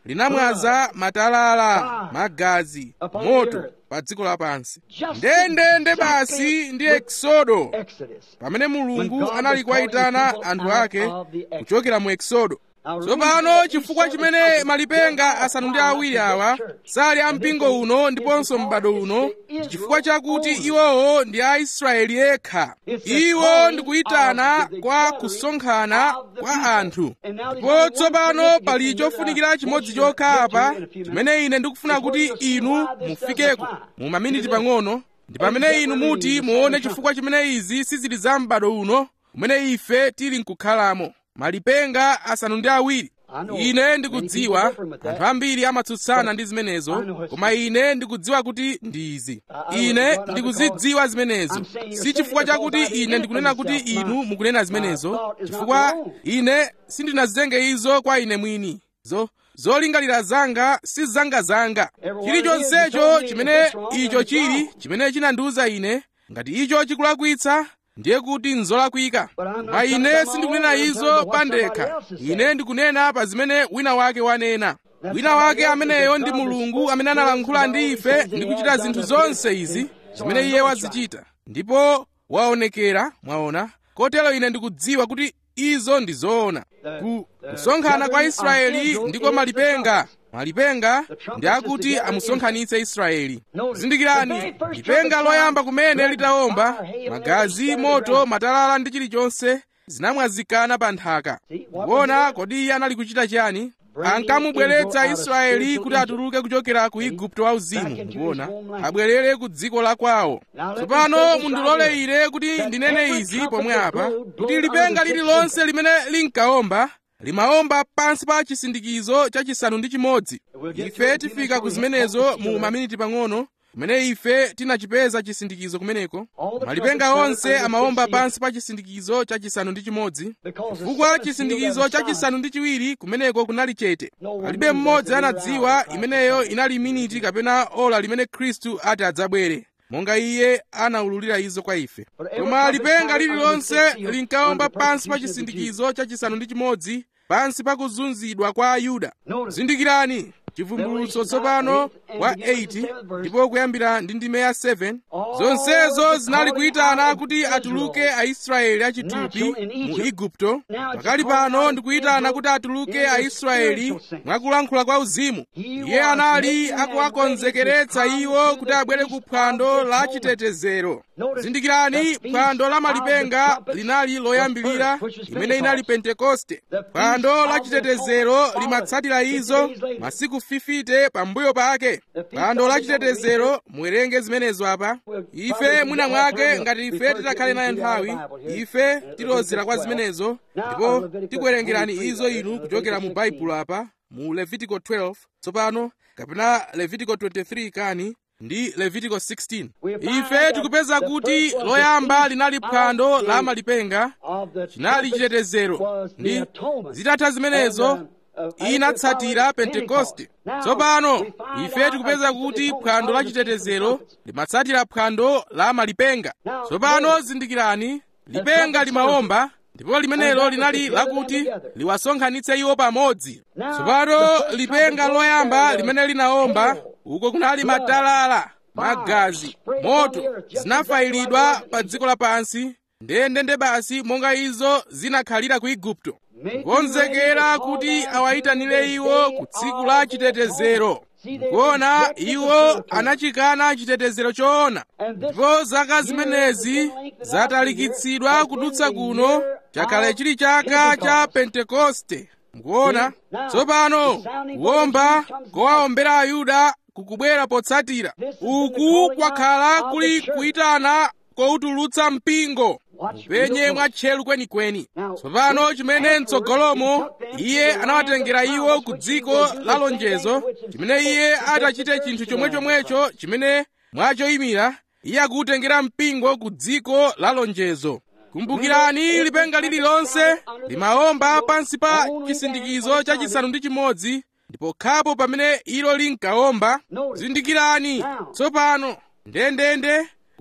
linamwaza matalala, magazi, moto pa dziko lapansi. Ndendende basi ndi Eksodo, pamene Mulungu anali kuwayitana anthu ake kuchokera mu Eksodo. Tsopano chifukwa chimene malipenga asanu ndi awiri awa sali a mpingo uno ndiponso m'bado uno, chifukwa chakuti iwowo ndi Aisraeli ekha. Iwo ndi kuyitana kwa kusonkhana kwa anthu. Ndipo tsopano pali chofunikira chimodzi chokha apa chimene ine ndikufuna kuti inu mufikeko mu maminiti pang'ono, ndi pamene inu muti muone chifukwa chimene izi sizili za m'bado uno umene ife tili nkukhalamo. Malipenga asanu ndi awiri. Ine ndikudziwa anthu ambiri amatsutsana ndi zimenezo, koma ine ndikudziwa kuti ndi izi. Ine ndikuzidziwa zimenezo, si chifukwa chakuti ine ndikunena kuti inu mukunena zimenezo, chifukwa ine sindinazitenge izo kwa ine mwini. zo zolingalira zanga si zanga zanga. Chilichonsecho chimene icho chili chimene chinandiwuza ine, ngati icho chikulakwitsa ndiye kuti nzolakwika. Koma ine sindikunena izo pandekha. Ine ndikunena pa zimene wina wake wanena. Wina wake ameneyo ndi Mulungu amene analankhula ndi ife ndi kuchita zinthu zonse izi zimene iye wazichita, ndipo waonekera, mwaona. Kotero ine ndikudziwa kuti izo ndi zoona. Ku kusonkhana kwa Israeli ndiko malipenga. Malipenga ndi akuti amusonkhanitse Israeli. Zindikirani, lipenga loyamba kumene litawomba, magazi, moto, matalala ndi chilichonse zinamwazikana pa nthaka. Kuona kodi iye anali kuchita chiyani? Ankamubweretsa Israeli kuti atuluke kuchokera ku Igupto wauzimu, kuona abwerere ku dziko la kwawo. Tsopano mundilole ine kuti ndinene izi pomwe apa, kuti lipenga lililonse limene linkawomba limawomba pansi pa chisindikizo chachisanu ndi chimodzi. Ife tifika ku zimenezo mu maminiti pang'ono, kumene ife tinachipeza chisindikizo kumeneko. Malipenga onse amawomba pansi pa chisindikizo chachisanu ndi chimodzi, chifukwa chisindikizo chachisanu ndi chiwiri kumeneko kunali chete. Palibe mmodzi anadziwa imeneyo inali miniti kapena ola limene Khristu ati adzabwere, monga iye anaululira izo kwa ife. Koma lipenga lililonse linkawomba pansi pa chisindikizo chachisanu ndi chimodzi, pansi pa kuzunzidwa kwa Ayuda. Zindikirani, chivumbulutso tsopano wa eight ndipo kuyambira ndi ndime ya seven, zonsezo zinali kuyitana kuti atuluke Aisraeli achitupi mu Igupto. Pakali pano ndikuyitana kuti atuluke Aisraeli mwakulankhula kwa uzimu. Iye anali akuwakonzekeretsa iwo kuti abwere ku phwando la chitetezero. Zindikirani, phwando la malipenga linali loyambilira, imene inali Pentekoste. Phwando la chitetezero limatsatira izo masiku fifty pambuyo pake. Phwando la chitetezero muwerenge zimenezo apa. Ife mwina mwake ngati ife titakhale nayo nthawi, ife tilozera kwa zimenezo, ndipo tikuwerengerani izo inu kuchokera mu Baibulo apa, mu Levitical twelve tsopano, kapena Levitical twenty-three kani, ndi Levitical sixteen. Ife tikupeza kuti loyamba linali phwando la malipenga, chinali chitetezero, ndi zitatha zimenezo inatsatira Pentekoste. Tsopano ife tikupeza kuti phwando la chitetezero limatsatira phwando la malipenga. Tsopano zindikirani, lipenga limawomba, ndipo limenelo linali lakuti liwasonkhanitse iwo pamodzi. Tsopano lipenga loyamba limene linawomba, uko kunali matalala, magazi, moto, zinafayilidwa pa dziko lapansi, ndendende basi monga izo zinakhalira ku Igupto, kukonzekera kuti awayitanire iwo ku tsiku la chitetezero. Kuona iwo anachikana chitetezero choona, ndipo zaka zimenezi zatalikitsidwa kudutsa kuno, chakale chili chaka cha Pentekoste. Mukuona, tsopano kuwomba kowawombera Ayuda kukubwera potsatira. Uku kwakhala kuli kuyitana koutulutsa mpingo penye mwatcheru kwenikweni. Tsopano chimene mtsogolomo iye anawatengera iwo ku dziko la lonjezo, chimene iye atachite chinthu chomwechomwecho chimene mwachoyimira, iye akutengera mpingo ku dziko la lonjezo. Kumbukirani, lipenga lililonse limawomba pansi pa chisindikizo chachisanu ndi chimodzi, ndipo khapo pamene ilo linkawomba. Zindikirani, tsopano ndendende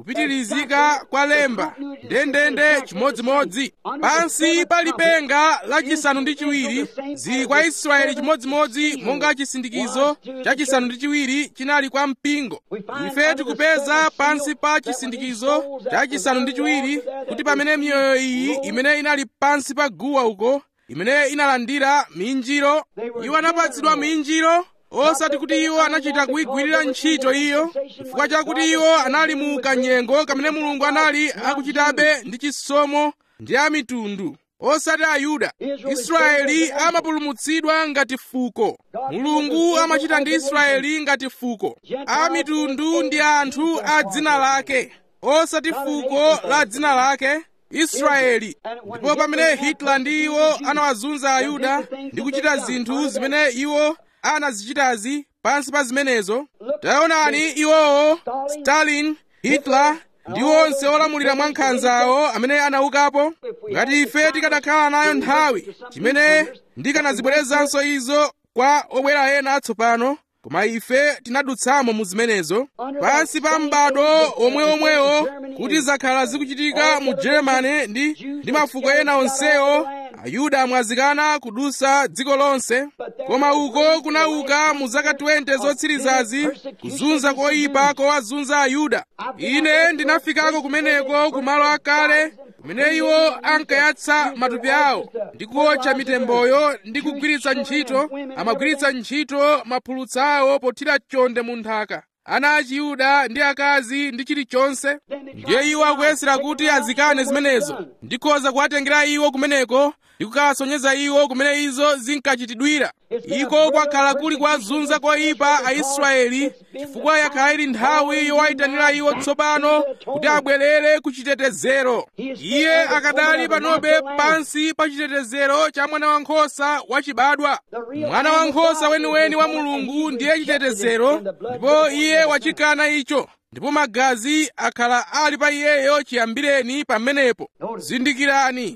kupitirizika kwa lemba ndendende chimodzimodzi. Pansi pa lipenga lachisanu ndi chiwiri zili kwa Israeli chimodzimodzi monga chisindikizo cha chisanu ndi chiwiri chinali kwa mpingo. Ife tikupeza pansi pa chisindikizo cha chisanu ndi chiwiri kuti pamene miyoyo iyi imene inali pansi pa guwa uko, imene inalandira minjiro, iwo anapatsidwa minjiro, osati kuti iwo anachita kuyigwirira ntchito iyo, chifukwa chakuti iwo anali mu kanyengo kamene Mulungu anali akuchitabe ndi chisomo ndi a mitundu, osati Ayuda. Israeli amapulumutsidwa ngati fuko. Mulungu amachita ndi Israeli ngati fuko. A mitundu ndi anthu a dzina lake, osati fuko la dzina lake, Israeli. Ndipo pamene Hitler ndi iwo anawazunza Ayuda ndi kuchita zinthu zimene iwo anazichitazi pansi pa zimenezo, taonani iwowo, Stalin, Hitler ndi onse olamulira mwa nkhanzawo amene anaukapo. Ngati ife tikanakhala nayo nthawi, chimene ndikanazibwerezanso izo kwa obwera ena atsopano, koma ife tinadutsamo mu zimenezo pansi pa m'bado omweomwewo kuti zakhala zikuchitika mu Germany ndi, ndi mafuko ena onsewo. Ayuda amwazikana kudusa dziko lonse, koma uko kunauka mu zaka twenty zotsirizazi kuzunza koyipa kowazunza Ayuda. Ine ndinafikako kumeneko kumalo akale kumene iwo ankayatsa matupi awo ndi kuotcha mitemboyo ndi kugwiritsa ntchito, amagwiritsa ntchito maphulutsa awo pothira chonde mu nthaka, ana a Chiyuda ndi akazi ndi chilichonse. Ndiye iwo akuyesera kuti azikane zimenezo, ndikhoza kuwatengera iwo kumeneko ndi kukawasonyeza iwo kumene izo zinkachitidwira. Iko kwakhala kuli kuwazunza koyipa a Israeli, chifukwa yakhala ili nthawi yowayitanira iwo tsopano kuti abwerere ku chitetezero. Iye akadali panobe pansi pa chitetezero cha mwana wankhosa wachibadwa. Mwana wankhosa weniweni wa Mulungu ndiye chitetezero, ndipo iye wachikana icho, ndipo magazi akhala ali pa iyeyo chiyambireni pamenepo. Zindikirani,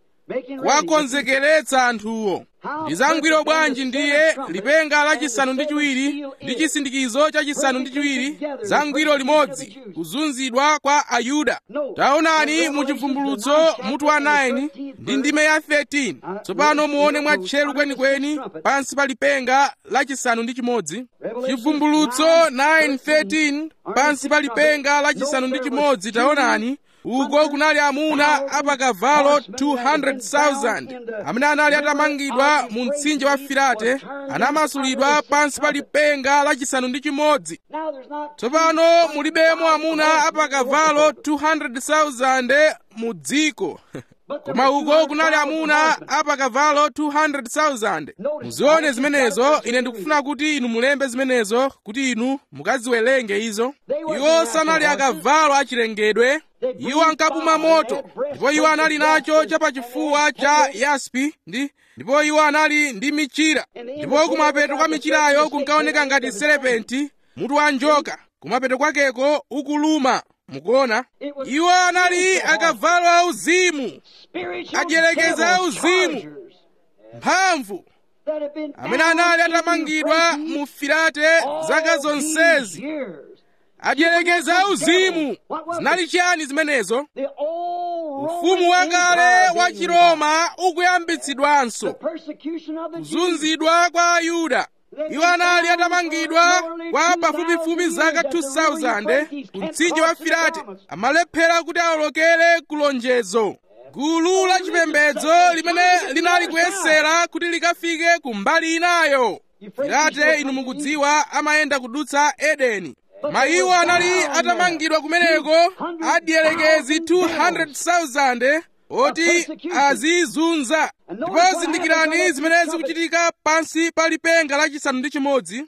kwakonzekeretsa anthuwo. Ndi zangwiro bwanji ndiye lipenga lachisanu ndi chiwiri ndi chisindikizo cha chisanu ndi chiwiri, zangwiro limodzi, kuzunzidwa kwa Ayuda. Taonani mu chivumbulutso mutu wa nine ndi ndime ya thirteen. Tsopano muone mwa tcheru kwenikweni pansi pa lipenga lachisanu ndi chimodzi. Chivumbulutso nine thirteen pansi pa lipenga lachisanu ndi chimodzi. Taonani uko kunali amuna apakavalo two hundred thousand amene anali atamangidwa mu mtsinje wa Firate, anamasulidwa pansi pa lipenga lachisanu ndi chimodzi. Tsopano mulibemo amuna apakavalo two hundred thousand mu dziko, koma uko kunali amuna apakavalo two hundred thousand. Muzione zimenezo. Ine ndikufuna kuti inu mulembe zimenezo kuti inu mukaziwerenge izo. Iwo sanali akavalo achilengedwe, iwo ankapuma moto, ndipo iwo anali nacho chapachifuwa cha yaspi, ndi ndipo iwo anali ndi michira, ndipo kumapeto kwa michirayo kunkaoneka ngati serepenti, mutu wa njoka, kumapeto kwakeko ukuluma. Mukuona, iwo anali akavalo auzimu, adyelekeza auzimu, mphamvu, amene anali atamangidwa mu Firate zaka zonsezi. Adyelekeza auzimu. Zinali chiyani zimenezo? Ufumu wakale wa Chiroma ukuyambitsidwanso, kuzunzidwa kwa Ayuda. Iwo anali atamangidwa kwa pafupifupi zaka two thousand ku mtsinje wa Firate, amalephera kuti awolokere ku lonjezo. Gulu la chipembedzo limene linali kuyesera kuti likafike ku mbali inayo. Firate, inu mukudziwa, amayenda kudutsa Edeni. Ma iwo anali atamangidwa kumeneko adyelekezi two hundred thousand oti azizunza. Ndipo zindikirani zimene zikuchitika pansi pa lipenga lachisanu ndi chimodzi.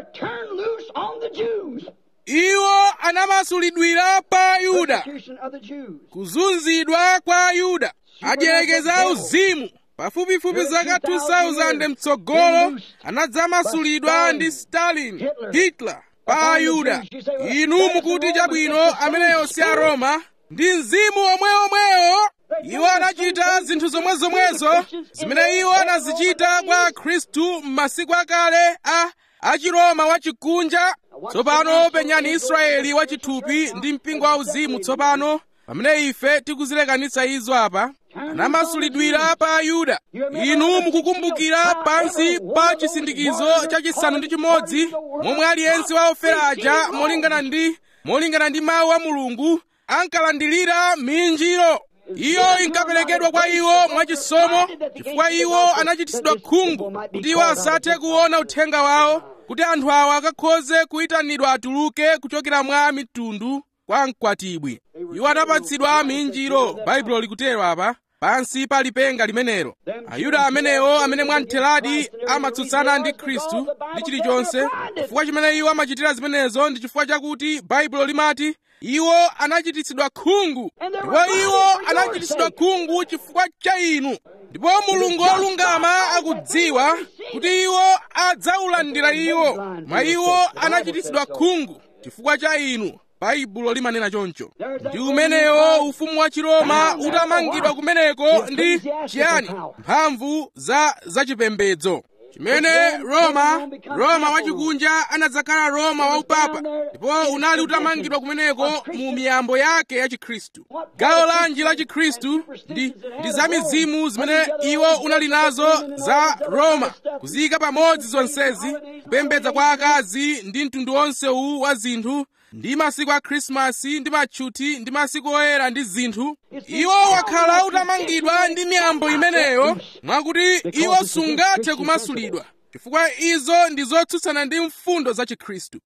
Iwo anamasulidwira pa Ayuda, kuzunzidwa kwa Ayuda, adyelekeza auzimu. Pafupifupi zaka two thousand mtsogolo anadzamasulidwa ndi Stalin, Hitler, pa Ayuda. Inu mukuti chabwino, ameneyo si Aroma, ndi mzimu omweomwewo. Iwo anachita zinthu zomwezomwezo zimene iwo anazichita kwa Khristu m'masiku akale a achiroma wachikunja. Tsopano penyani Israeli wachithupi ndi mpingo wauzimu tsopano pamene ife tikuzilekanitsa izo apa anamasulidwira pa Ayuda. Inu mukukumbukira pansi pa chisindikizo chachisanu ndi chimodzi momwe aliyense wa ofera aja molingana ndi molingana ndi mawu a Mulungu ankalandilira minjiro. Iyo inkaperekedwa kwa iwo mwachisomo chifukwa iwo anachititsidwa khungu kuti iwo asathe kuona uthenga wawo, kuti anthu awa akakhoze kuyitanidwa atuluke kuchokera mwa mitundu kwa mkwatibwi. Iwo anapatsidwa minjiro, Baibulo likutero apa, pansi pa lipenga limenelo. Ayuda amenewo amene mwamtheradi amatsutsana ndi Khristu ndi chilichonse, chifukwa chimene iwo amachitira zimenezo ndi chifukwa chakuti Baibulo limati iwo anachititsidwa khungu, ndipo iwo anachititsidwa khungu chifukwa cha inu. Ndipo Mulungu wolungama akudziwa kuti iwo adzaulandira iwo, koma iwo anachititsidwa khungu chifukwa cha inu. Baibulo limanena choncho. Ndi umenewo ufumu wa Chiroma utamangidwa kumeneko ndi chiyani? Mphamvu za zachipembedzo. Chimene Roma, Roma wachikunja anadzakhala Roma waupapa, ndipo unali utamangidwa kumeneko mu miyambo yake ya Chikhristu. Gawo lanji la Chikhristu ndi, ndi za mizimu zimene iwo unali nazo za Roma, kuziyika pamodzi zonsezi, kupembedza kwa akazi ndi mtundu wonse uwu wa zinthu, ndi masiku a Krismasi ndi matchuthi ndi masiku oyera ndi zinthu. Iwo wakhala utamangidwa ndi miyambo imeneyo mwakuti iwo sungathe kumasulidwa, chifukwa izo ndi zotsutsana ndi mfundo za Chikhristu.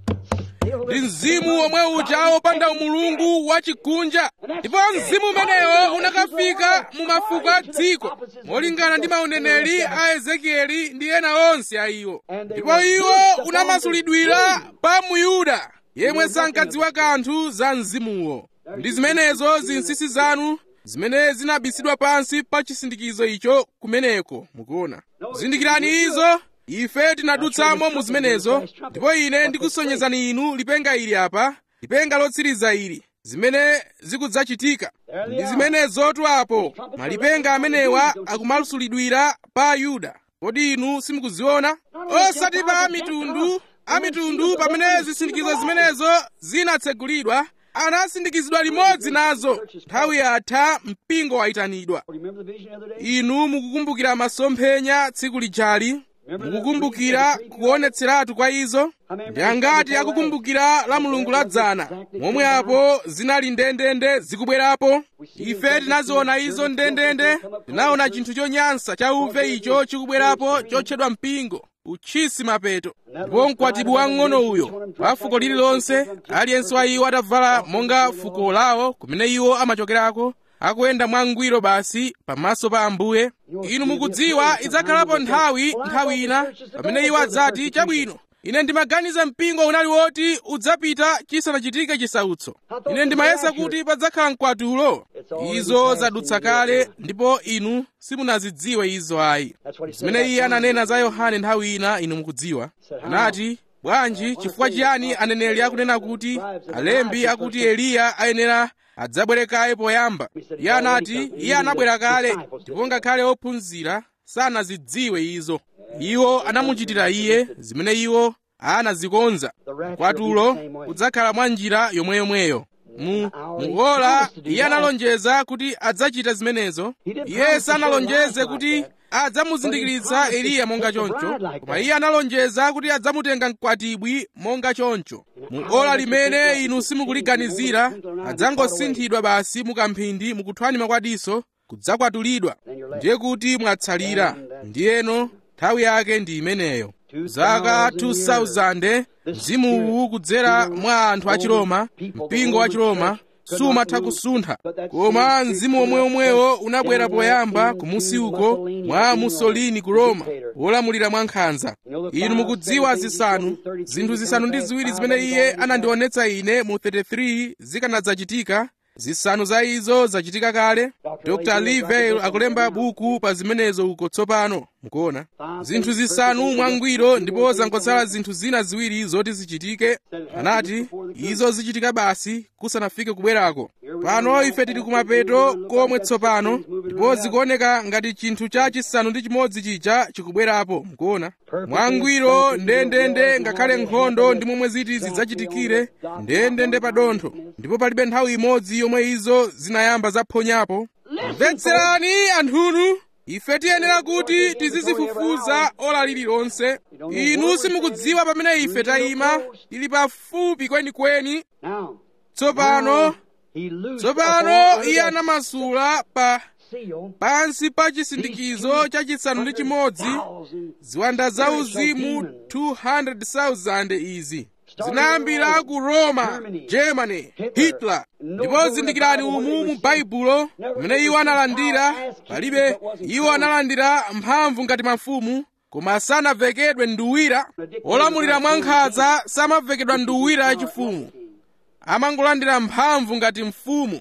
Ndi mzimu omwe uja wopanda umulungu wachikunja. Ndipo mzimu umenewo unakafika mu mafuko a dziko molingana ndi mauneneri a Ezekieli ndi ena onse a iwo. Ndipo iwo unamasulidwira pa Muyuda yemwe sankadziwa kanthu za mzimuwo. Ndi zimenezo zinsinsi zanu zimene zinabisidwa pansi pa chisindikizo icho kumeneko. Mukuona, zindikirani izo. Ife tinadutsamo mu zimenezo, ndipo ine ndikusonyezani inu lipenga ili apa, lipenga lotsiriza ili, zimene zikudzachitika. Ndi zimenezotu apo malipenga amenewa akumasulidwira pa Ayuda. Kodi inu simukuziona? Osati pa mitundu a mitundu. Pamene zisindikizo zimenezo zinatsegulidwa, anasindikizidwa limodzi nazo. Nthawi yatha mpingo wayitanidwa. Inu mukukumbukira masomphenya tsiku lijali? Mukukumbukira kuonetseratu kwa izo? Ndi angati akukumbukira la Mulungu la dzana, momwe apo zinali ndendende zikubwerapo? Ife tinaziona izo ndendende. Tinaona chinthu chonyansa cha uve icho chikubwerapo chotchedwa mpingo, uchisi mapeto. Ndipo mkwatibu wang'ono uyo wa fuko lililonse, aliyense wa iwo atavala monga fuko lawo kumene iwo amachokerako, akuyenda mwangwiro basi pamaso pa Ambuye. Inu mukudziwa idzakhalapo nthawi nthawi ina pamene iwo adzati, chabwino, ine ndimaganiza mpingo unali woti udzapita chisanachitike chisautso. Ine ndimayesa kuti padzakhala mkwatulo. Izo zadutsa kale, ndipo inu simunazidziwe izo ayi. Zimene iye ananena za Yohane nthawi ina inu mukudziwa. Anati, bwanji, chifukwa chiyani aneneri akunena kuti alembi akuti Eliya ayenera adzabwerekaye poyamba? Iye anati iye anabwera kale, ndipo ngakhale ophunzira sanazidziwe izo. Iwo anamuchitira iye zimene iwo anazikonza. Mkwatulo kudzakhala mwa njira yomweyomweyo. Mu muola iye analonjeza kuti adzachita zimenezo. Iye sanalonjeze kuti adzamuzindikiritsa Eliya monga choncho, koma iye analonjeza kuti adzamutenga mkwatibwi monga choncho. Mu ola limene inu simukuliganizira, adzangosinthidwa basi mukamphindi mukuthwani makwadiso kudzakwatulidwa. Ndiye kuti mwatsalira. Ndiyeno nthawi yake ndi imeneyo. Zaka two thousand mzimuwu kudzera mwa anthu a Chiroma, mpingo wa Chiroma sumatha kusuntha. Koma mzimu omweomwewo unabwera poyamba kumusi uko mwa Mussolini ku Roma, wolamulira mwa nkhanza. Inu mukudziwa zisanu, zinthu zisanu ndi ziwiri zimene iye anandionetsa ine mu thirty-three zikanadzachitika. Zisanu za izo zachitika kale. Doctor Livell akulemba buku pa zimenezo uko tsopano. Mukuona zinthu zisanu mwangwiro, ndipo zangotsala zinthu zina ziwiri zoti zichitike. Anati izo zichitika basi kusanafike kubwerako. Pano ife tili kumapeto komwe tsopano, ndipo ndipo zikuoneka ngati chinthu cha chisanu ndi chimodzi chija chikubwerapo. Mukuona mwangwiro ndendende, ngakhale nkhondo ndi momwe ziti zidzachitikire ndendende pa dontho, ndipo palibe nthawi imodzi yomwe izo zinayamba zaphonyapo. Mvetserani anthunu, ife tiyenera kuti tizizifufuza ola lililonse. Inu simukudziwa pamene ife tayima, tili pafupi kwenikweni. Tsopano tsopano iye anamasula pa pansi pa chisindikizo cha chisanu ndi chimodzi ziwanda za uzimu two hundred thousand izi zinayambira ku Roma, Germany, Hitler. Ndipo zindikirani umu mu Baibulo pamene iwo analandira, palibe iwo analandira mphamvu ngati mafumu, koma sanavekedwe nduwira. Olamulira mwankhanza samavekedwa nduwira yachifumu, amangolandira mphamvu ngati mfumu.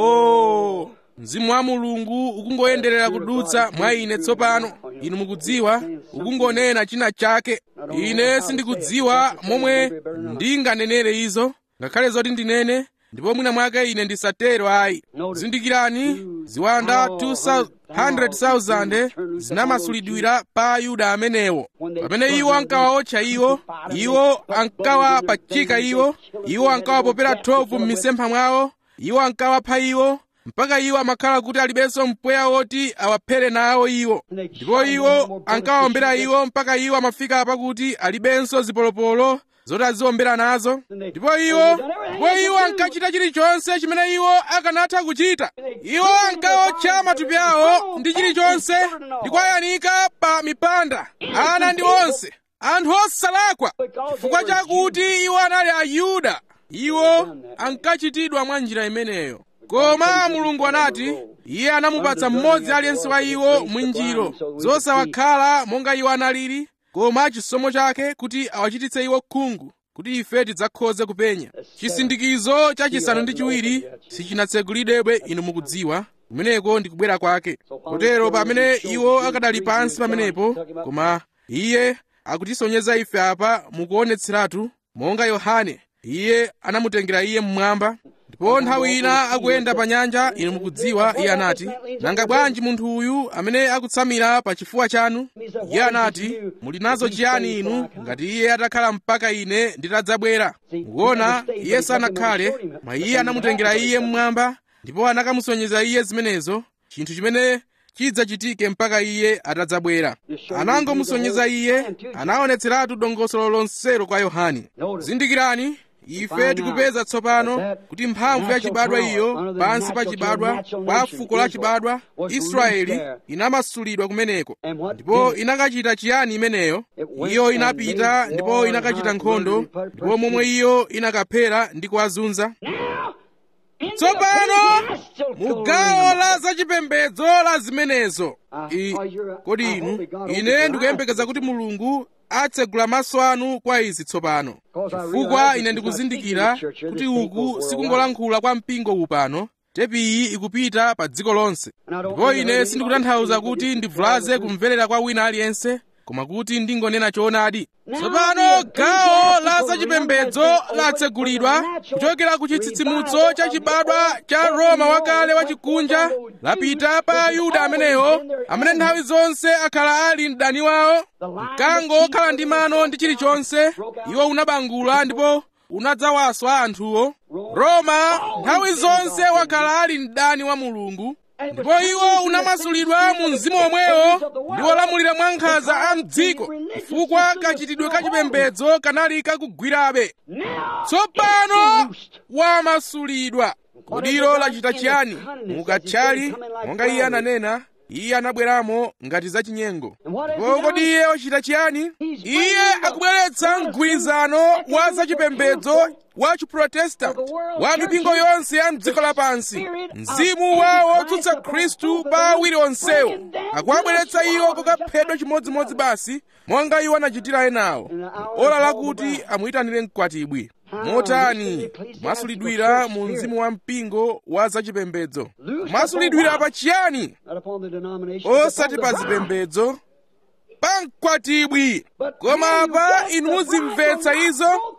Oh, mzimu wa Mulungu ukungoyenderera kudutsa mwa ine tsopano. Inu mukudziwa, ukungonena china chake. Ine sindikudziwa momwe ndinganenere izo, ngakhale zoti ndinene, ndipo mwina mwake ine ndisatero ayi. Zindikirani, ziwanda two hundred thousand zinamasulidwira pa Ayuda amenewo. Pamene iwo ankawawotcha iwo, iwo ankawapachika iwo, iwo ankawapopera thovu m'misempha mwawo, iwo ankawapha iwo, mpaka iwo amakhala kuti alibenso mpweya woti awaphere nawo iwo. Ndipo iwo ankawawombera iwo mpaka iwo amafika pakuti alibenso zipolopolo zoti aziwombera nazo. Ndipo iwo ndipo iwo ankachita chilichonse chimene iwo akanatha kuchita. Iwo ankawotcha matupi awo ndi chilichonse ndi kuwayanika pa mipanda, ana ndi onse, anthu osalakwa, chifukwa chakuti iwo anali Ayuda. Iwo ankachitidwa mwa njira imeneyo. Koma Mulungu anati iye anamupatsa mmodzi aliyense wa iwo mwinjiro zosawakhala monga iwo analili, koma chisomo chake kuti awachititse iwo khungu, kuti ife tidzakhoze kupenya. Chisindikizo cha chisanu ndi chiwiri sichinatsekulidwebe, inu mukudziwa kumeneko ndi kubwera kwake. Kotero pamene iwo akadali pansi pamenepo, koma iye akutisonyeza ife apa mukuonetseratu monga Yohane, iye anamutengera iye mmwamba. Ndipo nthawi ina akuyenda pa nyanja, inu mukudziwa, iye anati, nanga bwanji munthu uyu amene akutsamira pa chifuwa chanu? Iye anati, muli nazo chiyani inu ngati iye atakhala mpaka ine nditadzabwera? Mukuona, iye sanakhale, mwa iye anamutengera iye mmwamba, ndipo anakamusonyeza iye zimenezo, chinthu chimene chidzachitike mpaka iye atadzabwera. Anangomusonyeza iye, anaonetseratu dongosolo lonselo kwa Yohane. Zindikirani, ife tikupeza tsopano kuti mphamvu ya chibadwa iyo pansi pa chibadwa kwa fuko la chibadwa Israeli inamasulidwa kumeneko. Ndipo inakachita chiyani imeneyo? Iyo inapita ndipo inakachita nkhondo, ndipo momwe iyo inakaphera ndi kuwazunza. Tsopano mugawo la zachipembedzo la zimenezo, I, kodi inu, ine ndikuyembekeza kuti Mulungu atsegula maso anu kwa izi tsopano, chifukwa ine ndikuzindikira kuti uku sikungolankhula kwa mpingo upano, tepi iyi ikupita pa dziko lonse. Ndipo ine sindikutanthauza kuti ndivulaze kumverera kwa wina aliyense, koma kuti ndingonena choonadi. Tsopano gawo la zachipembedzo latsegulidwa kuchokera ku chitsitsimutso cha chibadwa cha Roma wakale wachikunja, lapita pa Ayuda amenewo amene nthawi zonse akhala ali mdani wawo, mkango okhala ndi mano ndi chilichonse. Iwo unabangula ndipo unadzawaswa anthuwo. Roma nthawi zonse wakhala ali mdani wa Mulungu, ndipo iwo unamasulidwa mu mzimu omwewo ndi olamulira mwankhanza a mdziko, chifukwa kachitidwe kachipembedzo kanali kakugwirabe. Tsopano wamasulidwa. Kodilo lachita chiyani? Mukatchali monga iye ananena, iye anabweramo ngati zachinyengo. Ndipo kodi iye wachita chiyani? Iye akubweretsa mgwirizano wa zachipembedzo wa chiprotestanti wa mipingo yonse ya mdziko lapansi. Mzimu wawo wotsutsa Khristu pa awiri onsewo akuwabweretsa iwo kukaphedwa chimodzimodzi basi monga iwo anachitira enawo, ola lakuti amuyitanire mkwatibwi. Motani masulidwira mu mzimu wa mpingo wa zachipembedzo? Masulidwira pa chiyani? Osati pa zipembedzo, pa mkwatibwi. Koma apa inu muzimvetsa izo,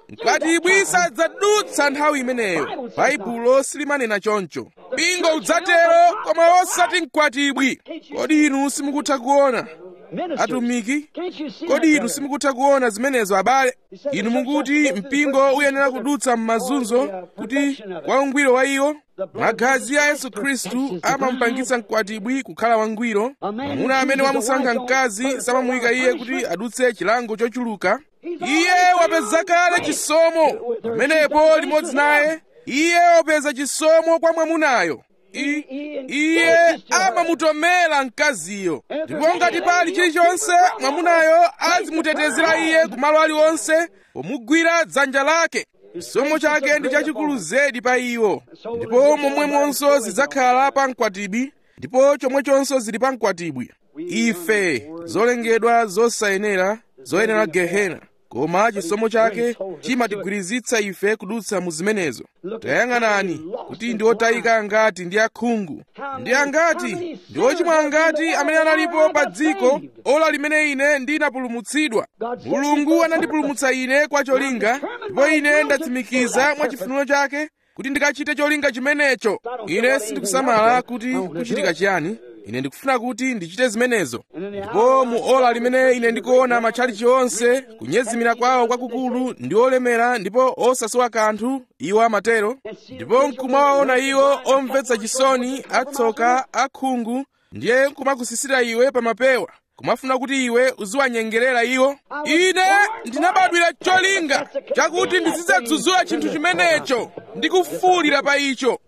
mkwatibwi sadzadutsa nthawi imeneyo. Baibulo silimanena choncho. Mpingo udzatero koma osati mkwatibwi. Kodi inu simukutha kuona? Atumiki, kodi inu simukutha kuona zimenezo abale? Inu mukuti mpingo uyenera kudutsa m'mazunzo kuti kwa ungwiro wa iwo. Magazi a Yesu Khristu amamupangitsa mkwatibwi kukhala wangwiro. Mwamuna amene wamusankha mkazi samamuyika iye kuti adutse chilango chochuluka. Iye wapeza kale chisomo pamenepo limodzi naye. Iye wapeza chisomo kwa mwamunayo. I, iye amamutomera mkaziyo. Ndipo ngati pali chilichonse mwamunayo azimutetezera iye kumalo aliwonse pomugwira dzanja lake. Chisomo chake ndi chachikulu zedi pa iwo. Ndipo momwemonso zidzakhala pa mkwatibwi, ndipo chomwechonso zili pa mkwatibwi. Ife zolengedwa zosayenera, zoyenera gehena, koma chisomo chake chimatigwirizitsa ife kudutsa mu zimenezo. Tayang'anani kuti ndi otayika angati ndi akhungu, ndi angati ndi ochimwa angati amene analipo pa dziko ola limene ine ndinapulumutsidwa. Mulungu anandipulumutsa ine kwa cholinga, ndipo ine ndatsimikiza mwa chifuniro chake kuti ndikachite cholinga chimenecho. Ine sindikusamala kuti kuchitika chiyani, ine ndikufuna kuti ndichite zimenezo. Ndipo mu ola limene ine ndikuona matchalichi onse kunyezimira kwawo kwakukulu ndi olemera ndipo osasowa kanthu, iwo amatero. Ndipo nkumawaona iwo omvetsa chisoni, atsoka, akhungu, ndiye nkumakusisira iwe pa mapewa, kumafuna kuti iwe uziwanyengerera iwo. Ine ndinabadwira cholinga chakuti ndizidzadzudzula chinthu chimenecho ndi kufuwulira pa icho.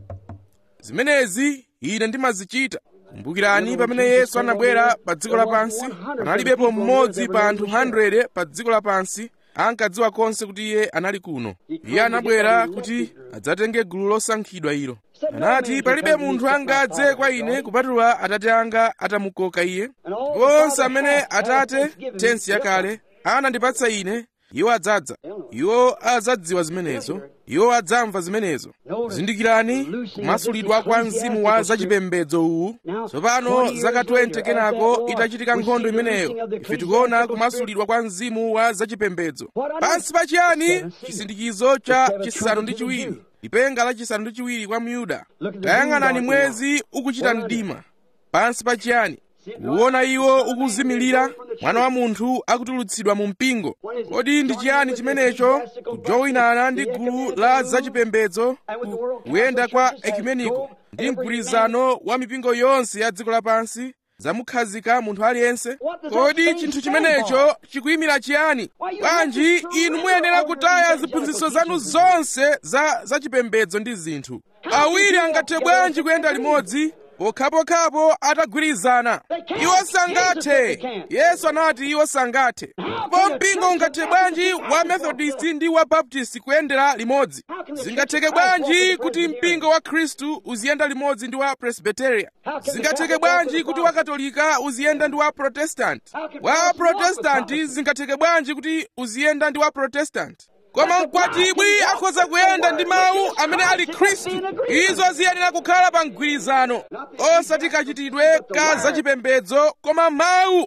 Zimenezi ine ndimazichita. Kumbukirani pamene Yesu anabwera pa dziko lapansi, panalibepo mmodzi pa anthu hundred pa dziko lapansi ankadziwa konse kuti iye anali kuno. Iye anabwera kuti adzatenge gulu losankhidwa ilo. Anati palibe munthu angadze kwa ine kupatula Atate anga atamukoka iye. Ndipo onse amene Atate, tensi yakale, anandipatsa ine, iwo adzadza. Iwo adzadziwa zimenezo. Iwo adzamva zimenezo. Zindikirani kumasulidwa kwa mzimu wa zachipembedzo uwu. Tsopano zaka twenty kenako itachitika nkhondo imeneyo, ife tikuona kumasulidwa kwa mzimu wa zachipembedzo. Pansi pa chiyani? Chisindikizo cha chisanu ndi chiwiri, lipenga la chisanu ndi chiwiri kwa Myuda. Tayang'anani mwezi ukuchita mdima. Pansi pa chiyani? Kuona iwo ukuzimilira, mwana wa munthu akutulutsidwa mu mpingo. Kodi ndi chiyani chimenecho? Kujowinana ndi gulu la zachipembedzo, kuyenda kwa ekumeniko ndi mgwirizano wa mipingo yonse ya dziko lapansi zamukhazika munthu aliyense. Kodi chinthu chimenecho chikuyimira chiyani? Bwanji inu muyenera kutaya ziphunzitso zanu zonse za zachipembedzo ndi zinthu. Awiri angathe bwanji kuyenda limodzi pokhapokhapo atagwirizana? Iwo sangathe. Yesu anati iwo sangathe. Po mpingo ungathe bwanji wa Methodist ndi wa Baptist kuyendera limodzi? Zingatheke bwanji kuti mpingo wa Khristu uziyenda limodzi ndi wa Presbyteria? Zingatheke bwanji kuti wa Katolika uziyenda ndi wa Protestant? Wa Protestant zingatheke bwanji kuti uziyenda ndi wa Protestant? Koma mkwatibwi akhoza kuyenda ndi mawu amene ali Khristu. Izo ziyenera kukhala pa mgwirizano, osati kachitidwe ka zachipembedzo, koma mawu.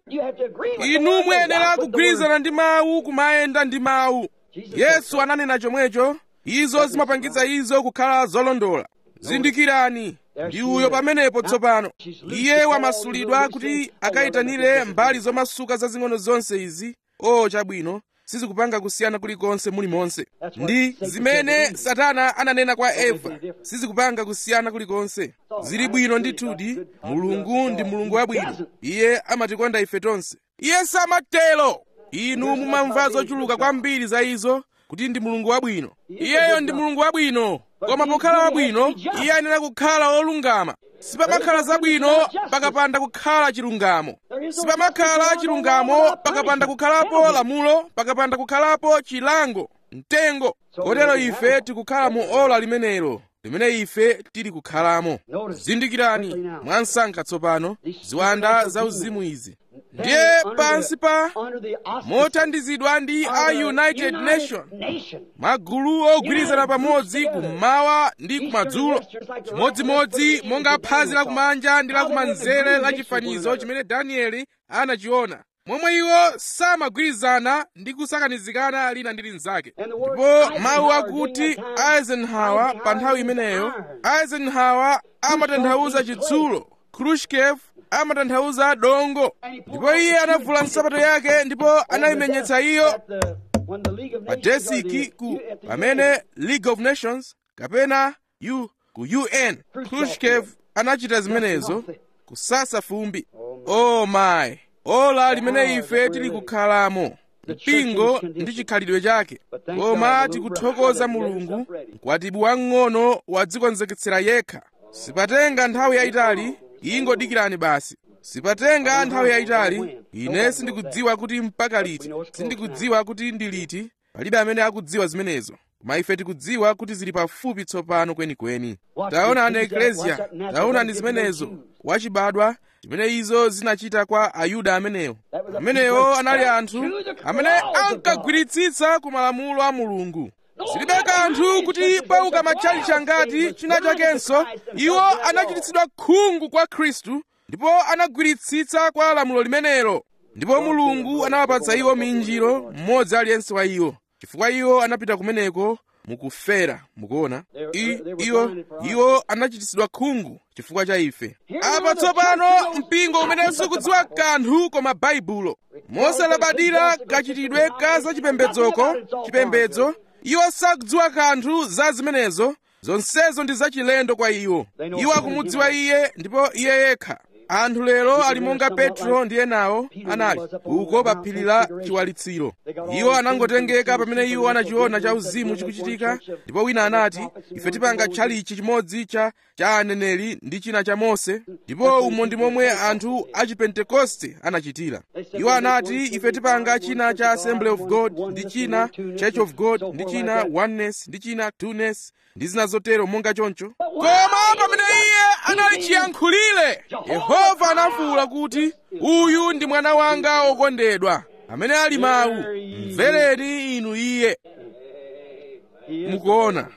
Inu muyenera kugwirizana ndi mawu, kumayenda ndi mawu. Yesu ananena chomwecho. Izo zimapangitsa izo kukhala zolondola. Zindikirani, ndi uyo pamenepo tsopano. Iye wamasulidwa kuti akayitanire mbali zomasuka zazing'ono zonse izi. O chabwino, sizikupanga kusiyana kulikonse mulimonse. Ndi zimene Satana ananena kwa Eva, sizikupanga kusiyana kulikonse. Zili bwino ndithudi. Mulungu ndi Mulungu wabwino. Iye amatikonda ife tonse. Iye samatero. Inu mumamva zochuluka kwambiri za izo kuti ndi Mulungu wabwino. Iyeyo ndi Mulungu wabwino, koma pokhala wabwino iye ayenera kukhala wolungama. Sipamakhala zabwino pakapanda kukhala chilungamo. Sipamakhala chilungamo pakapanda kukhalapo lamulo, pakapanda kukhalapo chilango, mtengo. Kotero ife tikukhala mu ola limenelo, limene ife tili kukhalamo. Zindikirani mwansankha tsopano ziwanda zauzimu izi. Ndiye pansi pa mothandizidwa ndi a United Nation, magulu ogwirizana pamodzi kummawa ndi kumadzulo, chimodzimodzi monga phazi lakumanja ndi lakumanzere la chifanizo chimene Danieli anachiona. momwe iwo samagwirizana ndi kusakanizikana lina ndi linzake. Ndipo mawu akuti Eisenhower pa nthawi imeneyo, Eisenhower amatanthauza chitsulo, Khrushchev amatanthauza dongo. Ndipo iye anavula nsapato yake ndipo anayimenyetsa iyo pa desiki ku pamene League of Nations kapena u ku U N. Khrushchev anachita zimenezo kusasa fumbi. Oh my, ola limene ife tili kukhalamo, mpingo ndi chikhalidwe chake. Koma tikuthokoza Mulungu, mkwatibu wang'ono wadzikonzeketsera yekha. Sipatenga nthawi yayitali, ingodikirani basi. Sipatenga nthawi yayitali, ine sindikudziwa kuti mpaka liti, sindikudziwa kuti ndi liti, palibe amene akudziwa zimenezo. Koma ife tikudziwa kuti zili pafupi tsopano kwenikweni. Taonani eklesia, taonani zimenezo, wachibadwa zimene izo zinachita kwa Ayuda amenewo. Amenewo anali anthu amene ankagwiritsitsa ku malamulo a Mulungu. Zilibe kanthu kuti pauka matchalitchi angati china chakenso, iwo anachititsidwa khungu kwa Khristu ndipo anagwiritsitsa kwa lamulo limenelo. Ndipo Mulungu anawapatsa iwo minjiro, mmodzi aliyense wa iwo, chifukwa iwo anapita kumeneko mukufera. Mukuona, iwo iwo anachititsidwa khungu chifukwa cha ife. Apa tsopano mpingo umene sukudziwa kanthu koma baibulo, mosalabadira kachitidwe ka zachipembedzoko, chipembedzo, iwo sakudziwa kanthu za zimenezo. Zonsezo ndi zachilendo kwa iwo. Iwo akumudziwa iye ndipo iye yekha. Anthu lero ali monga Petro ndi enawo anali uko pa phiri la chiwalitsiro. Iwo anangotengeka pamene iwo anachiona cha uzimu chikuchitika, ndipo wina anati, ife tipanga tchalichi chimodzi cha cha aneneri ndi china cha Mose. Ndipo umo ndi momwe anthu a Chipentekoste anachitira. Iwo anati, ife tipanga china cha Assembly of God ndi china Church of God ndi china Oneness ndi china Two-ness ndi zina zotero monga choncho. Koma pamene iye anali chiyankhulire, Yehova anafuwula kuti, uyu ndi mwana wanga wokondedwa amene ali mawu, mvereni inu iye. Mukuona,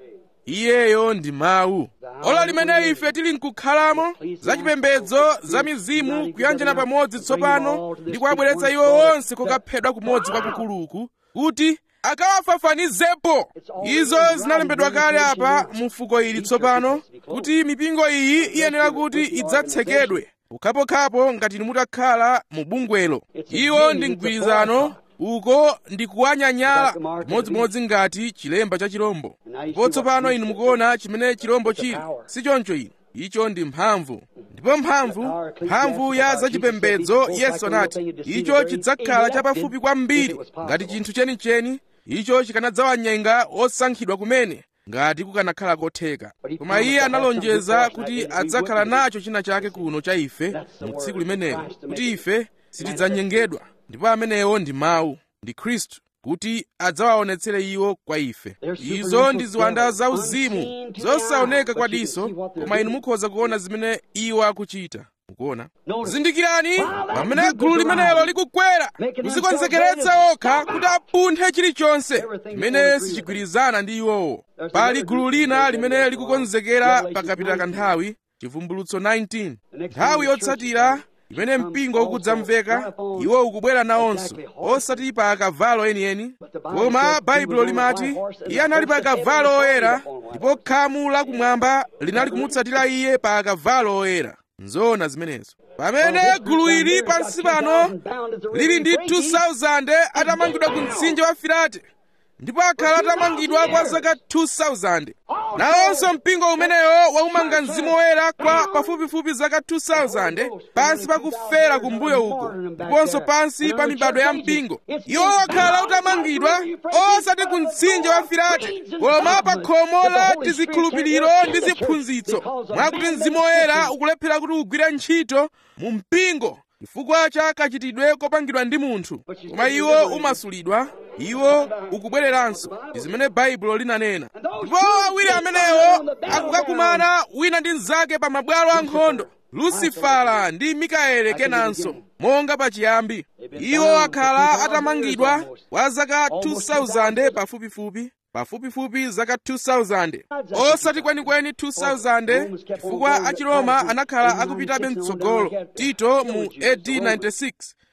iyeyo ndi mawu. Ola limene ife tili nkukhalamo, zachipembedzo za mizimu kuyanjana pamodzi tsopano ndi kuwabweretsa iwo onse kokaphedwa kumodzi kwakukuluku kuti akawafafanizepo. Izo zinalembedwa kale apa mu fuko ili tsopano kuti mipingo iyi iyenera kuti idzatsekedwe pokhapokhapo ngati mutakhala mu bungwelo. Iwo ndi mgwirizano, uko ndi kuwanyanyala modzimodzi ngati chilemba cha chirombo. Ndipo tsopano inu mukuona chimene chirombo chili, si choncho inu. Icho ndi mphamvu. Ndipo mphamvu, mphamvu ya zachipembedzo, Yesu anati, icho chidzakhala chapafupi kwambiri ngati chinthu chenicheni. Icho chikanadzawanyenga osankhidwa kumene ngati kukanakhala kotheka. Koma iye analonjeza kuti adzakhala nacho china chake kuno cha ife mu tsiku limenelo, kuti ife sitidzanyengedwa. Ndipo amenewo ndi mawu, ndi Khristu, kuti adzawaonetsere iwo kwa ife. Izo ndi ziwanda zauzimu zosaoneka kwa diso, koma inu mukhoza kuona zimene iwo akuchita. Mukuona, zindikirani, pamene gulu limenelo likukwera kuzikonzekeretsa okha kuti apunthe chilichonse chimene sichigwirizana ndi iwowo. Pali gulu lina limene likukonzekera pakapita kanthawi, Chivumbulutso nineteen. Nthawi yotsatira imene mpingo ukudzamveka, iwo ukubwera nawonso, osati pa akavalo enieni, koma Baibulo limati iye anali pa akavalo oyera, ndipo khamu lakumwamba linali kumutsatira iye pa akavalo oyera. Nzoona zimenezo. Pamene gulu ili pansi pano lili ndi two thousand atamangidwa ku mtsinje wa Firate, ndipo akhala atamangidwa kwa zaka two thousand. Nawonso mpingo umenewo waumanga mzimu woyera kwa pafupifupi zaka two thousand pansi pakufera kumbuyo uko, ndiponso pansi pa mibado ya mpingo. Iwo wakhala utamangidwa osati ku mtsinje wa Firate, koma pa khomo la tizikhulupiriro ndi ziphunzitso, mwakuti mzimu woyera ukulephera kuti ugwire ntchito mu mpingo chifukwa cha kachitidwe kopangidwa ndi munthu. Koma iwo umasulidwa, iwo ukubwereranso. Ndi zimene Baibulo linanena. Ndipo awiri amenewo akukakumana wina ndi mnzake pa mabwalo ankhondo, Lusifala ndi Mikaeli kenanso, monga pachiyambi. Iwo akhala atamangidwa kwa zaka two thousand pafupifupi, pafupifupi zaka two thousand. Osati kwenikweni two thousand, chifukwa Achiroma anakhala akupitabe mtsogolo. Tito mu A D ninety-six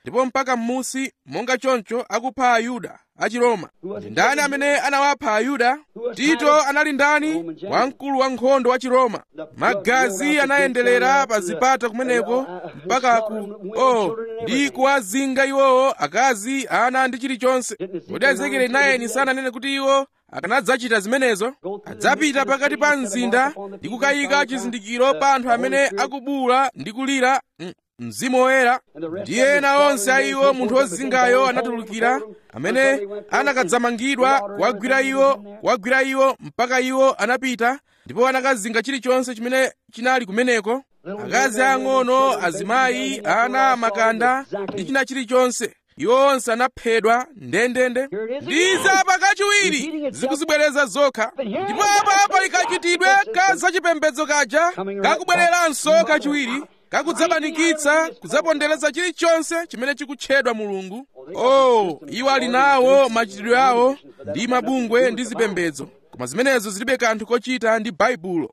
ndipo mpaka m'musi monga choncho akupha Ayuda a Chiroma. Ndi ndani amene anawapha Ayuda? Tito anali ndani? Wamkulu wa nkhondo wa Chiroma. Magazi anayenderera pa zipata kumeneko mpaka ku oh ndi kuwazinga iwowo, akazi, ana ndi chilichonse. Kodi Ezekieli naye sananene kuti iwo akanadzachita zimenezo? Adzapita pakati pa mzinda ndi kukayika chizindikiro pa anthu amene akubula ndi kulira Mzimu Woyera. Ndi ena onse a iwo munthu wozingayo anatulukira, amene anakadzamangidwa kuwagwira iwo kuwagwira iwo mpaka iwo anapita ndipo anakazinga chilichonse chimene chinali kumeneko, akazi ang'ono, azimayi, ana, makanda ndi china chilichonse. Iwo onse anaphedwa ndendende. Ndizo apa kachiwiri zikuzibwereza zokha, ndipo apa pali kachitidwe ka zachipembedzo kaja kakubwereranso kachiwiri, kakudzabanikitsa kudzapondereza chilichonse chimene chikutchedwa Mulungu. Oh, iwo ali nawo machitidwe awo ndi mabungwe ndi zipembedzo, koma zimenezo zilibe kanthu kochita ndi Baibulo.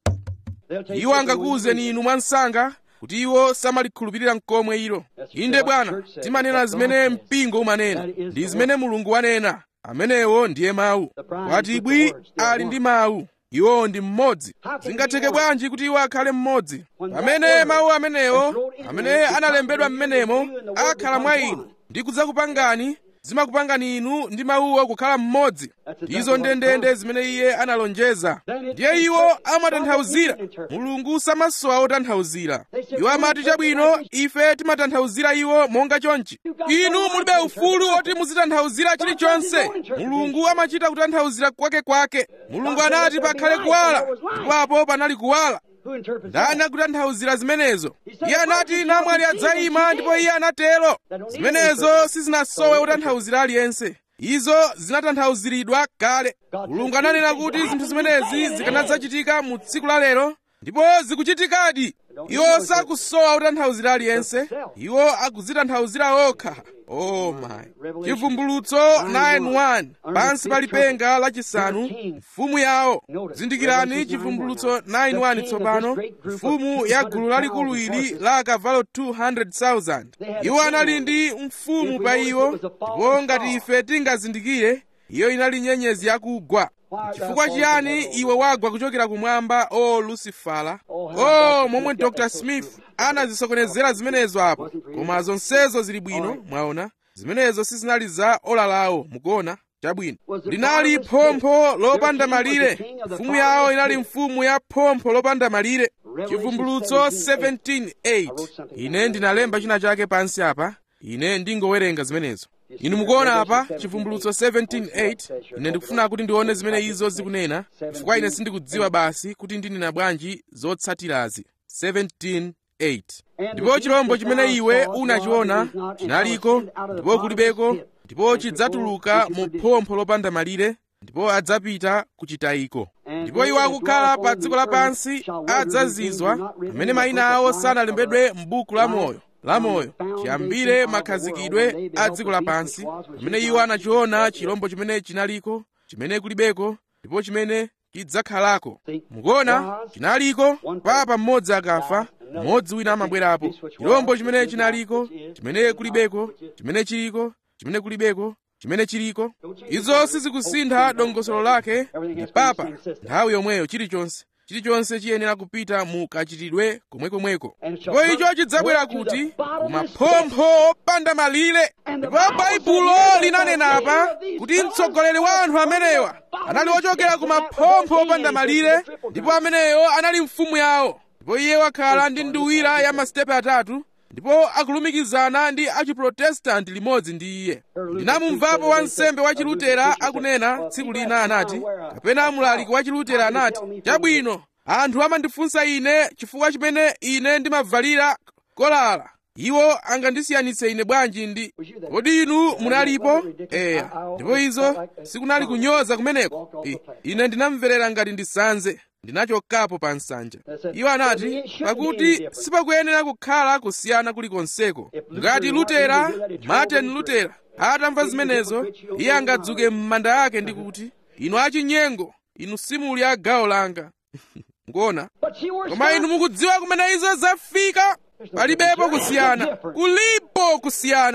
Iwo angakuwuzeni inu mwansanga kuti iwo samalikhulupirira n'komwe ilo. Inde Bwana, timanena zimene mpingo umanena, ndi zimene Mulungu wanena. Amenewo ndiye mawu. Kwatibwi ali ndi mawu, iwo ndi mmodzi. Zingatheke bwanji kuti iwo akhale mmodzi pamene mawu amenewo amene analembedwa m'menemo akhala mwa inu ndi kudzakupangani, zimakupangani inu ndi mawuwo kukhala mmodzi. Ndizo ndendende zimene iye analonjeza. Ndiye iwo amatanthauzira, Mulungu samasowa otanthauzira. Iwo amati chabwino, ife timatanthauzira iwo monga chonchi. Inu mulibe ufulu oti muzitanthauzira chilichonse. Mulungu amachita kutanthauzira kwake kwake. Mulungu anati pakhale kuwala, ndipo apo panali kuwala. Ndani akutanthauzira zimenezo? Iye anati namwali adzayima, ndipo iye anatero. Zimenezo sizinasowe otanthauzira aliyense. Izo zinatanthauziridwa kale. Mulungu ananena kuti zinthu zimenezi zikanadzachitika mu tsiku la lero, ndipo zikuchitikadi. Iwo sakusowa otanthauzira aliyense, iwo akuzitanthauzira okha. Oh my. Chivumbulutso nine one, pansi pa lipenga lachisanu, mfumu yawo. Zindikirani chivumbulutso nine one tsopano, mfumu ya gulu lalikulu ili la akavalo two hundred thousand. Iwo anali ndi mfumu pa iwo, ndipo ngati ife tingazindikire, iyo inali nyenyezi yakugwa. Chifukwa chiyani iwe wagwa kuchokera kumwamba, o Lucifala? Oh, momwe Doctor Smith anazisokonezera zimenezo apo. Koma zonsezo zili bwino, mwaona. Zimenezo sizinali za ola lawo, mukuona? Chabwino. Linali phompho lopanda malire. Mfumu yawo inali mfumu ya phompho lopanda malire. Chivumbulutso seventeen eight. Ine ndinalemba china chake pansi apa. Ine ndingowerenga zimenezo. Inu mukuona apa chivumbulutso seventeen eight. Ine ndikufuna kuti ndione zimene izo zikunena, chifukwa ine sindikudziwa basi kuti ndinena bwanji zotsatirazi. seventeen eight. Ndipo chirombo chimene iwe unachiona chinaliko, ndipo kulibeko, ndipo chidzatuluka mu phompho lopanda malire, ndipo adzapita kuchitayiko. Ndipo iwo akukhala pa dziko lapansi adzazizwa, amene mayina awo sanalembedwe m'buku la moyo lamoyo chiyambire makhazikidwe a dziko lapansi, pamene iwo anachiona chirombo chimene chinaliko, chimene kulibeko, ndipo chimene chidzakhalako. Mukuona, chinaliko, papa mmodzi akafa, mmodzi wina amabwerapo. Chirombo chimene chinaliko, chimene kulibeko, chimene chiliko, chimene kulibeko, chimene chiliko. Izo sizikusintha dongosolo lake, ndi papa nthawi yomweyo. Chilichonse chilichonse chiyenera kupita mu kachitidwe komwekomweko. Ndipo icho chidzabwera kuti kumaphompho opanda malire. Ndipo Baibulo linanena apa kuti mtsogoleri wa anthu amenewa anali wochokera kumaphompho opanda malire, ndipo ameneyo anali mfumu yawo. Ndipo iye wakhala ndi nduwira ya masitepe atatu, ndipo akulumikizana ndi achiprotestanti limodzi ndi iye. Ndinamumvapo wansembe wa Chilutera akunena tsiku lina, anati, kapena mlaliki wa Chilutera anati, chabwino, anthu amandifunsa ine chifukwa chimene ine ndimavalira kolala. Iwo angandisiyanitse ine bwanji ndi... Kodi inu munalipo? Eya. Ndipo izo sikunali kunyoza kumeneko. I, ine ndinamverera ngati ndisanze. Ndinachokapo pa nsanja. Iwo anati, pakuti sipakuyenera kukhala kusiyana kulikonseko. Ngati Lutera, Martin Lutera, atamva zimenezo, iye angadzuke m'manda yake ndi kuti, inu achinyengo, inu simuli a gawo langa. Ngona? Koma inu mukudziwa kumene izo zafika? Palibepo kusiyana. Kulipo kusiyana.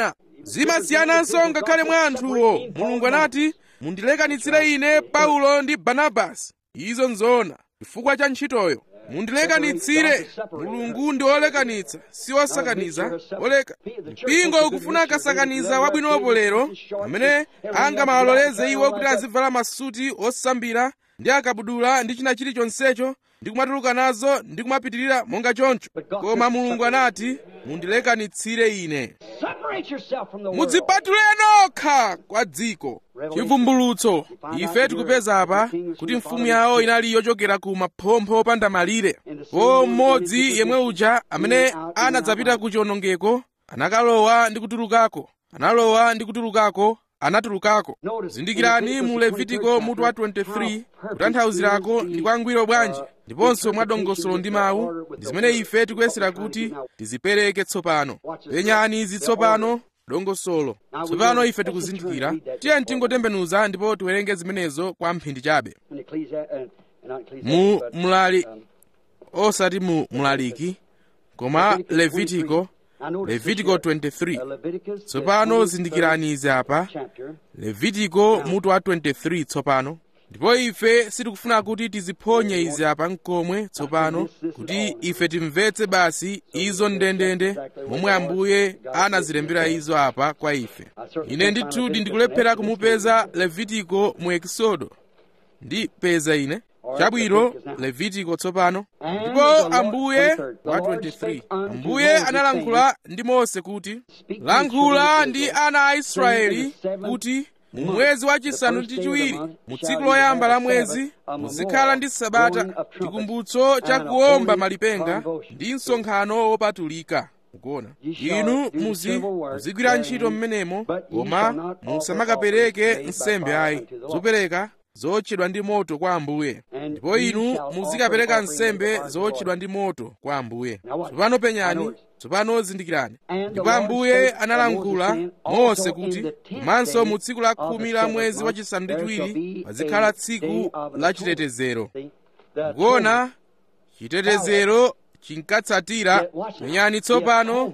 zimasiyananso ngakhale mwa anthuwo. Mulungu anati, mundilekanitsire ine Paulo ndi Barnabasi. Izo nzoona chifukwa cha ntchitoyo. Mundilekanitsire. Mulungu ndi olekanitsa, si osakaniza. Oleka mpingo ukufuna kasakaniza wabwinopo lero, amene angamawaloleze iwo kuti azivala masuti osambira ndi akabudula ndi china chilichonsecho ndi kumatuluka nazo ndi kumapitirira monga choncho. Koma Mulungu anati, mundilekanitsire ine. Mudzipatule nokha kwa dziko. Chivumbulutso, ife tikupeza apa kuti mfumu yawo inali yochokera ku maphompho opanda malire. Po mmodzi yemwe uja amene anadzapita ku chiwonongeko anakalowa ndi kutulukako, analowa ndi kutulukako, anatulukako. Zindikirani mu Levitiko mutu wa twenty-three kutanthauzirako ndi kwangwiro bwanji, ndiponso mwadongosolo ndi mawu, ndi zimene ife tikuyesera kuti tizipereke tsopano. Penyani izi tsopano, dongosolo. Tsopano ife tikuzindikira, tiye tingotembenuza ndipo tiwerenge zimenezo kwa mphindi chabe. Mu mlali, osati mu mlaliki, koma Levitiko, Levitiko twenty-three. Tsopano zindikirani izi apa, Levitiko mutu wa twenty-three tsopano. Ndipo ife sitikufuna kuti tiziphonye izi apa nkomwe tsopano, kuti ife timvetse basi izo ndendende momwe Ambuye anazilembera izo apa kwa ife. Ine ndithu ndikulephera kumupeza Levitiko mu Exodo. Ndi peza ine chabwino Levitiko tsopano. Ndipo Ambuye wa twenty-three, Ambuye analankhula ndi Mose kuti, lankhula ndi ana a Israeli kuti mu mwezi wachisanu ndi chiwiri, mu tsiku loyamba la mwezi, muzikhala ndi sabata, chikumbutso cha kuwomba malipenga ndi msonkhano wopatulika. Mukuona, inu muzi muzigwira ntchito mmenemo, koma musamakapereke nsembe ayi, zopereka zotchedwa ndi moto kwa Ambuye. Ndipo inu muzikapereka nsembe zotchedwa ndi moto kwa Ambuye. Tsopano penyani, tsopano zindikirani. Ndipo Ambuye analankhula Mose kuti, komanso mu tsiku la khumi la mwezi wachisanu ndi chiwiri pazikhala tsiku la chitetezero. Mukuona, chitetezero chinkatsatira. Penyani tsopano,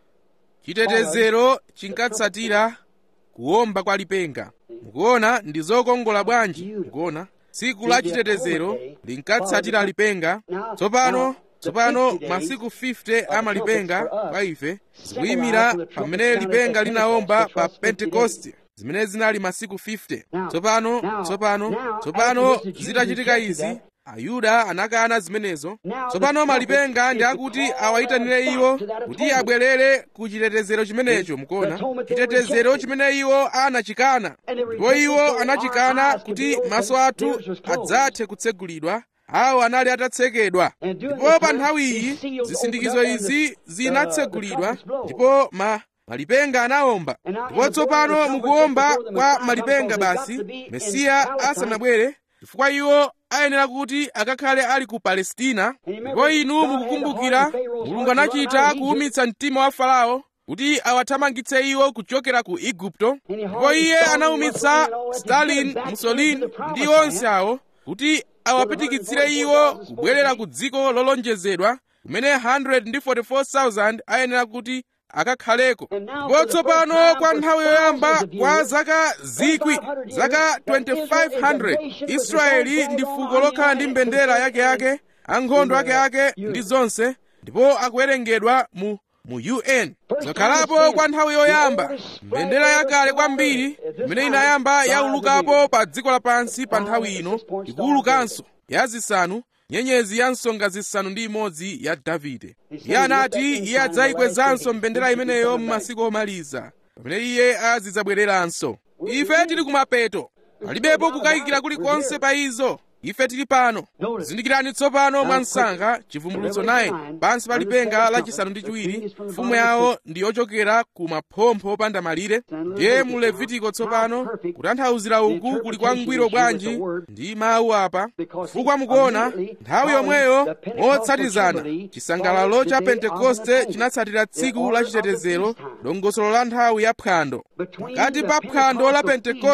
chitetezero chinkatsatira kuwomba kwa lipenga. Mukuona ndi zokongola bwanji. Mukuona tsiku la chitetezero linkatsatira lipenga. Tsopano tsopano masiku fifty amalipenga kwa ife zikuyimira pamene lipenga linawomba pa Pentekoste, zimene zinali masiku fifty. Tsopano tsopano tsopano zitachitika izi, Ayuda anakana zimenezo. Tsopano malipenga ndi akuti awayitanire iwo kuti abwerere ku chitetezero chimenecho. Mukuona, chitetezero chimene iwo anachikana. Ndipo iwo anachikana kuti maso athu adzathe kutsegulidwa. Awo anali atatsekedwa. Ndipo pa nthawi iyi zisindikizo izi zinatsegulidwa, ndipo ma malipenga anawomba. Ndipo tsopano mukuwomba kwa malipenga basi, Mesiya asanabwere, chifukwa iwo ayenera kuti akakhale ali ku Palestina. Ndipo inu mukukumbukira, Mulungu anachita kuwumitsa mtima wa Farao kuti awathamangitse iwo kuchokera ku Igupto. Ndipo iye anawumitsa Stalin, Mussolini ndi onse awo kuti awapitikitsire iwo kubwerera ku dziko lolonjezedwa, kumene one hundred forty-four thousand ayenera kuti akakhaleko. Ndipo tsopano kwa nthawi yoyamba kwa zaka zikwi, zaka twenty-five hundred, Israeli ndi fuko lokhala ndi mbendera yake yake, ankhondo ake ake ndi zonse, ndipo akuwerengedwa mu mu U N. Zakhalapo kwa nthawi yoyamba mbendera yakale kwambiri imene inayamba yaulukapo pa dziko lapansi pa nthawi ino, ikuulukanso ya zisanu, nyenyezi ya nsonga zisanu ndi imodzi ya Davide. Iye anati iye adzayikwezanso mbendera imeneyo m'masiku omaliza, pamene iye azidzabwereranso. Ife tili kumapeto, palibepo kukayikira kulikonse pa izo. Ife tili pano. Zindikirani tsopano mwansanga chivumbulutso nine, pansi pa lipenga lachisanu ndi chiwiri, mfumu yawo ndi yochokera ku maphompho opanda malire. Ndiye mu Levitiko tsopano kutanthauzira uku kuli kwangwiro bwanji ndi mawu apa, chifukwa mukuona nthawi yomweyo motsatizana chisangalalo cha Pentekoste chinatsatira tsiku la chitetezero, dongosolo la nthawi ya phwando. Pakati pa phwando la Pentekoste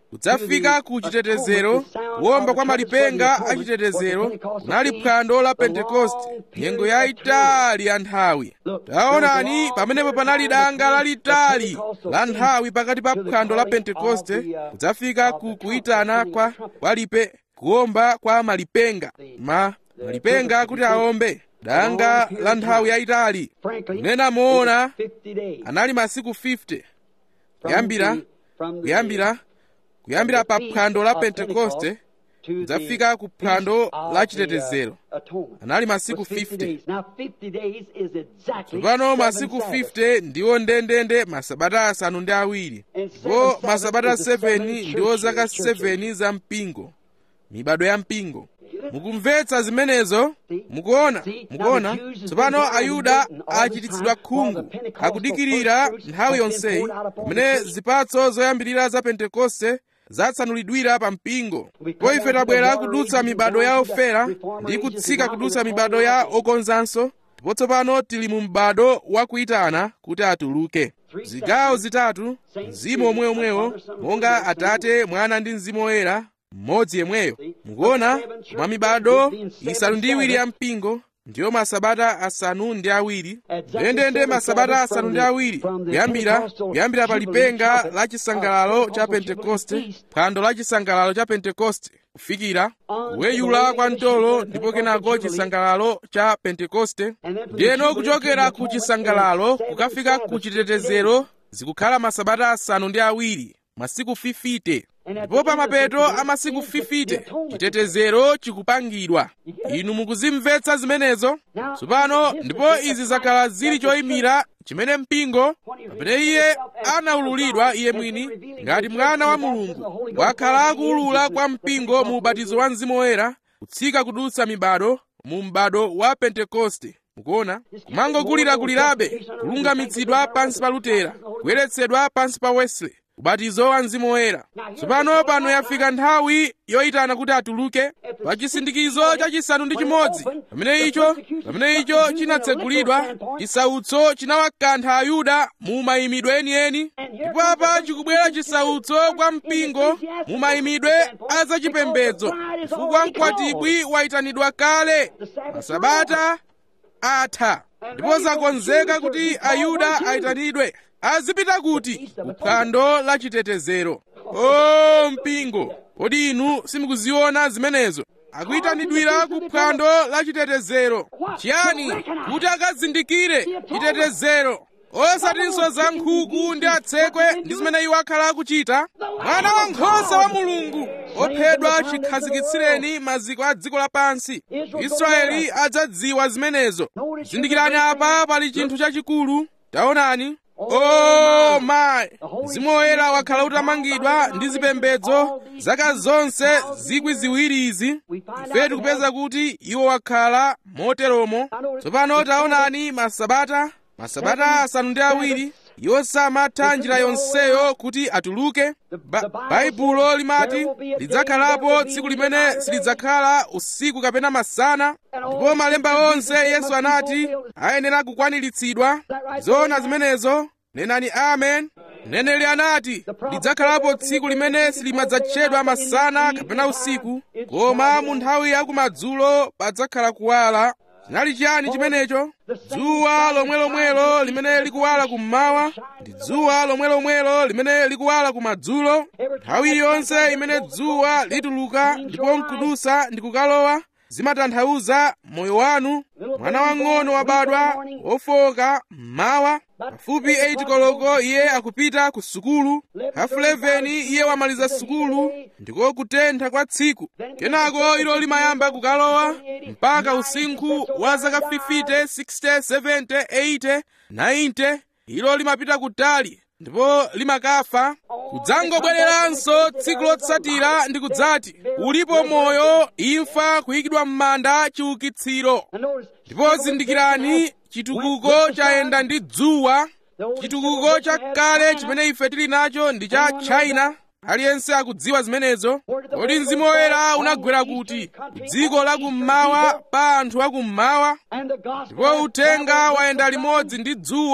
kudzafika ku chitetezero. kuwomba kwa malipenga a chitetezero kunali phwando la Pentekoste, nyengo yayitali ya nthawi. Taonani, pamenepo panali danga lalitali la nthawi pakati pa phwando la Pentekoste kudzafika ku kuyitana kwa kwalipe, kuwomba kwa malipenga ma malipenga kuti aombe danga la nthawi yayitali. Kunena moona, anali masiku fifty kuyambira kuyambira kuyambira pa phwando la Pentekoste kudzafika ku phwando la chitetezero, anali masiku fifty. Tsopano masiku fifty ndiwo ndendende masabata asanu ndi awiri, ndipo masabata seven ndiwo zaka seven za mpingo, mibado ya mpingo. Mukumvetsa zimenezo? Mukuona? Mukuona? Tsopano Ayuda achititsidwa khungu, akudikirira nthawi yonseyi pamene zipatso zoyambirira za Pentekoste zatsanulidwira pa mpingo. Ndipo ife tabwera kudutsa mibado ya ofera ndi kutsika kudutsa mibado ya okonzanso, ndipo tsopano tili mu m'bado wa kuyitana kuti atuluke. Zigawo zitatu, mzimu omweomwewo, monga Atate, Mwana ndi Mzimu Woyera, mmodzi yemweyo. Mukuona, mwa mibado isanu ndi iwiri ya mpingo ndiyo masabata asanu ndi awiri, ndendende masabata asanu ndi awiri kuyambira kuyambira pa lipenga la chisangalalo cha Pentekoste, phwando la chisangalalo cha Pentekoste, kufikira kuweyula kwa mtolo, ndipo kenako chisangalalo cha Pentekoste. Ndiyeno kuchokera ku chisangalalo kukafika ku chitetezero zikukhala masabata asanu ndi awiri, masiku fifty. Ndipo pa mapeto a masiku fifty chitetezero chikupangidwa. Inu mukuzimvetsa zimenezo? Tsopano ndipo izi zakhala zili choyimira chimene mpingo, pamene iye anaululidwa iye mwini ngati mwana wa Mulungu, wakhala akuulula kwa mpingo mu ubatizo wa Mzimu Woyera, kutsika kudutsa mibado mu m'bado wa Pentekoste. Mukuona, kumangokulirakulirabe, kulungamitsidwa pansi pa Lutera, kuyeretsedwa pansi pa Wesley, ubatizo wa Mzimu Woyera. Tsopano pano yafika nthawi yoyitana kuti atuluke pa chisindikizo chachisanu ndi chimodzi. Pamene icho pamene icho chinatsegulidwa, chisautso chinawakantha Ayuda mu mayimidwe enieni, ndipo apa chikubwera chisautso kwa mpingo mu mayimidwe a zachipembedzo, chifukwa mkwatibwi wayitanidwa kale, masabata atha, ndipo zakonzeka kuti Ayuda ayitanidwe. Azipita kuti? Kuphwando la chitetezero. O mpingo, kodi inu simukuziona zimenezo? Akuyitanidwira kuphwando la chitetezero. Chiyani? Kuti akazindikire chitetezero, osatinso za nkhuku ndi atsekwe ndi zimene iwo akhala akuchita. Mwana wankhosa wa Mulungu ophedwa chikhazikitsireni maziko a dziko lapansi. Israeli adzadziwa zimenezo. Zindikirani, apa pali chinthu chachikulu. Taonani, oh my, Mzimu Woyera wakhala utamangidwa ndi zipembedzo zaka zonse zikwi ziwiri izi. Ife tikupeza kuti iwo wakhala moteromo. Tsopano taonani, masabata masabata asanu ndi awiri, iwo samatha njira yonseyo kuti atuluke. Baibulo limati lidzakhalapo tsiku limene silidzakhala usiku kapena masana, ndipo malemba onse Yesu anati ayenera kukwaniritsidwa. Zoona zimenezo? Nenani amen. Mneneri anati lidzakhalapo tsiku limene silimadzatchedwa masana kapena usiku, koma mu nthawi ya kumadzulo padzakhala kuwala. Chinali chiyani chimenecho? Dzuwa lomwelomwelo limene likuwala kummawa ndi dzuwa lomwelomwelo limene likuwala kumadzulo. Nthawi iliyonse imene dzuwa lituluka ndipo nkudusa ndi kukalowa, zimatanthauza moyo wanu. Mwana wang'ono wabadwa wofoka mmawa, pafupi eight koloko iye akupita ku sukulu, half eleven iye wamaliza sukulu, ndiko kutentha kwa tsiku. Kenako ilo limayamba kukalowa mpaka usinkhu wa zaka fifty, sixty, seventy, eighty, ninety, ilo limapita kutali ndipo limakafa. Kudzangobwereranso tsiku lotsatira ndi kudzati ulipo moyo, imfa, kuyikidwa m'manda, chiukitsiro. Ndipo zindikirani, chitukuko chayenda ndi dzuwa. Chitukuko chakale chimene ife tili nacho ndi cha China. Aliyense akudziwa zimenezo. Kodi Mzimu Woyera unagwera kuti? Dziko la kummawa pa anthu akummawa. Ndipo uthenga wayenda limodzi ndi dzuwa.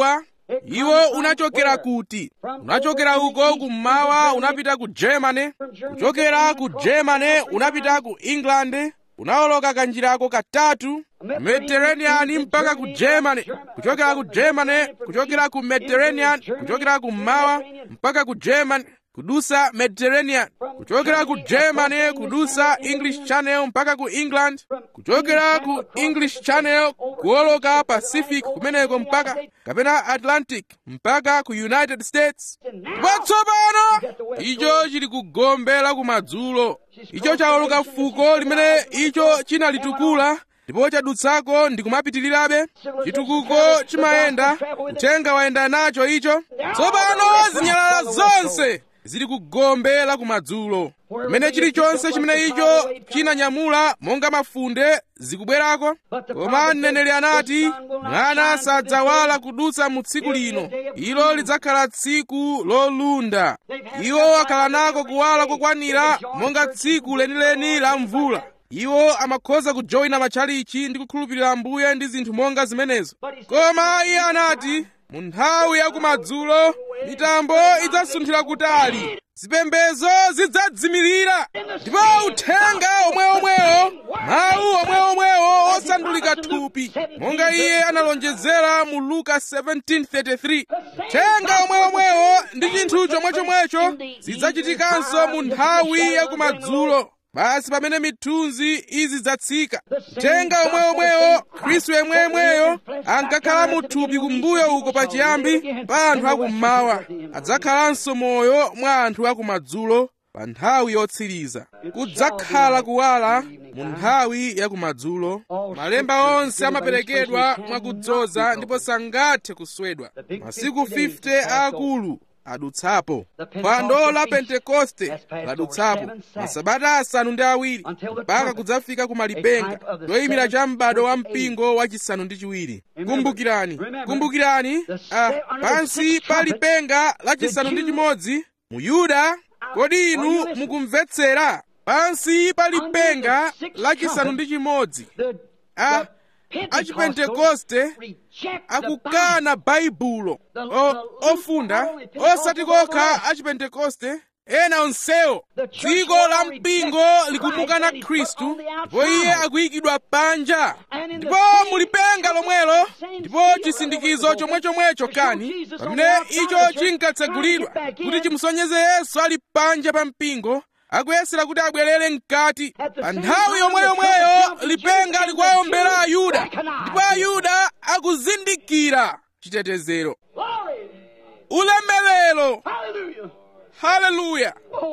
iwo unachokera kuti? Unachokera uko kummawa unapita ku Germany, kuchokera ku Germany unapita ku England, unawoloka kanjirako katatu Mediterranean mpaka ku Germany, kuchokera ku Germany, kuchokera ku Mediterranean, kuchokera kummawa mpaka ku Germany, kudusa Mediterranean, kuchokera ku Germany kudusa English Channel mpaka ku England, kuchokera ku English Channel kuwoloka Pacific kumeneko mpaka kapena Atlantic mpaka ku United States. Patsopano icho chili kugombera kumadzulo. Icho chawoloka fuko limene icho chinalitukula ndipo chadutsako ndi kumapitirirabe. Chitukuko chimayenda, uthenga wayenda nacho icho. Tsopano zinyalala zonse zili kugombera kumadzulo, kumene chilichonse chimene icho chinanyamula monga mafunde zikubwerako. Koma mneneri anati mwana sadzawala kudutsa mu tsiku lino, ilo lidzakhala tsiku lolunda. Iwo akhala nako kuwala kokwanira monga tsiku lenileni la mvula. Iwo amakhoza kujoyina matchalichi ndi kukhulupirira Ambuye ndi zinthu monga zimenezo. Koma iye anati mu nthawi ya kumadzulo mitambo idzasunthira kutali, zipembedzo zidzadzimirira, ndipo uthenga omweomwewo, mawu omweomwewo osandulika thupi, monga iye analonjezera mu Luka seventeen thirty-three. Uthenga omweomwewo ndi chinthu chomwechomwecho zidzachitikanso mu nthawi ya kumadzulo, basi pamene mithunzi izi zatsika. Uthenga omweomwewo, Khristu yemweyemweyo ankakhala mu thupi kumbuyo uko pachiyambi pa anthu akummawa, adzakhalanso moyo mwa anthu akumadzulo pa nthawi yotsiriza. Kudzakhala kuwala mu nthawi ya kumadzulo. Malemba onse amaperekedwa mwakudzoza ndipo sangathe kuswedwa. Masiku fifty aakulu adutsapo, phwando la Pentekoste ladutsapo, masabata asanu ndi awiri mpaka kudzafika ku malipenga, loyimira cha m'bado wa mpingo wachisanu ndi chiwiri. Kumbukirani, kumbukirani, ah, pansi pa lipenga lachisanu ndi chimodzi mu Yuda. Kodi inu mukumvetsera? Pansi pa lipenga lachisanu ndi chimodzi, ah, achipentekoste akukana Baibulo. Ofunda osati kokha achipentekoste, ena onsewo. Dziko la mpingo likumukana Khristu ndipo iye akuyikidwa panja, ndipo mulipenga lomwelo ndipo chisindikizo chomwechomwecho kani pamene icho chinkatsegulidwa kuti chimusonyeze Yesu ali panja pa mpingo akuyesera kuti abwerere mkati. Pa nthawi yomweyomweyo lipenga likuwayombera Ayuda, ndipo Ayuda akuzindikira chitetezero. Ulemelero! Haleluya!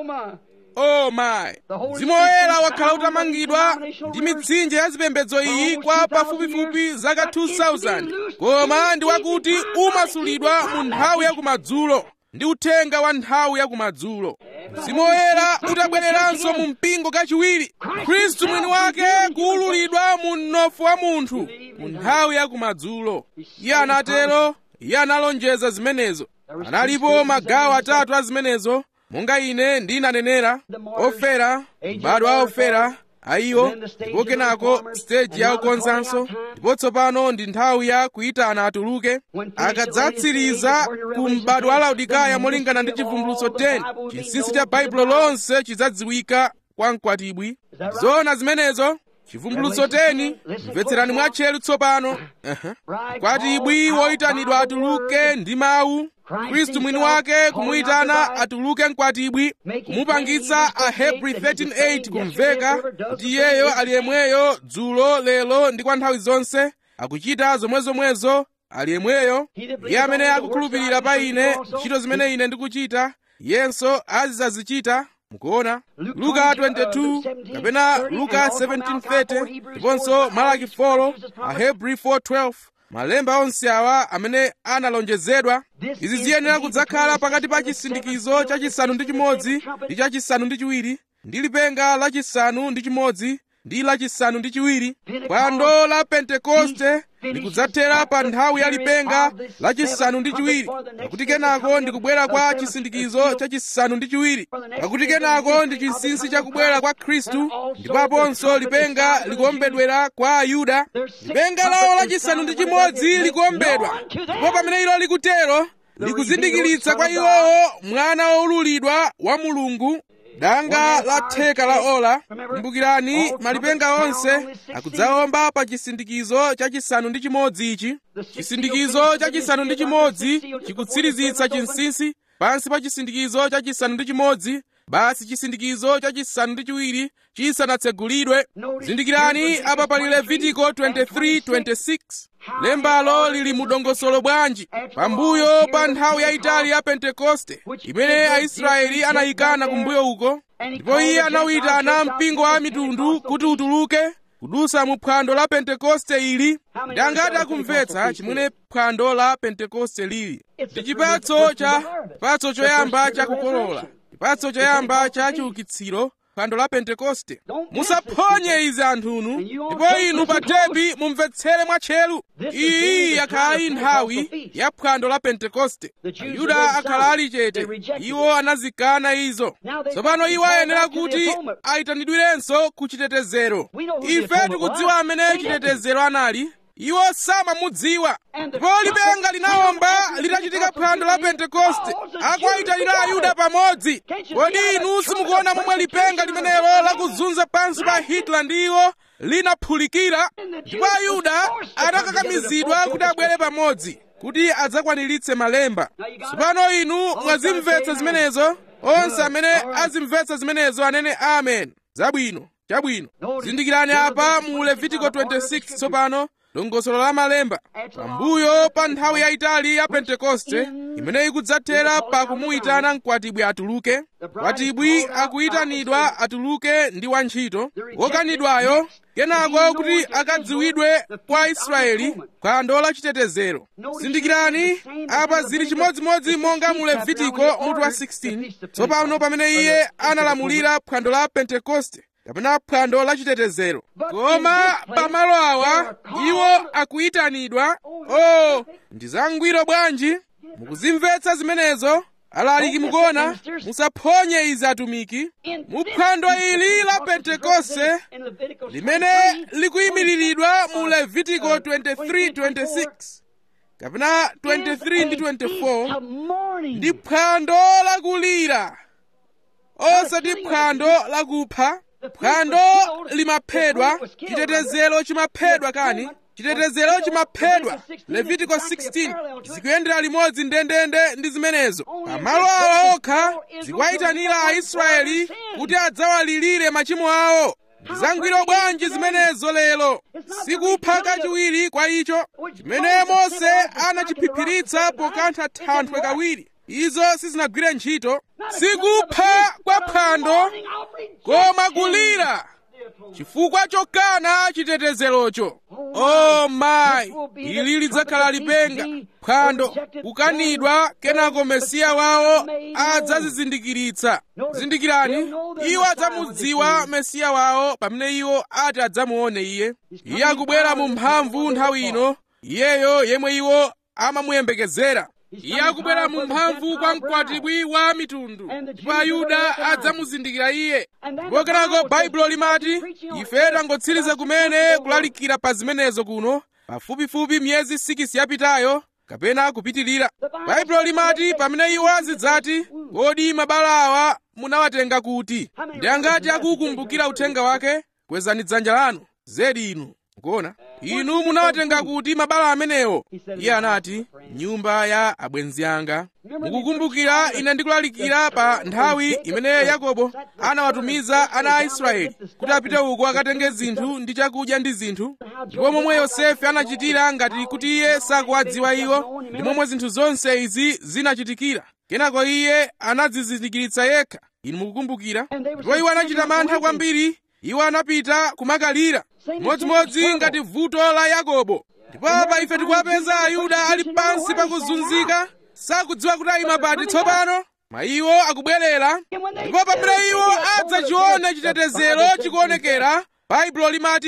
Oh my! Mzimu Woyera wakhala utamangidwa ndi mitsinje ya zipembedzo iyi kwa pafupifupi zaka two thousand, koma ndi wakuti umasulidwa mu nthawi ya kumadzulo ndi uthenga wa nthawi ya kumadzulo. Mzimu Woyera utabwereranso mu mpingo kachiwiri, Khristu mwini wake kuululidwa mu mnofu wa munthu mu nthawi ya kumadzulo. Iye anatero, iye analonjeza zimenezo. Analipo magawo atatu a zimenezo, monga ine ndinanenera: ofera, m'bado wa ofera ayiwo, ndipo kenako stage ya ukonzanso, ndipo tsopano ndi nthawi ya kuyitana atuluke. Akadzatsiriza ku m'bado wa Laodikaya molingana ndi chivumbulutso ten, chinsinsi cha Baibulo lonse chidzadziwika kwa mkwatibwi. Zona zimenezo, chivumbulutso ten, mvetserani mwatcheru tsopano. Mkwatibwi woyitanidwa atuluke ndi mawu, Khristu mwini wake kumuyitana atuluke mkwatibwi, kumupangitsa Ahebri thirteen eight kumveka kuti iyeyo ali yemweyo dzulo, lero ndi kwa nthawi zonse, akuchita zomwezomwezo ali yemweyo. Iye amene akukhulupirira pa ine, ntchito zimene ine ndikuchita yenso azidzazichita. Mukuona Luka twenty-two kapena Luka seventeen thirty, ndiponso Malaki four, Ahebri four twelve. Malemba onse awa amene analonjezedwa. Izi ziyenera kudzakhala pakati pa chisindikizo chachisanu ndi chimodzi ndi chachisanu ndi chiwiri, ndi lipenga lachisanu ndi chimodzi ndi lachisanu ndi chiwiri. Phwando la Pentekoste likudzathera pa nthawi ya lipenga lachisanu ndi chiwiri, pakuti kenako ndi kubwera kwa chisindikizo chachisanu ndi chiwiri, pakuti kenako ndi chinsinsi chakubwera kwa Khristu, ndipo aponso lipenga likuombedwera kwa Ayuda. Lipenga lawo lachisanu ndi chimodzi likuombedwa, ndipo pamene ilo likutero likuzindikiritsa kwa iwowo mwana woululidwa wa Mulungu, danga la theka la ola. Kumbukirani, malipenga onse akudzaomba pa chisindikizo chachisanu ndi chimodzi ichi. Chisindikizo chachisanu ndi chimodzi chikutsirizitsa chinsinsi pansi pa chisindikizo chachisanu ndi chimodzi, basi chisindikizo chachisanu ndi chiwiri chisanatsegulidwe. Zindikirani apa pali Levitiko twenty-three twenty-six. Lembalo lili mudongosolo bwanji pambuyo pa nthawi yayitali ya Pentekoste imene Aisraeli anayikana kumbuyo uko, ndipo iye anawitana mpingo wa mitundu kuti utuluke kudusa mu phwando la Pentekoste ili. Ndangati akumvetsa chimene phwando la Pentekoste lili? Ndi chipatso cha chipatso choyamba cha kukolola, chipatso choyamba cha chiukitsiro, phwando la Pentekoste. Musaphonye izi anthunu, ndipo inu pa tepi mumvetsere mwatcheru. Iyi yakhala nthawi ya phwando la Pentekoste. Ayuda akhala ali chete, iwo anazikana izo. Tsopano iwo ayenera kuti ayitanidwirenso ku chitetezero. Ife tikudziwa amene chitetezero anali, iwo samamudziwa. Ndipo lipenga linaomba litachitika phwando la Pentekoste, akuayitanira Ayuda pamodzi. Kodi inu simukuona momwe lipenga limenelo lakuzunza pansi pa Hitler ndi iwo linaphulikira? Ndipo Ayuda anakakamizidwa kuti abwere pamodzi kuti adzakwaniritse malemba. Tsopano inu mwazimvetsa zimenezo? Onse amene azimvetsa zimenezo anene amen. Zabwino, chabwino. Zindikirani apa mu Levitiko twenty-six tsopano, dongosolo la malemba pambuyo pa nthawi yayitali ya Pentekoste imene ikudzathera pa kumuyitana mkwatibwi atuluke. Mkwatibwi akuyitanidwa atuluke ndi wantchito wokanidwayo, kenako kuti akadziwidwe kwa Israeli phwando la chitetezero. Zindikirani apa zili chimodzimodzi monga mu Levitiko mutu wa sixteen. Tsopano pamene iye analamulira phwando la Pentekoste kapena phwando la chitetezero, koma pamalo awa iwo akuyitanidwa. Oh, ndi zangwiro bwanji! Mukuzimvetsa zimenezo? Alaliki mukuona? Musaphonye izi atumiki. Mu phwando ili la Pentekoste limene likuyimiriridwa mu Levitiko twenty-three twenty-six kapena twenty-three ndi twenty-four, ndi phwando lakulira, osati phwando lakupha. Phwando limaphedwa, chitetezero chimaphedwa kani. Chitetezero chimaphedwa. Levitiko sixteen zikuyendera limodzi ndendende ndi zimenezo. Pamalo awo okha zikuwayitanira Aisraeli kuti adzawalirire machimo awo. Zangwiro bwanji zimenezo lero! Sikupha kachiwiri kwa icho chimene Mose anachiphiphiritsa pokantha thanthwe kawiri. Izo sizinagwire ntchito. Sikupha kwa phwando, koma kulira chifukwa chokana chitetezerocho. Oh my, ili lidzakhala lipenga, phwando, kukanidwa, kenako Mesiya wawo adzazizindikiritsa. Zindikirani, iwo adzamudziwa Mesiya wawo pamene iwo ati adzamuone iye. Iye akubwera mu mphamvu nthawi ino, iyeyo yemwe iwo amamuyembekezera. Iye akubwera mu mphamvu kwa mkwatibwi wa mitundu, ndipo Ayuda adzamuzindikira iye. Ndipo kenako Baibulo limati ife tangotsiriza kumene kulalikira pa zimenezo kuno pafupifupi miyezi sikisi yapitayo kapena kupitirira. Baibulo limati pamene iwo azidzati, kodi mabala awa munawatenga kuti? Ndi angati akukumbukira uthenga wake? Kwezani dzanja lanu. Zedi inu mukuona? Inu munawatenga kuti mabala amenewo? Iye anati, nyumba ya abwenzi anga. Mukukumbukira ine ndikulalikira pa nthawi imene Yakobo anawatumiza ana a Israeli kuti apite uko akatenge zinthu ndi chakudya ndi zinthu, ndipo momwe Yosefe anachitira ngati kuti iye sakuwadziwa iwo, ndi momwe zinthu zonse izi zinachitikira. Kenako iye anadzizindikiritsa yekha. Inu mukukumbukira? Ndipo iwo anachita mantha kwambiri. Iwo anapita kumakalira modzimodzi ngati vuto la Yakobo. Ndipo apa ife tikuwapeza Ayuda ali pansi pakuzunzika, sakudziwa kuti ayima pati tsopano. Ma iwo akubwerera, ndipo pamene iwo adzachione chitetezero chikuonekera, Baibulo limati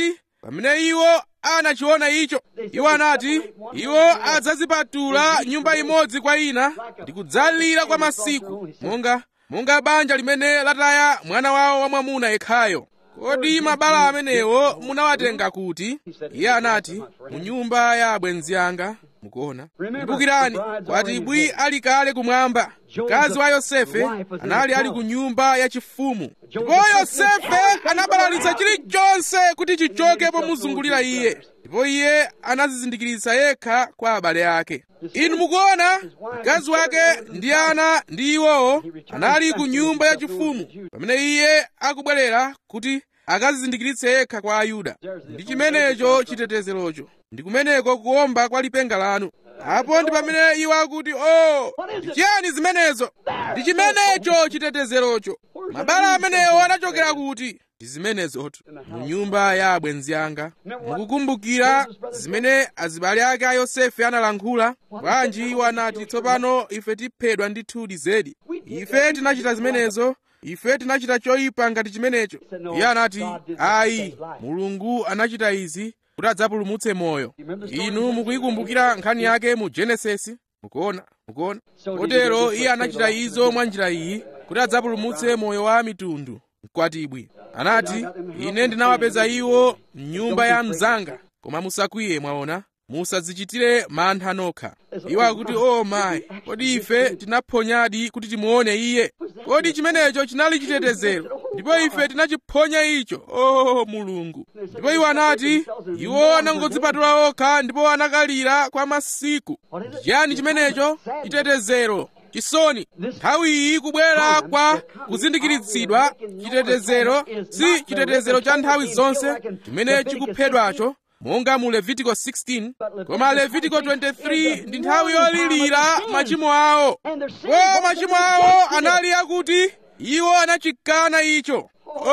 pamene iwo anachiona icho, iwo anati iwo adzazipatula nyumba imodzi kwa ina ndi kudzalira kwa masiku, monga monga banja limene lataya mwana wawo wamwamuna yekhayo. Kodi mabala amenewo munawatenga kuti? Iye anati, mu nyumba ya abwenzi anga. Mukuona, kumbukirani, kwatibwi ali kale kumwamba. Mkazi wa Yosefe anali ali ku nyumba yachifumu, ndipo Yosefe anabalalitsa chilichonse kuti chichoke pomuzungulira iye, ndipo iye anazizindikiritsa yekha kwa abale ake. Inu mukuona, mkazi wake ndi ana ndi iwowo anali ku nyumba yachifumu pamene iye akubwerera kuti akazizindikiritse yekha kwa Ayuda. Ndi chimenecho chitetezerocho, ndi kumeneko kuomba kwa lipenga lanu. Apo ndi pamene iwo akuti, oh, ndi chiyani zimenezo? Ndi chimenecho chitetezerocho. Mabala amenewo anachokera kuti? Ndi zimenezotu, mu nyumba ya abwenzi anga. Mukukumbukira zimene azibale ake a Yosefe analankhula? Bwanji iwo anati, tsopano ife tiphedwa ndithu zedi. Ife tinachita zimenezo. Ife tinachita choyipa ngati chimenecho. Iye anati, ayi, Mulungu anachita izi kuti adzapulumutse moyo. Inu mukuyikumbukira nkhani yake mu Genesisi? Mukuona, mukuona. Kotero iye anachita izo mwa njira iyi kuti adzapulumutse moyo wa mitundu. Mkwatibwi anati, ine ndinawapeza iwo m'nyumba ya mzanga, koma musakwiye, mwaona, musadzichitire mantha nokha. Iwo akuti, oh mayi, kodi ife tinaphonyadi kuti timuone iye? Kodi chimenecho chinali chitetezero, ndipo ife tinachiphonya icho. Oh Mulungu. Ndipo iwo anati, iwo anangodzipatula okha ndipo anakalira kwa masiku. Chiyani chimenecho? Chitetezero, chisoni. Nthawi iyi kubwera kwa kuzindikiritsidwa. Chitetezero si chitetezero cha nthawi zonse chimene chikuphedwacho, monga mu Levitiko sixteen, koma Levitiko twenty-three ndi nthawi yolilira machimo awo. Ko machimo awo anali akuti iwo anachikana icho.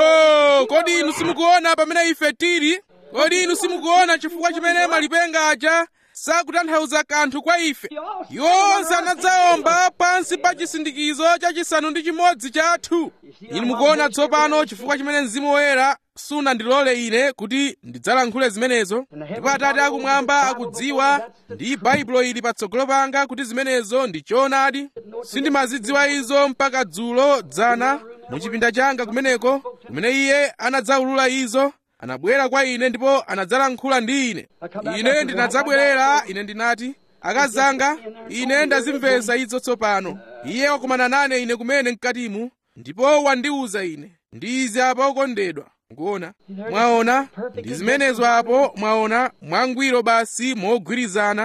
Oh, kodi inu simukuona pamene ife tili? Kodi inu simukuona chifukwa chimene malipenga aja sakutanthauza kanthu kwa ife? Iwo onse anadzaomba pansi pa chisindikizo chachisanu ndi chimodzi chathu. Inu mukuona tsopano chifukwa chimene Mzimu Woyera sunandilole ine kuti ndidzalankhule zimenezo, ndipo Atate akumwamba akudziwa ndi Baibulo ili patsogolo panga kuti zimenezo ndi choonadi. Sindimazidziwa izo mpaka dzulo dzana mu chipinda changa kumeneko, kumene Iye anadzaulula izo. Anabwera kwa ine ndipo anadzalankhula ndi ine. Ine ndinadzabwerera, ine ndinati, akazanga, ine ndazimvetsa izo tsopano. Iye wakumana nane ine kumene mkatimu, ndipo wandiwuza ine, ndi izi apa okondedwa. Mukuona, mwaona, ndi zimenezo apo, mwaona, mwangwiro basi mogwirizana.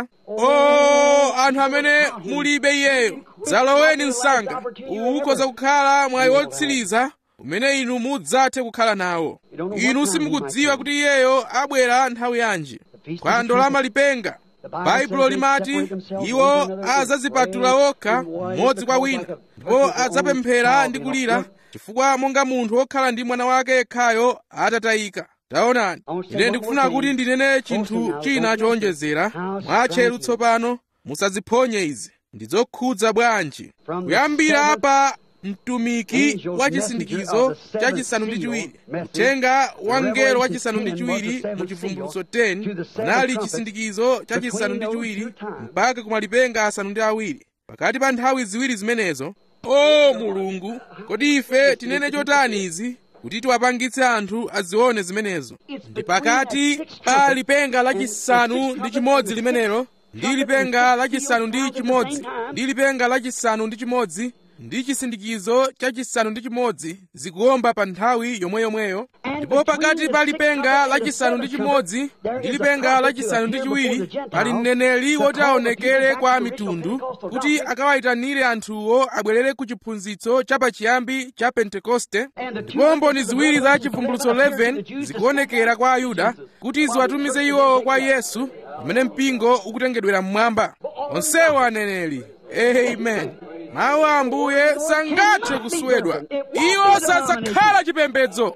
Oh, anthu amene mulibe Iyeyo, dzaloweni msanga. Uwu ukhoza kukhala mwayi wotsiriza umene inu mudzathe kukhala nawo. Inu simukudziwa kuti Iyeyo abwera nthawi yanji. Phwando la malipenga, Baibulo limati iwo adzazipatula okha mmodzi kwa wina, ndipo adzapemphera ndi kulira, chifukwa monga munthu wokhala ndi mwana wake yekhayo atatayika. Taonani, ine ndikufuna kuti ndinene chinthu china chowonjezera mwatcheru tsopano. Musaziphonye izi. Ndizokhudza bwanji? Kuyambira apa mtumiki wa chisindikizo cha chisanu ndi chiwiri, uthenga wa mngelo wa chisanu ndi chiwiri mu Chivumbulutso ten, anali chisindikizo cha chisanu ndi chiwiri mpaka kumalipenga asanu ndi awiri. Pakati pa nthawi ziwiri zimenezo, o Mulungu, kodi ife tinene chotani izi kuti tiwapangitse anthu azione zimenezo? Ndi pakati pa lipenga lachisanu ndi chimodzi limenelo ndi lipenga lachisanu ndi chimodzi ndi lipenga lachisanu ndi chimodzi ndi chisindikizo cha chisanu ndi chimodzi zikuomba pa nthawi yomweyomweyo. Ndipo pakati pa lipenga lachisanu ndi chimodzi ndi lipenga lachisanu ndi chiwiri pali mneneri woti aonekere kwa mitundu kuti akawayitanire anthuwo abwerere ku chiphunzitso cha pachiyambi cha Pentekoste. Ndipo mboni ziwiri za Chivumbulutso eleven zikuonekera kwa Ayuda kuti ziwatumize iwowo kwa Yesu, pamene mpingo ukutengedwera mmwamba. Onsewo aneneri. Amen. Mawu a Ambuye sangathe kuswedwa. Iwo sadzakhala chipembedzo.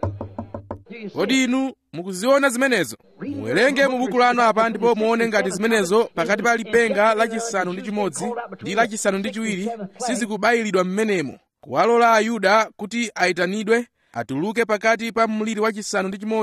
Kodi inu mukuziona zimenezo? Muwerenge mu buku lanu apa ndipo muone ngati zimenezo pakati pa lipenga lachisanu ndi chimodzi ndi lachisanu ndi chiwiri sizikubayilidwa mmenemo, kuwalola Ayuda kuti ayitanidwe atuluke pakati pa mliri wachisanu ndi chimodzi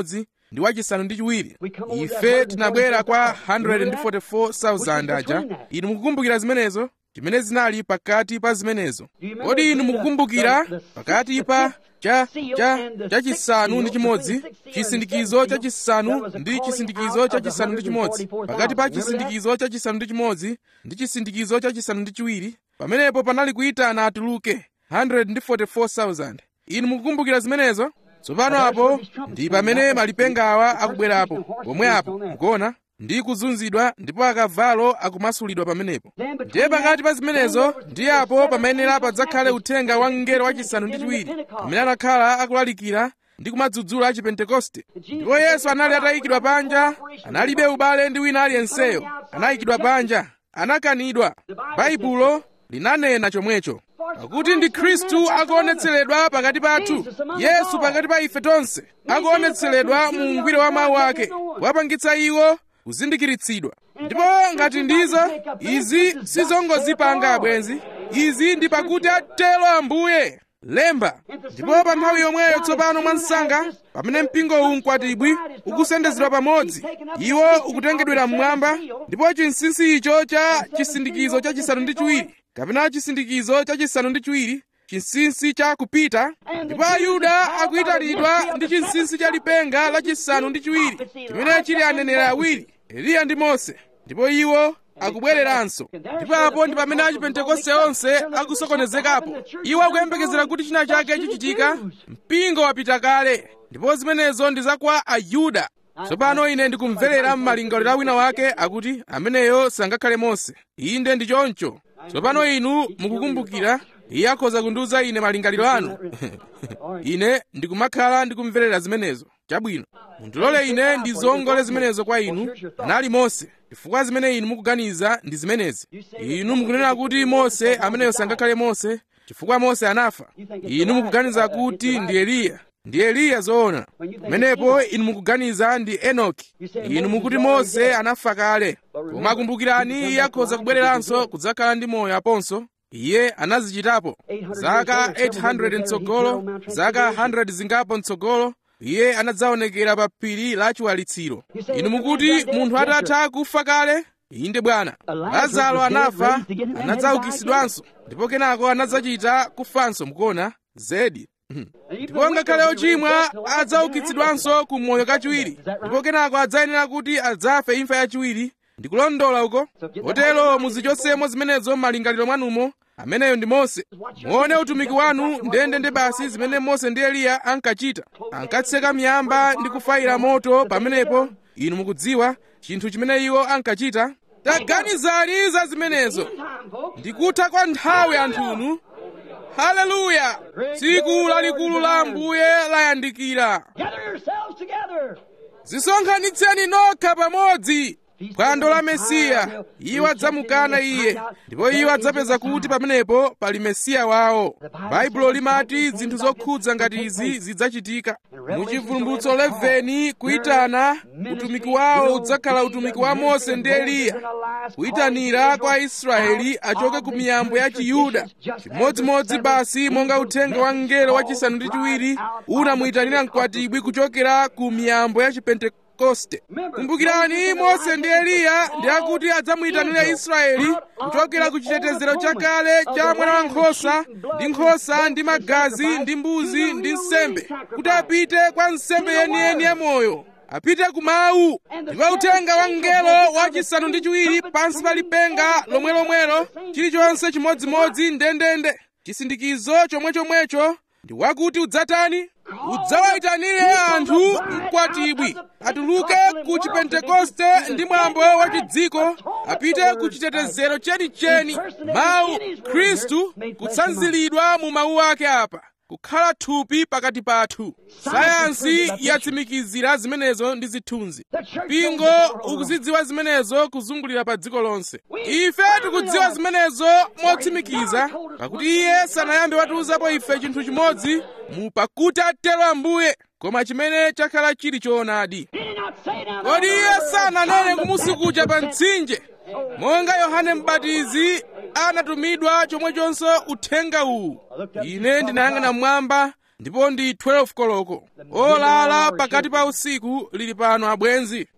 ndi wachisanu ndi chiwiri. Ife tinabwera kwa one hundred forty-four thousand aja. Inu mukukumbukira zimenezo? Chimene zinali pakati pa zimenezo. Kodi inu mukukumbukira pakati pa cha cha chachisanu ndi chimodzi, chisindikizo chachisanu ndi chisindikizo chachisanu ndi chimodzi, pakati pa chisindikizo chachisanu ndi chimodzi ndi chisindikizo chachisanu ndi chiwiri, pamenepo panali kuyitana atuluke one hundred forty-four thousand. Inu mukukumbukira zimenezo? Tsopano apo ndi pamene malipengawa akubwerapo pomwe apo mukuona ndi kuzunzidwa ndipo akavalo akumasulidwa pamenepo. Ndiye pakati pa zimenezo ndi apo pamenera padzakhale uthenga wa mngelo wachisanu ndi chiwiri amene anakhala akulalikira ndi kumadzudzula Chipentekoste. Ndipo Yesu anali atayikidwa panja, analibe ubale ndi wina aliyenseyo, anayikidwa panja, anakanidwa. Baibulo linanena chomwecho. Pakuti ndi Khristu akuonetseredwa pakati pathu, Yesu pakati pa ife tonse akuonetseredwa mu ungwiro wa mawu ake, kuwapangitsa iwo kuzindikiritsidwa. Ndipo ngati ndizo, izi sizongozipanga abwenzi, izi ndi pakuti atero Ambuye lemba. Ndipo pa nthawi yomweyo tsopano mwansanga, pamene mpingo uwu mkwatibwi ukusendezedwa pamodzi, iwo ukutengedwera mmwamba, ndipo chinsinsi icho cha chisindikizo chachisanu ndi chiwiri kapena chisindikizo chachisanu ndi chiwiri, chinsinsi cha kupita, ndipo Ayuda akuyitanidwa ndi chinsinsi cha lipenga lachisanu ndi chiwiri chimene chili aneneri awiri, Eliya ndi Mose, ndipo iwo akubwereranso. Ndipo apo ndi pamene Achipentekoste onse akusokonezekapo. Iwo akuyembekezera kuti china chake chichitika, mpingo wapita kale, ndipo zimenezo ndi za kwa Ayuda. Tsopano ine ndikumverera m'malingaliro wina wake akuti ameneyo sangakhale Mose. Inde ndi choncho. Tsopano inu mukukumbukira, iye akhoza kundiuza ine malingaliro anu. Ine ndikumakhala ndikumverera zimenezo. Chabwino, mundilole ine ndizongole zimenezo kwa inu. Anali Mose, chifukwa zimene inu mukuganiza ndi zimenezi. Inu mukunena kuti Mose ameneyo sangakhale Mose chifukwa Mose anafa. Inu mukuganiza kuti ndi Eliya. Ndi Eliya zoona. Pamenepo inu mukuganiza ndi Enoki. Inu mukuti Mose anafa kale. Koma kumbukirani, iye akhoza kubwereranso kudzakhala ndi moyo aponso. Iye anazichitapo zaka eight hundred mtsogolo, zaka one hundred zingapo mtsogolo. Iye anadzaonekera pa phiri la chiwalitsiro. Inu mukuti munthu atatha kufa kale? Inde bwana. Lazaro anafa, anadzaukitsidwanso, ndipo kenako anadzachita kufanso, mukuona zedi. Ndipo ngakhale ochimwa adzaukitsidwanso ku moyo kachiwiri, ndipo kenako adzayenera kuti adzafe imfa yachiwiri. Ndikulondola uko? Kotero muzichosemo zimenezo m'malingaliro mwanumo. Ameneyo ndi Mose. Muone utumiki wanu ndendende basi zimene Mose ndi Eliya ankachita. Ankatseka miyamba ndi kufayira moto pamenepo. Inu mukudziwa chinthu chimene iwo ankachita. Taganizani za zimenezo. Ndikutha kwa nthawi anthunu. Haleluya! Tsiku lalikulu la Ambuye layandikira. Zisonkhanitseni nokha pamodzi. Phwando la Mesiya, iwo adzamukana iye, ndipo iwo adzapeza kuti pamenepo pali Mesiya wawo. Baibulo limati zinthu zokhudza ngati izi zidzachitika. Mu Chivumbulutso eleven kuyitana, utumiki wawo udzakhala utumiki wa Mose ndi Eliya, kuyitanira kwa Israeli achoke ku miyambo ya Chiyuda, chimodzimodzi basi monga uthenga wa mngelo wachisanu ndi chiwiri unamuyitanira mkwatibwi kuchokera ku miyambo ya Chipentekoste. Kumbukirani, Mose ndi Eliya ndi akuti adzamuyitanira Israeli kuchokera ku chitetezero chakale cha mwana wankhosa ndi nkhosa ndi magazi ndi mbuzi ndi nsembe, kuti apite kwa nsembe yeniyeni ya moyo, apite ku mawu. Ndipo uthenga wa mngelo wachisanu ndi chiwiri pansi pa lipenga lomwelomwelo, chilichonse chimodzimodzi ndendende, chisindikizo chomwechomwecho ndi wakuti udzatani? Udzawayitanire anthu mkwatibwi atuluke ku Chipentekoste ndi mwambo wa chidziko, apite ku chitetezero chenicheni, mawu, Khristu kutsanziridwa mu mawu ake apa, kukhala thupi pakati pathu. Sayansi yatsimikizira zimenezo ndi zithunzi. Mpingo ukuzidziwa zimenezo kuzungulira pa dziko lonse. Ife tikudziwa zimenezo motsimikiza, pakuti iye sanayambe watiuzapo ife chinthu chimodzi mu pakuti atero Ambuye, koma chimene chakhala chili choonadi. Kodi iye sananene kumusi kuja pa mtsinje, monga Yohane M'batizi anatumidwa chomwechonso uthenga uwu? Ine ndinayang'ana mmwamba ndipo ndi twelve koloko. Olala pakati pa usiku lili pano abwenzi,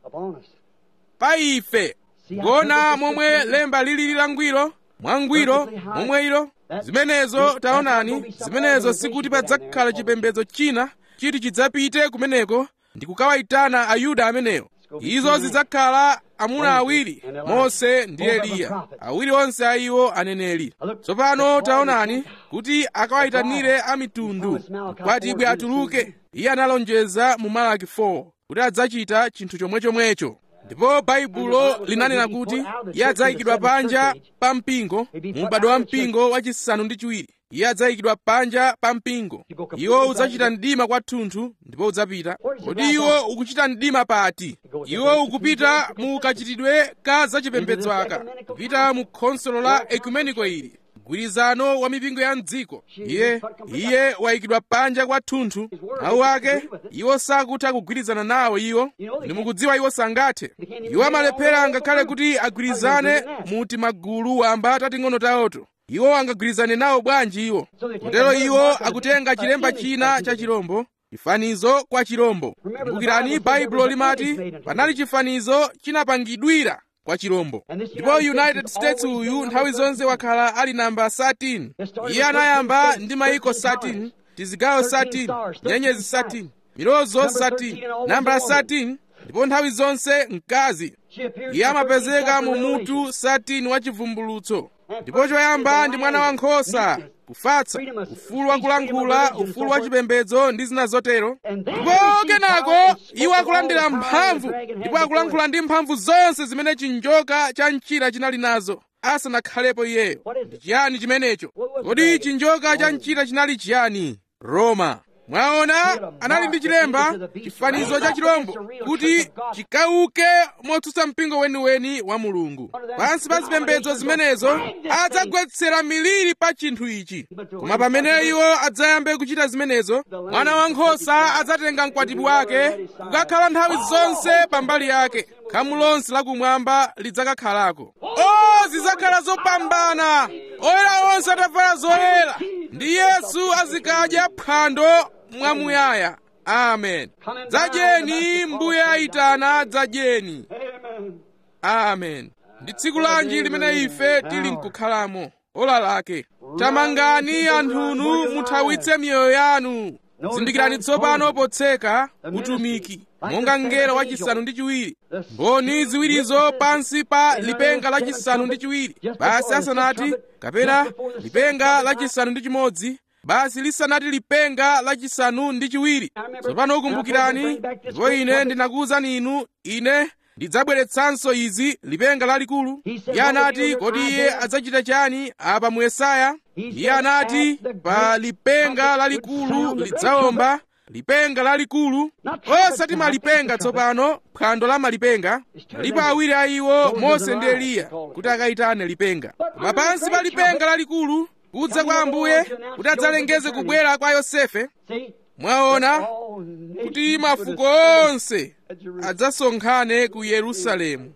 pa ife gona momwe lemba lili langwiro, mwangwiro momwe ilo. Zimenezo taonani, zimenezo sikuti padzakhala chipembedzo china chiti chidzapite kumeneko ndi kukawayitana Ayuda amenewo. Izo zidzakhala amuna awiri, Mose ndi Eliya, awiri onse a iwo aneneri. Tsopano taonani kuti akawayitanire a mitundu mkwatibwi atuluke. Iye analonjeza mu Malaki four kuti adzachita chinthu chomwechomwecho. Ndipo Baibulo linanena kuti iye adzayikidwa panja pa mpingo, mu m'bado wa mpingo wachisanu ndi chiwiri. Iye adzayikidwa panja pa mpingo. Iwo udzachita mdima kwathunthu ndipo udzapita. Kodi iwo ukuchita mdima pati? Iwo ukupita mu kachitidwe ka zachipembedzo aka, kupita mu khonsolo la ekumeniko ili, mgwirizano wa mipingo ya mdziko. Iye iye wayikidwa panja kwathunthu. Mawu ake iwo sakutha kugwirizana nawo iwo. Ndimukudziwa iwo sangathe. Iwo amalephera ngakhale kuti agwirizane mu timagulu wamba tating'ono tawoto. Iwo angagwirizane nawo bwanji iwo? Kotero iwo akutenga chilemba china cha chirombo, chifanizo kwa chirombo. Kumbukirani Baibulo limati panali chifanizo chinapangidwira kwa chirombo. Ndipo United States uyu nthawi zonse wakhala ali namba thirteen. Iye anayamba ndi mayiko thirteen, tizigawo thirteen, nyenyezi thirteen, milozo thirteen, namba thirteen, ndipo nthawi zonse mkazi. Iye amapezeka mu mutu thirteen wa chivumbulutso. Ndipo choyamba ndi mwana wankhosa, kufatsa, ufulu wa kulankhula, ufulu wa chipembedzo ndi zina zotero. Ndipo kenako iwo akulandira mphamvu, ndipo akulankhula ndi mphamvu zonse zimene chinjoka cha mchira chinali nazo asanakhalepo iyeyo. Ndi chiyani chimenecho? Kodi chinjoka cha mchira chinali chiyani? Roma. Mwaona, anali ndi chilemba, chifanizo cha chirombo, kuti chikauke motsutsa mpingo weniweni wa Mulungu. Pansi pa zipembedzo zimenezo adzagwetsera miliri pa chinthu ichi. Koma pamene iwo adzayambe kuchita zimenezo, mwana wankhosa adzatenga mkwatibwi wake kukakhala nthawi zonse pambali yake. Khamu lonse lakumwamba lidzakakhalako. O, zidzakhala zopambana! Oyera onse atavala zoyera, ndi Yesu azikadya phwando mwamuyaya. Amen. Dzadyeni, Mbuye ayitana, dzadyeni. Amen. Ndi tsiku lanji limene ife tili nkukhalamo, ola lake. Tamangani anthunu, muthawitse miyoyo yanu. Zindikirani tsopano potseka utumiki, monga mngelo wachisanu ndi chiwiri. Mboni ziwirizo pansi pa lipenga lachisanu ndi chiwiri, basi asanati, kapena lipenga lachisanu ndi chimodzi, basi lisanati lipenga lachisanu ndi chiwiri. Tsopano ukumbukirani, ndipo ine ndinakuwuzani inu, ine ndidzabweretsanso izi lipenga lalikulu. Iye anati, kodi iye adzachita chani apa mu Yesaya? Iye anati, pa lipenga lalikulu lidzawomba, lipenga lalikulu, osati malipenga tsopano, phwando la malipenga. Alipo awiri a iwo, Mose ndi Eliya, kuti akayitane lipenga. Koma pansi pa lipenga lalikulu, kudza kwa Ambuye kuti adzalengeze kubwera kwa Yosefe. Mwaona kuti mafuko onse adzasonkhane ku Yerusalemu.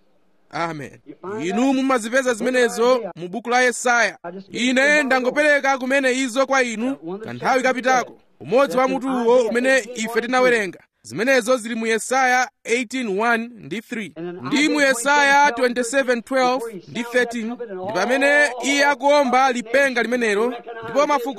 Amen. Inu mumazipeza zimenezo mu buku la Yesaya. Ine ndangopereka kumene izo kwa inu kanthawi kapitako, umodzi wa mutuwo umene ife tinawerenga. Zimenezo zili mu Yesaya eighteen one ndi three, ndi mu Yesaya twenty-seven twelve ndi thirteen, ndi pamene iye akuomba lipenga limenelo, ndipo mafuko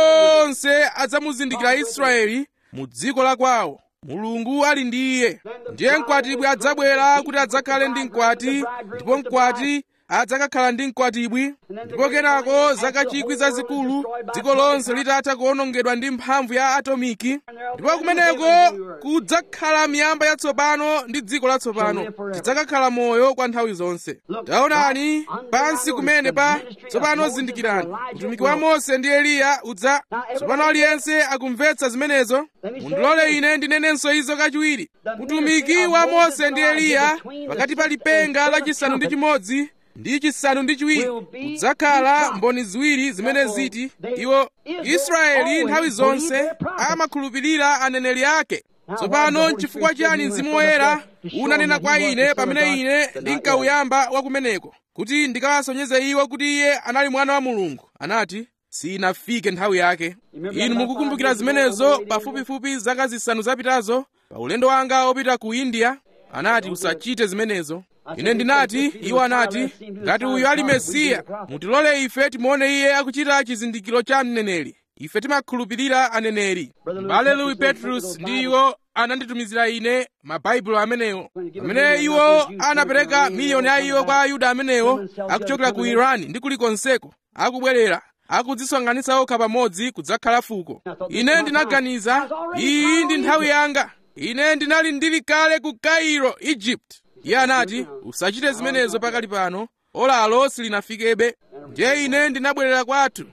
onse adzamuzindikira Israeli mu dziko la kwawo. Mulungu ali ndi iye. Ndiye mkwatibwi adzabwera kuti adzakhale ndi mkwati, ndipo mkwati adzakakhala ndi mkwatibwi. Ndipo kenako zaka chikwi zazikulu, dziko lonse litatha kuwonongedwa ndi mphamvu ya atomiki, ndipo kumeneko kudzakhala miyamba yatsopano ndi dziko latsopano, tidzakakhala moyo kwa nthawi zonse. Taonani, pansi kumene pa tsopano zindikirani, utumiki wa Mose ndi Eliya udza. Tsopano aliyense akumvetsa zimenezo. Mundilole ine ndinenenso izo kachiwiri. Utumiki wa Mose ndi Eliya pakati pa lipenga lachisanu ndi chimodzi ndi chisanu ndi chiwiri kudzakhala mboni ziwiri zimene ziti iwo Israeli nthawi zonse amakhulupirira aneneri ake. Tsopano n'chifukwa chiyani Mzimu Woyera unanena kwa ine pamene ine ndinkauyamba wa kumeneko kuti ndikawasonyeze iwo kuti iye anali mwana wa Mulungu? Anati, sinafike nthawi yake. Inu mukukumbukira zimenezo pafupifupi zaka zisanu zapitazo, pa ulendo wanga opita ku India, anati usachite zimenezo. Ine ndinati, iwo anati, ngati uyu ali Mesiya, mutilole ife timuone iye akuchita chizindikiro cha mneneri. Ife timakhulupirira aneneri. M'bale Louis Petrus ndi iwo ananditumizira ine mabaibulo amenewo. Pamene iwo anapereka miliyoni ya iwo kwa Ayuda amenewo akuchokera ku Iran ndi kulikonseko, akubwerera akudzisonkhanitsa okha pamodzi kudzakhala fuko. Ine ndinaganiza, iyi ndi nthawi yanga. Ine ndinali ndili kale ku Cairo, Egypt. Iye anati, usachite zimenezo pakali pano, olalo silinafikebe. Ndiye ine ndinabwerera kwathu.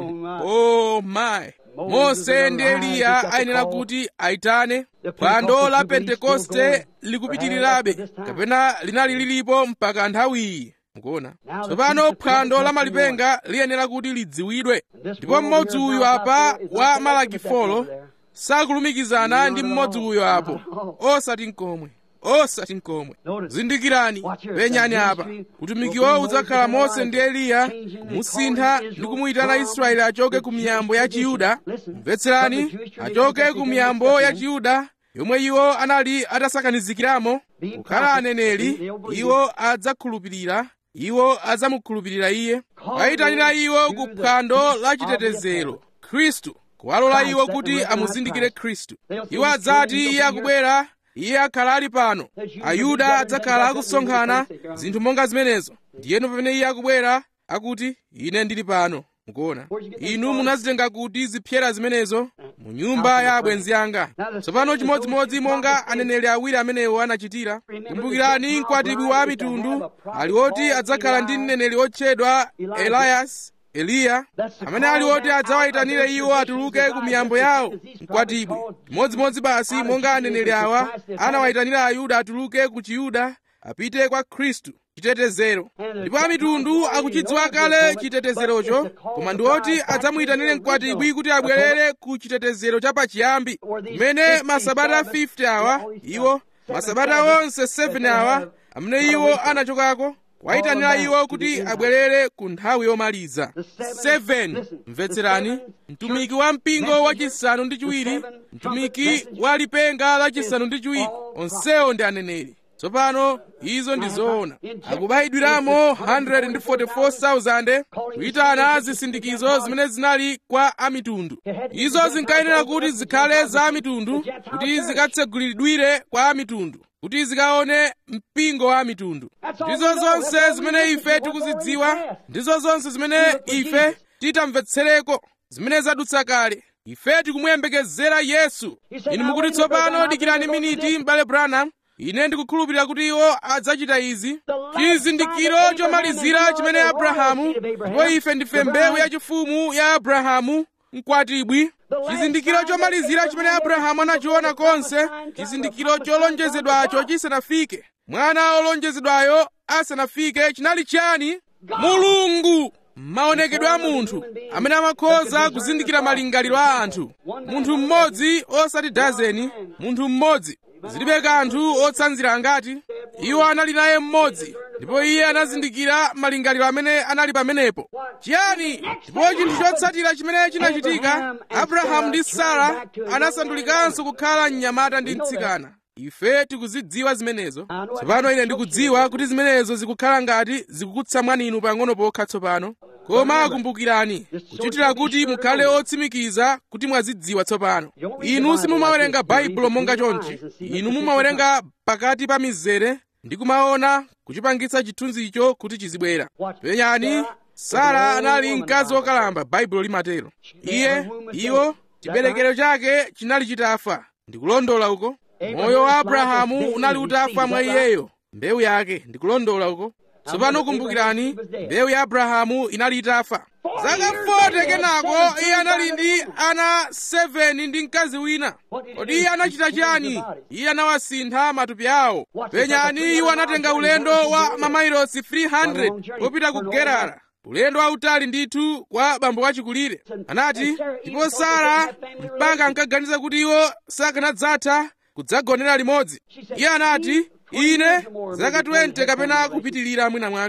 Oh my! Mose ndi Eliya ayenera kuti aitane. Phwando la Pentekoste likupitirirabe, kapena linali lilipo mpaka nthawiyi. Mukuona? Tsopano phwando la malipenga liyenera kuti lidziwidwe. Ndipo mmodzi uyu apa wa Malaki folo sakulumikizana ndi mmodzi uyu apo. Osati nkomwe. Osati nkomwe. Zindikirani, penyani apa. Utumikiwo udzakhala Mose ndi Eliya kumusintha ndi kumuyitana Israeli achoke ku miyambo ya Chiyuda. Mvetserani, achoke ku miyambo ya Chiyuda yomwe iwo anali atasakanizikiramo kukhala aneneri. Iwo adzakhulupirira, iwo adzamukhulupirira iye. Ayitanira iwo ku phwando la chitetezero, Khristu, kuwalola iwo kuti amuzindikire Khristu. Iwo adzati iye akubwera, iye akhala ali pano. Ayuda adzakhala akusonkhana zinthu monga zimenezo. Ndiyeno pamene iye akubwera akuti, ine ndili pano. Mukuona? Inu munazitenga kuti zipyera zimenezo mu nyumba ya abwenzi anga. Tsopano chimodzimodzi monga aneneri awiri amenewo anachitira. Kumbukirani, mkwatibwi wa mitundu ali oti adzakhala ndi mneneri otchedwa Elias, Eliya, amene ali oti adzawayitanire iwo atuluke ku miyambo yawo. Mkwatibwi chimodzimodzi basi monga aneneri awa anawayitanira Ayuda atuluke ku Chiyuda apite kwa Khristu, chitetezero. Ndipo amitundu akuchidziwa kale chitetezerocho, koma ndi oti adzamuyitanire mkwatibwi kuti abwerere ku chitetezero chapachiyambi, kumene masabata fifty awa, iwo masabata onse seven awa amene iwo anachokako, wayitanira iwo kuti abwerere ku nthawi yomaliza. seven. Mvetserani, mtumiki wa mpingo wachisanu ndi chiwiri, mtumiki wa lipenga lachisanu ndi chiwiri, onsewo ndi aneneri. Tsopano izo ndi zoona. Akubayidwiramo one hundred forty-four thousand kuyitana zisindikizo zimene zinali kwa amitundu. Izo zinkayenera kuti zikhale za amitundu, kuti zikatsegulidwire kwa amitundu, kuti zikaone mpingo wa mitundu. Ndizo zonse zimene ife tikuzidziwa, ndizo zonse zimene ife titamvetsereko, zimene zadutsa kale. Ife tikumuyembekezera Yesu. Inu mukuti tsopano dikirani miniti, m'bale Branham, ine ndikukhulupirira kuti iwo adzachita izi. Chizindikiro chomalizira chimene Abrahamu, ndipo ife ndife mbewu yachifumu ya Abrahamu, mkwatibwi. Chizindikiro chomalizira chimene Abrahamu anachiona konse, chizindikiro cholonjezedwacho chisanafike, mwana olonjezedwayo asanafike, chinali chani? Mulungu, maonekedwe a munthu amene amakhoza kuzindikira malingaliro a anthu. Munthu mmodzi, osati dazeni, munthu mmodzi. Zilibe kanthu otsanzira ngati. Iwo anali naye mmodzi, ndipo iye anazindikira malingaliro amene anali pamenepo. Chiyani? Ndipo chinthu chotsatira chimene chinachitika, Abrahamu ndi Sara anasandulikanso kukhala mnyamata ndi mtsikana. Ife tikuzidziwa zimenezo. Tsopano ine ndikudziwa kuti zimenezo zikukhala ngati zikukutsamwani inu pang'ono pokha tsopano. Koma kumbukirani, kuchitira kuti mukhale otsimikiza kuti mwazidziwa tsopano. Inu simumawerenga baibulo monga chonchi. Inu mumawerenga pakati pa mizere ndi kumaona kuchipangitsa chithunzicho kuti chizibwera. Penyani, Sara anali mkazi wokalamba, baibulo limatero. Iye, iwo, chiberekero chake chinali chitafa. Ndikulondola uko. Moyo wa Abrahamu unali utafa mwa iyeyo, mbewu yake. Ndikulondola uko. Tsopano kumbukirani, mbewu ya Abrahamu inali itafa. Zaka forty kenako iye anali ndi ana seven ndi mkazi wina. Kodi iye anachita chani? Iye anawasintha matupi awo. Penyani, iwo anatenga ulendo wa mamailosi three hundred wopita ku Gerara, ulendo wautali ndithu kwa bambo wachikulire. Anati, ndipo Sara mpaka ankaganiza kuti iwo sakanadzatha kudzagonera limodzi. Iye anati, ine zaka twenty kapena kupitilira mwina mwake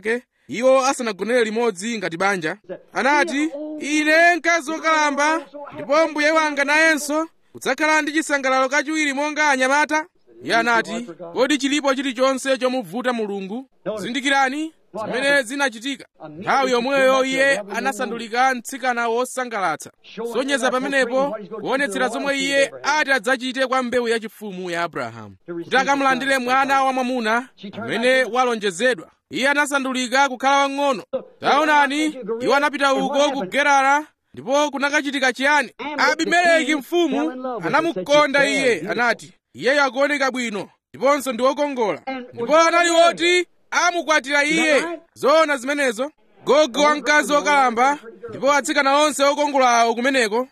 iwo asanagonere limodzi ngati banja, anati, ine mkazi wokalamba ndipo mbuye wanga nayenso kudzakhala ndi chisangalalo kachiwiri monga anyamata. Iye anati, kodi chilipo chilichonse chomuvuta Mulungu? Zindikirani zimene zinachitika. Nthawi yomweyo iye anasandulika mtsikana wosangalatsa, sonyeza pamenepo kuonetsera zomwe iye ati adzachite kwa mbewu yachifumu ya Abrahamu, kuti akamulandire mwana wamwamuna amene walonjezedwa. Iye anasandulika kukhala wang'ono. Taonani, iwo anapita uko ku Gerara, ndipo kunakachitika chiyani? Abimeleki mfumu anamukonda iye, anati, iyeyo akuoneka bwino ndiponso ndi wokongola, ndipo anali woti amukwatira iye. Zoona zimenezo, gogo wa mkazi wokalamba, ndipo atsikana onse okongolawo kumeneko.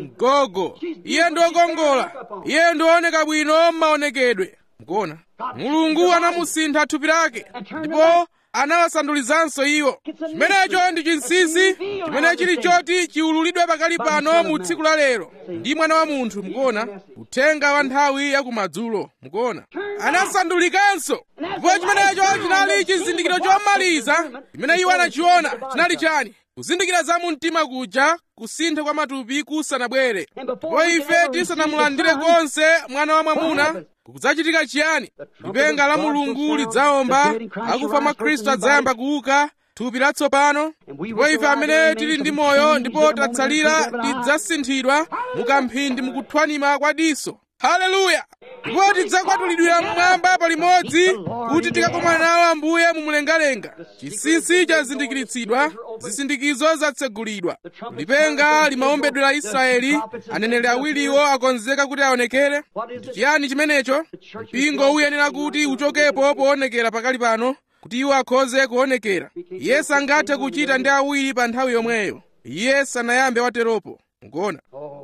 Gogo, iye ndi wokongola, iye ndi wooneka bwino m'maonekedwe. Mukuona, Mulungu anamusintha thupi lake ndipo anawasandulizanso iwo. Chimenecho ndi chinsinsi chimene chili choti chiululidwe pakali pano mu tsiku la lero ndi Mwana wa Munthu. Mukuona, uthenga wa nthawi yakumadzulo. Mukuona, anasandulikanso. Ndipo chimenecho chinali chizindikiro chomaliza chimene iwo anachiona. Chinali chani? Kuzindikira za mu mtima kuja, kusintha kwa matupi kusanabwere. Ndipo ife tisanamulandire konse mwana wa mwamuna, kudzachitika chiyani? Lipenga la Mulungu lidzaomba, akufa mwa Khristu adzayamba kuuka, thupi latsopano. Ndipo ife amene tili ndi moyo ndipo tatsalira tidzasinthidwa mukamphindi mukuthwanima kwa diso. Haleluya! Ndipo tidzakwatulidwira mmwamba palimodzi kuti tikakomana nawo Ambuye mumlengalenga. Chinsinsi chazindikiritsidwa, zisindikizo zatsegulidwa. Lipenga limaombedwera Israeli, aneneri awiriwo akonzeka kuti aonekere. Ndi chiyani chimenecho? Mpingo uyenera kuti uchokepo poonekera pakali pano, kuti iwo akhoze kuonekera. Iye sangathe kuchita ndi awiri pa nthawi yomweyo. Iye sanayambe wateropo. Mukuona?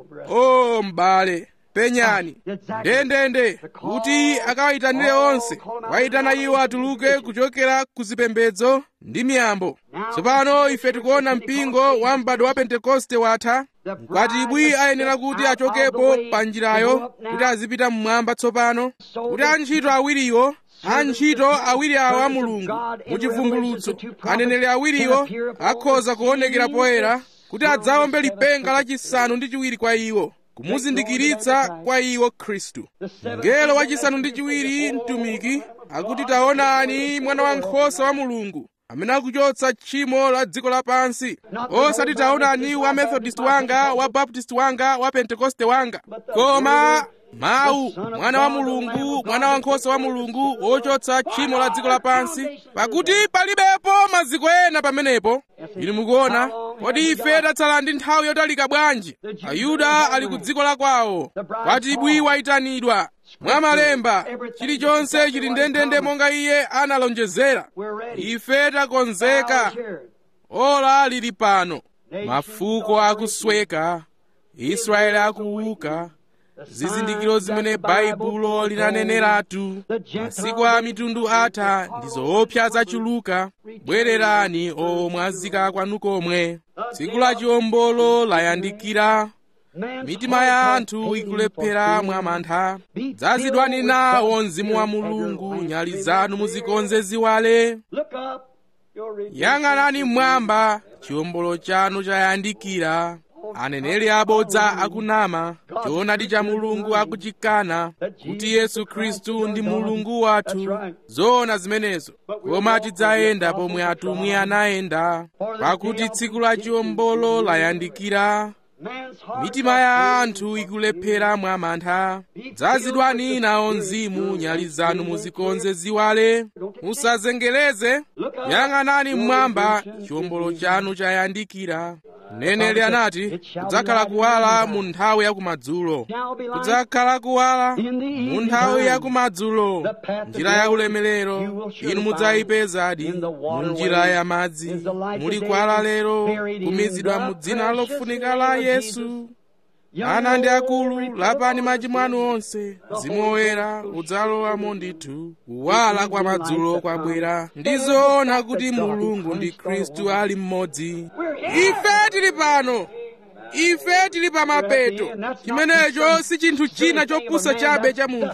Oh m'bale, penyani ndendende kuti akawayitanire onse, wayitana iwo atuluke kuchokera ku zipembedzo ndi miyambo. Tsopano ife tikuona mpingo wa m'bado wa Pentekoste watha. Mkwatibwi ayenera kuti achokepo pa njirayo kuti azipita mmwamba tsopano, kuti antchito awiriwo, antchito awiri awo a Mulungu muchivumbulutso, aneneri awiriwo akhoza kuonekera poyera kuti adzaombe lipenga lachisanu ndi chiwiri kwa iwo, kumuzindikiritsa kwa iwo Khristu. Mngelo wachisanu ndi chiwiri, mtumiki, akuti taonani mwana wankhosa wa Mulungu amene akuchotsa tchimo la dziko lapansi. Osati taonani wa Methodist wanga, wa Baptist wanga, wa Pentekoste wanga, koma mawu, mwana wa Mulungu, mwana wankhosa wa Mulungu wochotsa tchimo la dziko lapansi, pakuti palibepo maziko ena pamenepo. Inu mukuona, kodi ife tatsala ndi nthawi yotalika bwanji? Ayuda ali ku dziko la kwawo, kwatibwi wayitanidwa mwa malemba, chilichonse chili ndendende monga iye analonjezera. Ife takonzeka, ola lili pano. Mafuko akusweka, Israeli akuuka, zizindikiro zimene Baibulo linaneneratu. Masiku a mitundu atha ndi zoopsa zachuluka. Bwererani o mwazika kwanu komwe, tsiku la chiwombolo layandikira. Mitima ya anthu ikulephera mwa mantha. Dzazidwani nawo mzimu wa Mulungu, nyali zanu muzikonze ziwale. Yang'anani mmwamba, chiwombolo chanu chayandikira. Aneneri abodza akunama, choonadi cha Mulungu akuchikana, kuti Yesu Khristu ndi Mulungu wathu. Zoona zimenezo, koma tidzayenda pomwe atumwi anayenda, pakuti tsiku la chiwombolo layandikira. Mitima ya anthu ikulephera mwa mantha. Dzazidwani nawo mzimu, nyali zanu muzikonze ziwale. Musazengereze, yang'anani mmwamba, chiwombolo chanu chayandikira. Mneneri anati, kudzakhala kuwala mu nthawi yakumadzulo. Kudzakhala kuwala mu nthawi yakumadzulo. Njira ya ulemerero inu mudzayipezadi, mu njira ya madzi muli kuwala lero, kumizidwa mu dzina lofunika la Yesu. Ana ndi akulu, lapani machimo anu onse, Mzimu Woyera udzalowamo ndithu. Kuwala kwa madzulo kwabwera, ndizoona kuti Mulungu ndi Khristu ali mmodzi. Ife tili pano, ife tili pa mapeto. Chimenecho si chinthu china chopusa chabe cha munthu,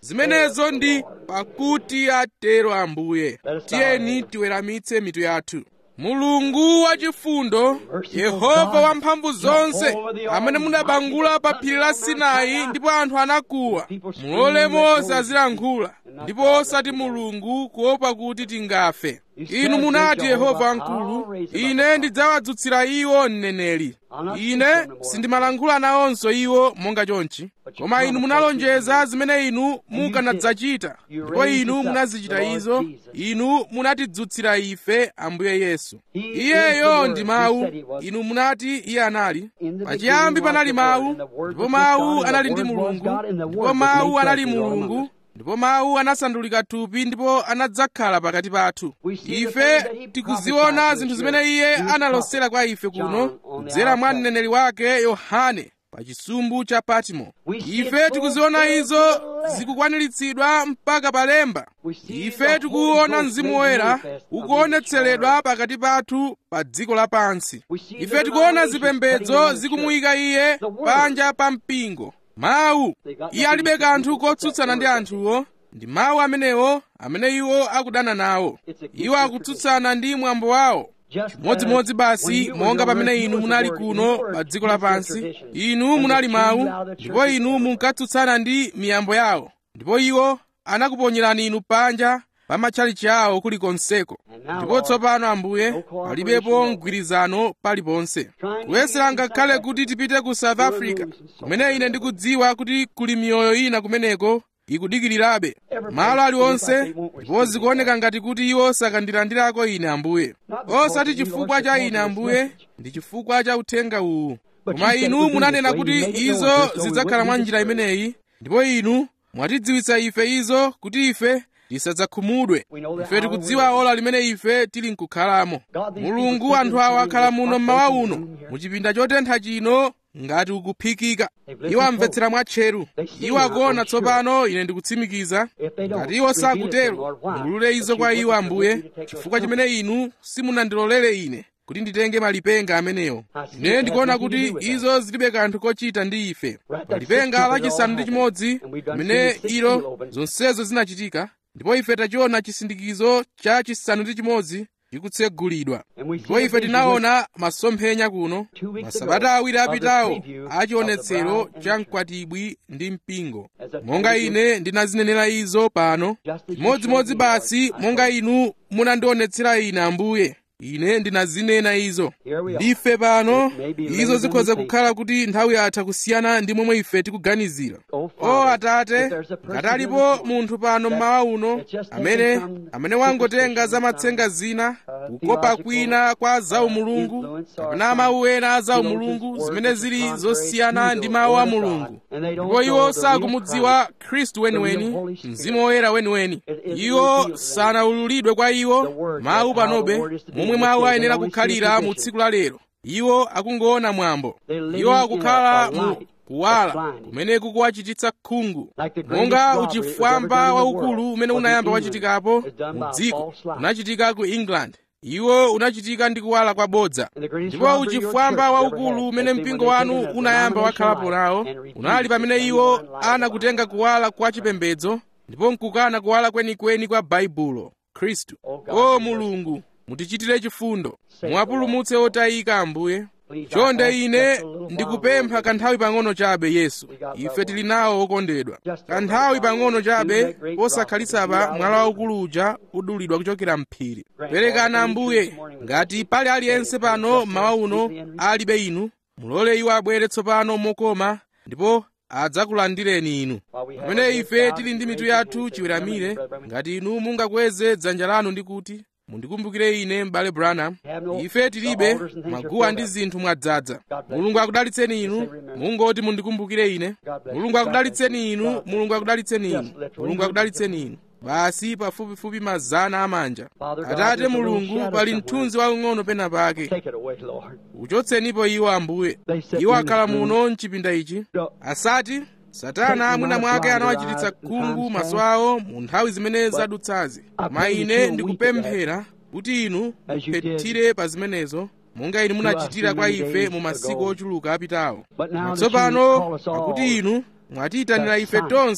zimenezo ndi pakuti atero Ambuye. Tiyeni tiweramitse mitu yathu. Mulungu wachifundo, Yehova wamphamvu zonse, amene munabangula pa phiri la Sinai ndipo anthu anakuwa, mulole Mose azilankhula, ndipo osati Mulungu kuopa kuti tingafe. Inu munati, Yehova wamkulu, ine ndidzawadzutsira iwo mneneri. Ine sindimalankhula nawonso iwo monga chonchi, koma inu munalonjeza zimene inu mukanadzachita, ndipo inu munazichita izo. Inu munatidzutsira ife Ambuye Yesu. Iyeyo ndi Mawu. Inu munati Iye anali. Pachiyambi panali Mawu, ndipo Mawu anali ndi Mulungu, ndipo Mawu anali Mulungu, ndipo Mawu anasandulika thupi ndipo anadzakhala pakati pathu. Ife tikuziona zinthu zimene Iye analosera kwa ife kuno kudzera mwa mneneri wake Yohane pa chisumbu cha Patimo. Ife tikuziona izo zikukwaniritsidwa mpaka palemba. Ife tikuona Mzimu Woyera ukuonetseredwa pakati pathu pa dziko lapansi. Ife tikuona zipembedzo zikumuyika Iye panja pa mpingo. Mawu, Iye alibe kanthu kotsutsana ndi anthuwo. Ndi mawu amenewo amene iwo akudana nawo. Iwo akutsutsana ndi mwambo wawo. Chimodzimodzi basi monga pamene inu munali kuno pa dziko lapansi, inu munali mawu, ndipo inu munkatsutsana ndi miyambo yawo, ndipo iwo anakuponyerani inu panja pa matchalichi awo kulikonseko. Ndipo tsopano Ambuye, palibepo mgwirizano paliponse. Kuyesera ngakhale kuti tipite ku South Africa, kumene ine ndikudziwa kuti kuli miyoyo ina kumeneko ikudikirirabe malo aliwonse, ndipo zikuoneka ngati kuti iwo sakandilandirako ine Ambuye. Osati chifukwa cha ine Ambuye, ndi chifukwa cha uthenga uwu. Koma inu munanena kuti izo zidzakhala mwa njira imeneyi, ndipo inu mwatidziwitsa ife izo kuti ife tisadzakhumudwe. Ife tikudziwa ola limene ife tili nkukhalamo. Mulungu, anthu awa akhala muno mmawa uno muchipinda chotentha chino ngati ukuphikika. Iwo amvetsera mwatcheru. Iwo akuona tsopano, ine ndikutsimikiza. Ngati iwo sakutero, mulule izo kwa iwo Ambuye, chifukwa chimene inu simunandilolere ine kuti nditenge malipenga amenewo. Ine ndikuona kuti izo zilibe kanthu kochita ndi ife. Palipenga lachisanu ndi chimodzi limene ilo zonsezo zinachitika, ndipo ife tachiona chisindikizo cha chisanu ndi chimodzi chikutsegulidwa. Ndipo ife tinaona masomphenya kuno masabata awiri apitawo achionetsero cha mkwatibwi ndi mpingo. Monga ine ndinazinenera izo pano, chimodzimodzi basi monga inu munandionetsera ine Ambuye, ine ndinazinena izo. Ndife pano, izo zikhoza kukhala kuti nthawi yatha kusiyana ndi momwe ife tikuganizira. O Atate, ngati alipo munthu pano mmawa uno amene amene wangotenga za matsenga zina, kukopa kwina kwa zaumulungu, kapena mawu ena a zaumulungu zimene zili zosiyana ndi mawu a Mulungu, ndipo iwo sakumudziwa Khristu weniweni, Mzimu Woyera weniweni, iwo sanaululidwe kwa iwo mawu panobe momwe mawu ayenera kukhalira mu tsiku la lero. Iwo akungoona mwambo. Iwo akukhala mu kuwala kumene kukuwachititsa khungu, monga uchifwamba waukulu umene unayamba wachitikapo mu dziko unachitika ku England. Iwo unachitika ndi kuwala kwabodza. Ndipo uchifwamba waukulu umene mpingo wanu unayamba wakhalapo nawo unali pamene iwo anakutenga kuwala kwa chipembedzo ndipo nkukana kuwala kwenikweni kwa Baibulo, Khristu. O Mulungu, mutichitire chifundo, muwapulumutse otayika Ambuye. Chonde ine ndikupempha kanthawi pang'ono chabe Yesu. Ife tili nawo okondedwa. Kanthawi pang'ono chabe posakhalitsa mwala waukulu uja udulidwa kuchokera mphiri. Perekana Ambuye, ngati pali aliyense pano mmawa uno alibe inu, mulole iwo abwere tsopano mokoma ndipo adzakulandireni inu. Pamene ife tili ndi mitu yathu chiweramire, ngati inu mungakweze dzanja lanu ndi kuti, mundikumbukire ine m'bale Branham. Ife tilibe maguwa ndi zinthu mwadzaza. Mulungu akudalitseni inu, mungoti mundikumbukire ine. Mulungu akudalitseni inu, Mulungu akudalitseni inu, Mulungu akudalitseni inu. Basi pafupifupi mazana amanja. Atate Mulungu, pali mthunzi waung'ono pena pake. Uchotsenipo iwo Ambuye. Iwo akhala muno mchipinda ichi. Asati Satana mwina mwake anawachititsa khungu maso awo mu nthawi zimene zadutsazi. Koma ine ndikupemphera kuti inu muphethire pa zimenezo, monga inu munachitira kwa ife mu masiku ochuluka apitawo. Tsopano pakuti inu mwatiyitanira ife tonse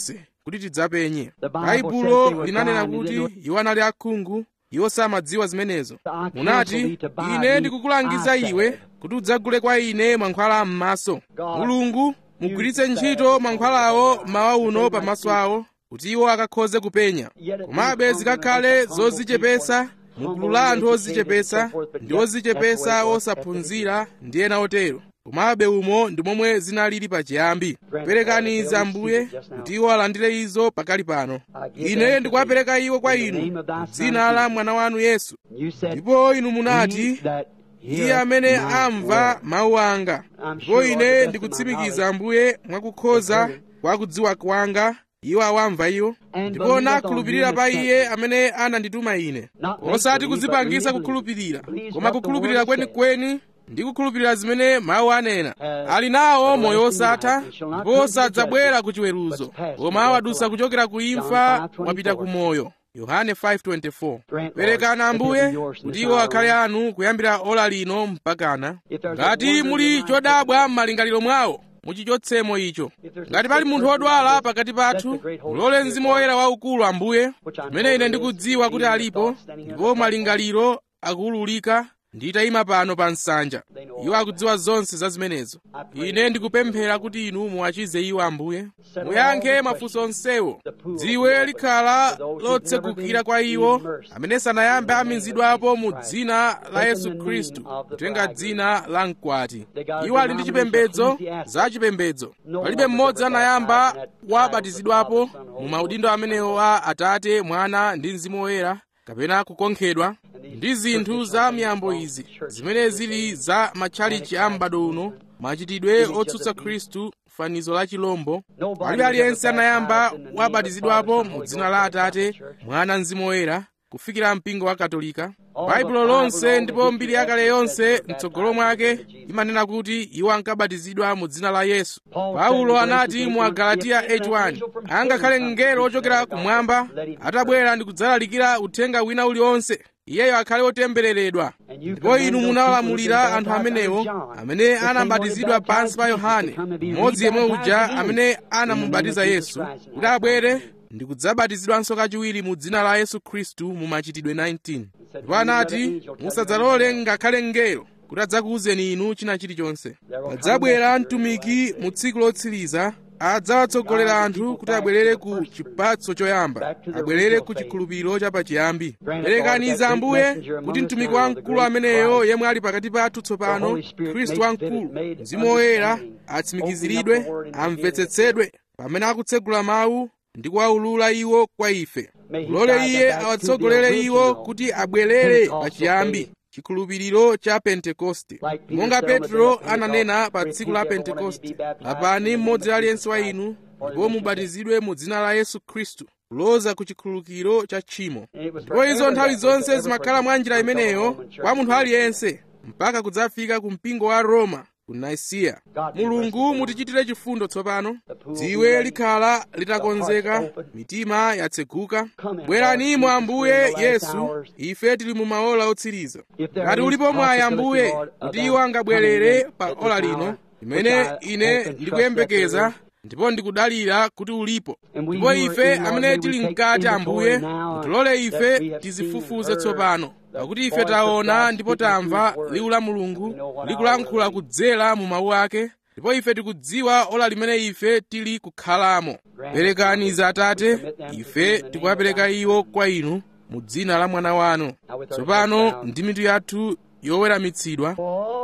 kuti tidzapenye. Baibulo linanena kuti iwo anali akhungu, iwo samadziwa zimenezo. Munati, ine ndikukulangiza iwe kuti udzagule kwa ine mankhwala m'maso. Mulungu mugwiritse ntchito mankhwalawo mawa uno pamaso awo kuti iwo akakhoze kupenya. Komabe zikakhale zodzichepesa mugulu la anthu odzichepesa ndi odzichepesa osaphunzira ndi ena otero. Komabe umo ndi momwe zinalili pachiyambi. Perekani izi Ambuye kuti iwo alandire izo pakali pano. Ine ndikuwapereka iwo kwa inu m'dzina la mwana wanu Yesu. Ndipo inu munati, iye amene amva mawu anga. Ndipo ine ndikutsimikiza Ambuye mwakukhoza kwa kudziwa kwanga iwo awamva iwo, ndipo nakhulupirira pa iye amene anandituma ine. Osati kudzipangisa kukhulupirira, koma kukhulupirira kwenikweni ndi kukhulupirira zimene mawu anena. Ali nawo moyo osatha, ndipo sadzabwera ku chiweruzo, koma wadusa kuchokera ku imfa wapita ku moyo. Yohane five twenty-four. Perekani Ambuye kuti iwo akhale anu kuyambira ola lino mpakana. Ngati muli chodabwa m'malingaliro mwawo, muchichotsemo icho. Ngati pali munthu wodwala pakati pathu, mulole Mzimu Woyera waukulu Ambuye, amene ine ndikudziwa kuti alipo, ndipo malingaliro akuwululika, nditayima pano pa nsanja. Iwo akudziwa zonse za zimenezo. Ine ndikupemphera kuti inu muwachize iwo Ambuye. Muyankhe mafunso onsewo. Dziwe likhala lotsegukira kwa iwo amene sanayambe amizidwapo mu dzina la Yesu Khristu, kutenga dzina la mkwati. Iwo ali ndi chipembedzo za chipembedzo. Palibe mmodzi anayamba wabatizidwapo mu maudindo amenewo a Atate, Mwana ndi Mzimu Woyera, kapena kukonkhedwa ndi zinthu za miyambo izi zimene zili za matchalichi a m'bado uno, machitidwe otsutsa Khristu, fanizo la chilombo. Palibe aliyense anayamba wabatizidwapo mu dzina la Atate, Mwana, Mzimu Woyera kufikira mpingo wa Katolika. Baibulo lonse ndipo mbiri yakale yonse mtsogolo mwake imanena kuti iwo ankabatizidwa mu dzina la Yesu. Paulo anati mu Agalatiya eight one, angakhale mngelo ochokera kumwamba atabwera ndi kudzalalikira uthenga wina uliwonse, iyeyo akhale otembereredwa. Ndipo inu munawalamulira anthu amenewo amene anabatizidwa pansi pa Yohane, mmodzi yemwe uja amene anamubatiza Yesu, kuti abwere ndi kudzabatizidwanso kachiwiri mu dzina la Yesu Khristu mu machitidwe nineteen. Ndipo anati, musadzalole ngakhale mngelo kuti adzakuwuzeni inu china chilichonse. Adzabwera mtumiki mu tsiku lotsiriza, adzawatsogolera anthu kuti abwerere ku chipatso choyamba, abwerere ku chikhulupiriro chapachiyambi. Perekani izi Ambuye kuti mtumiki wamkulu ameneyo yemwe ali pakati pathu tsopano, Khristu wamkulu, Mzimu Woyera atsimikiziridwe, amvetsetsedwe pamene akutsegula mawu ndi kuwawulula iwo kwa ife. Mulole iye awatsogolere iwo kuti abwerere pachiyambi, chikhulupiriro cha Pentekoste. Monga Petro ananena pa tsiku la Pentekoste, lapani mmodzi aliyense wa inu ndipo mubatizidwe mu dzina la Yesu Khristu kuloza ku chikhululukiro cha tchimo. Ndipo izo nthawi zonse zimakhala mwa njira imeneyo kwa munthu aliyense mpaka kudzafika ku mpingo wa Roma ku Nisiya. Mulungu mutichitire chifundo tsopano. Dziwe likhala litakonzeka, mitima yatseguka. Bwerani mwa Ambuye Yesu, ife tili mu maola otsiriza. Ngati ulipo mwayi Ambuye kuti iwo angabwerere pa ola lino, limene ine ndikuyembekeza ndipo ndikudalira kuti ulipo. Ndipo ife amene tili mkati Ambuye, mutilole ife tizifufuze tsopano, pakuti ife taona ndipo tamva liwu la Mulungu likulankhula kudzera mu mawu ake, ndipo ife tikudziwa ola limene ife tili kukhalamo. Perekani izi Atate, ife tikuwapereka iwo kwa inu mu dzina la mwana wanu. Tsopano ndi mitu yathu yoweramitsidwa,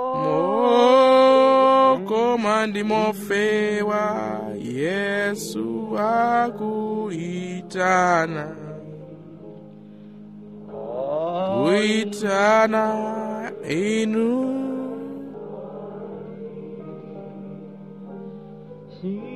koma ndi mofewa Yesu akuitana, kuitana inu.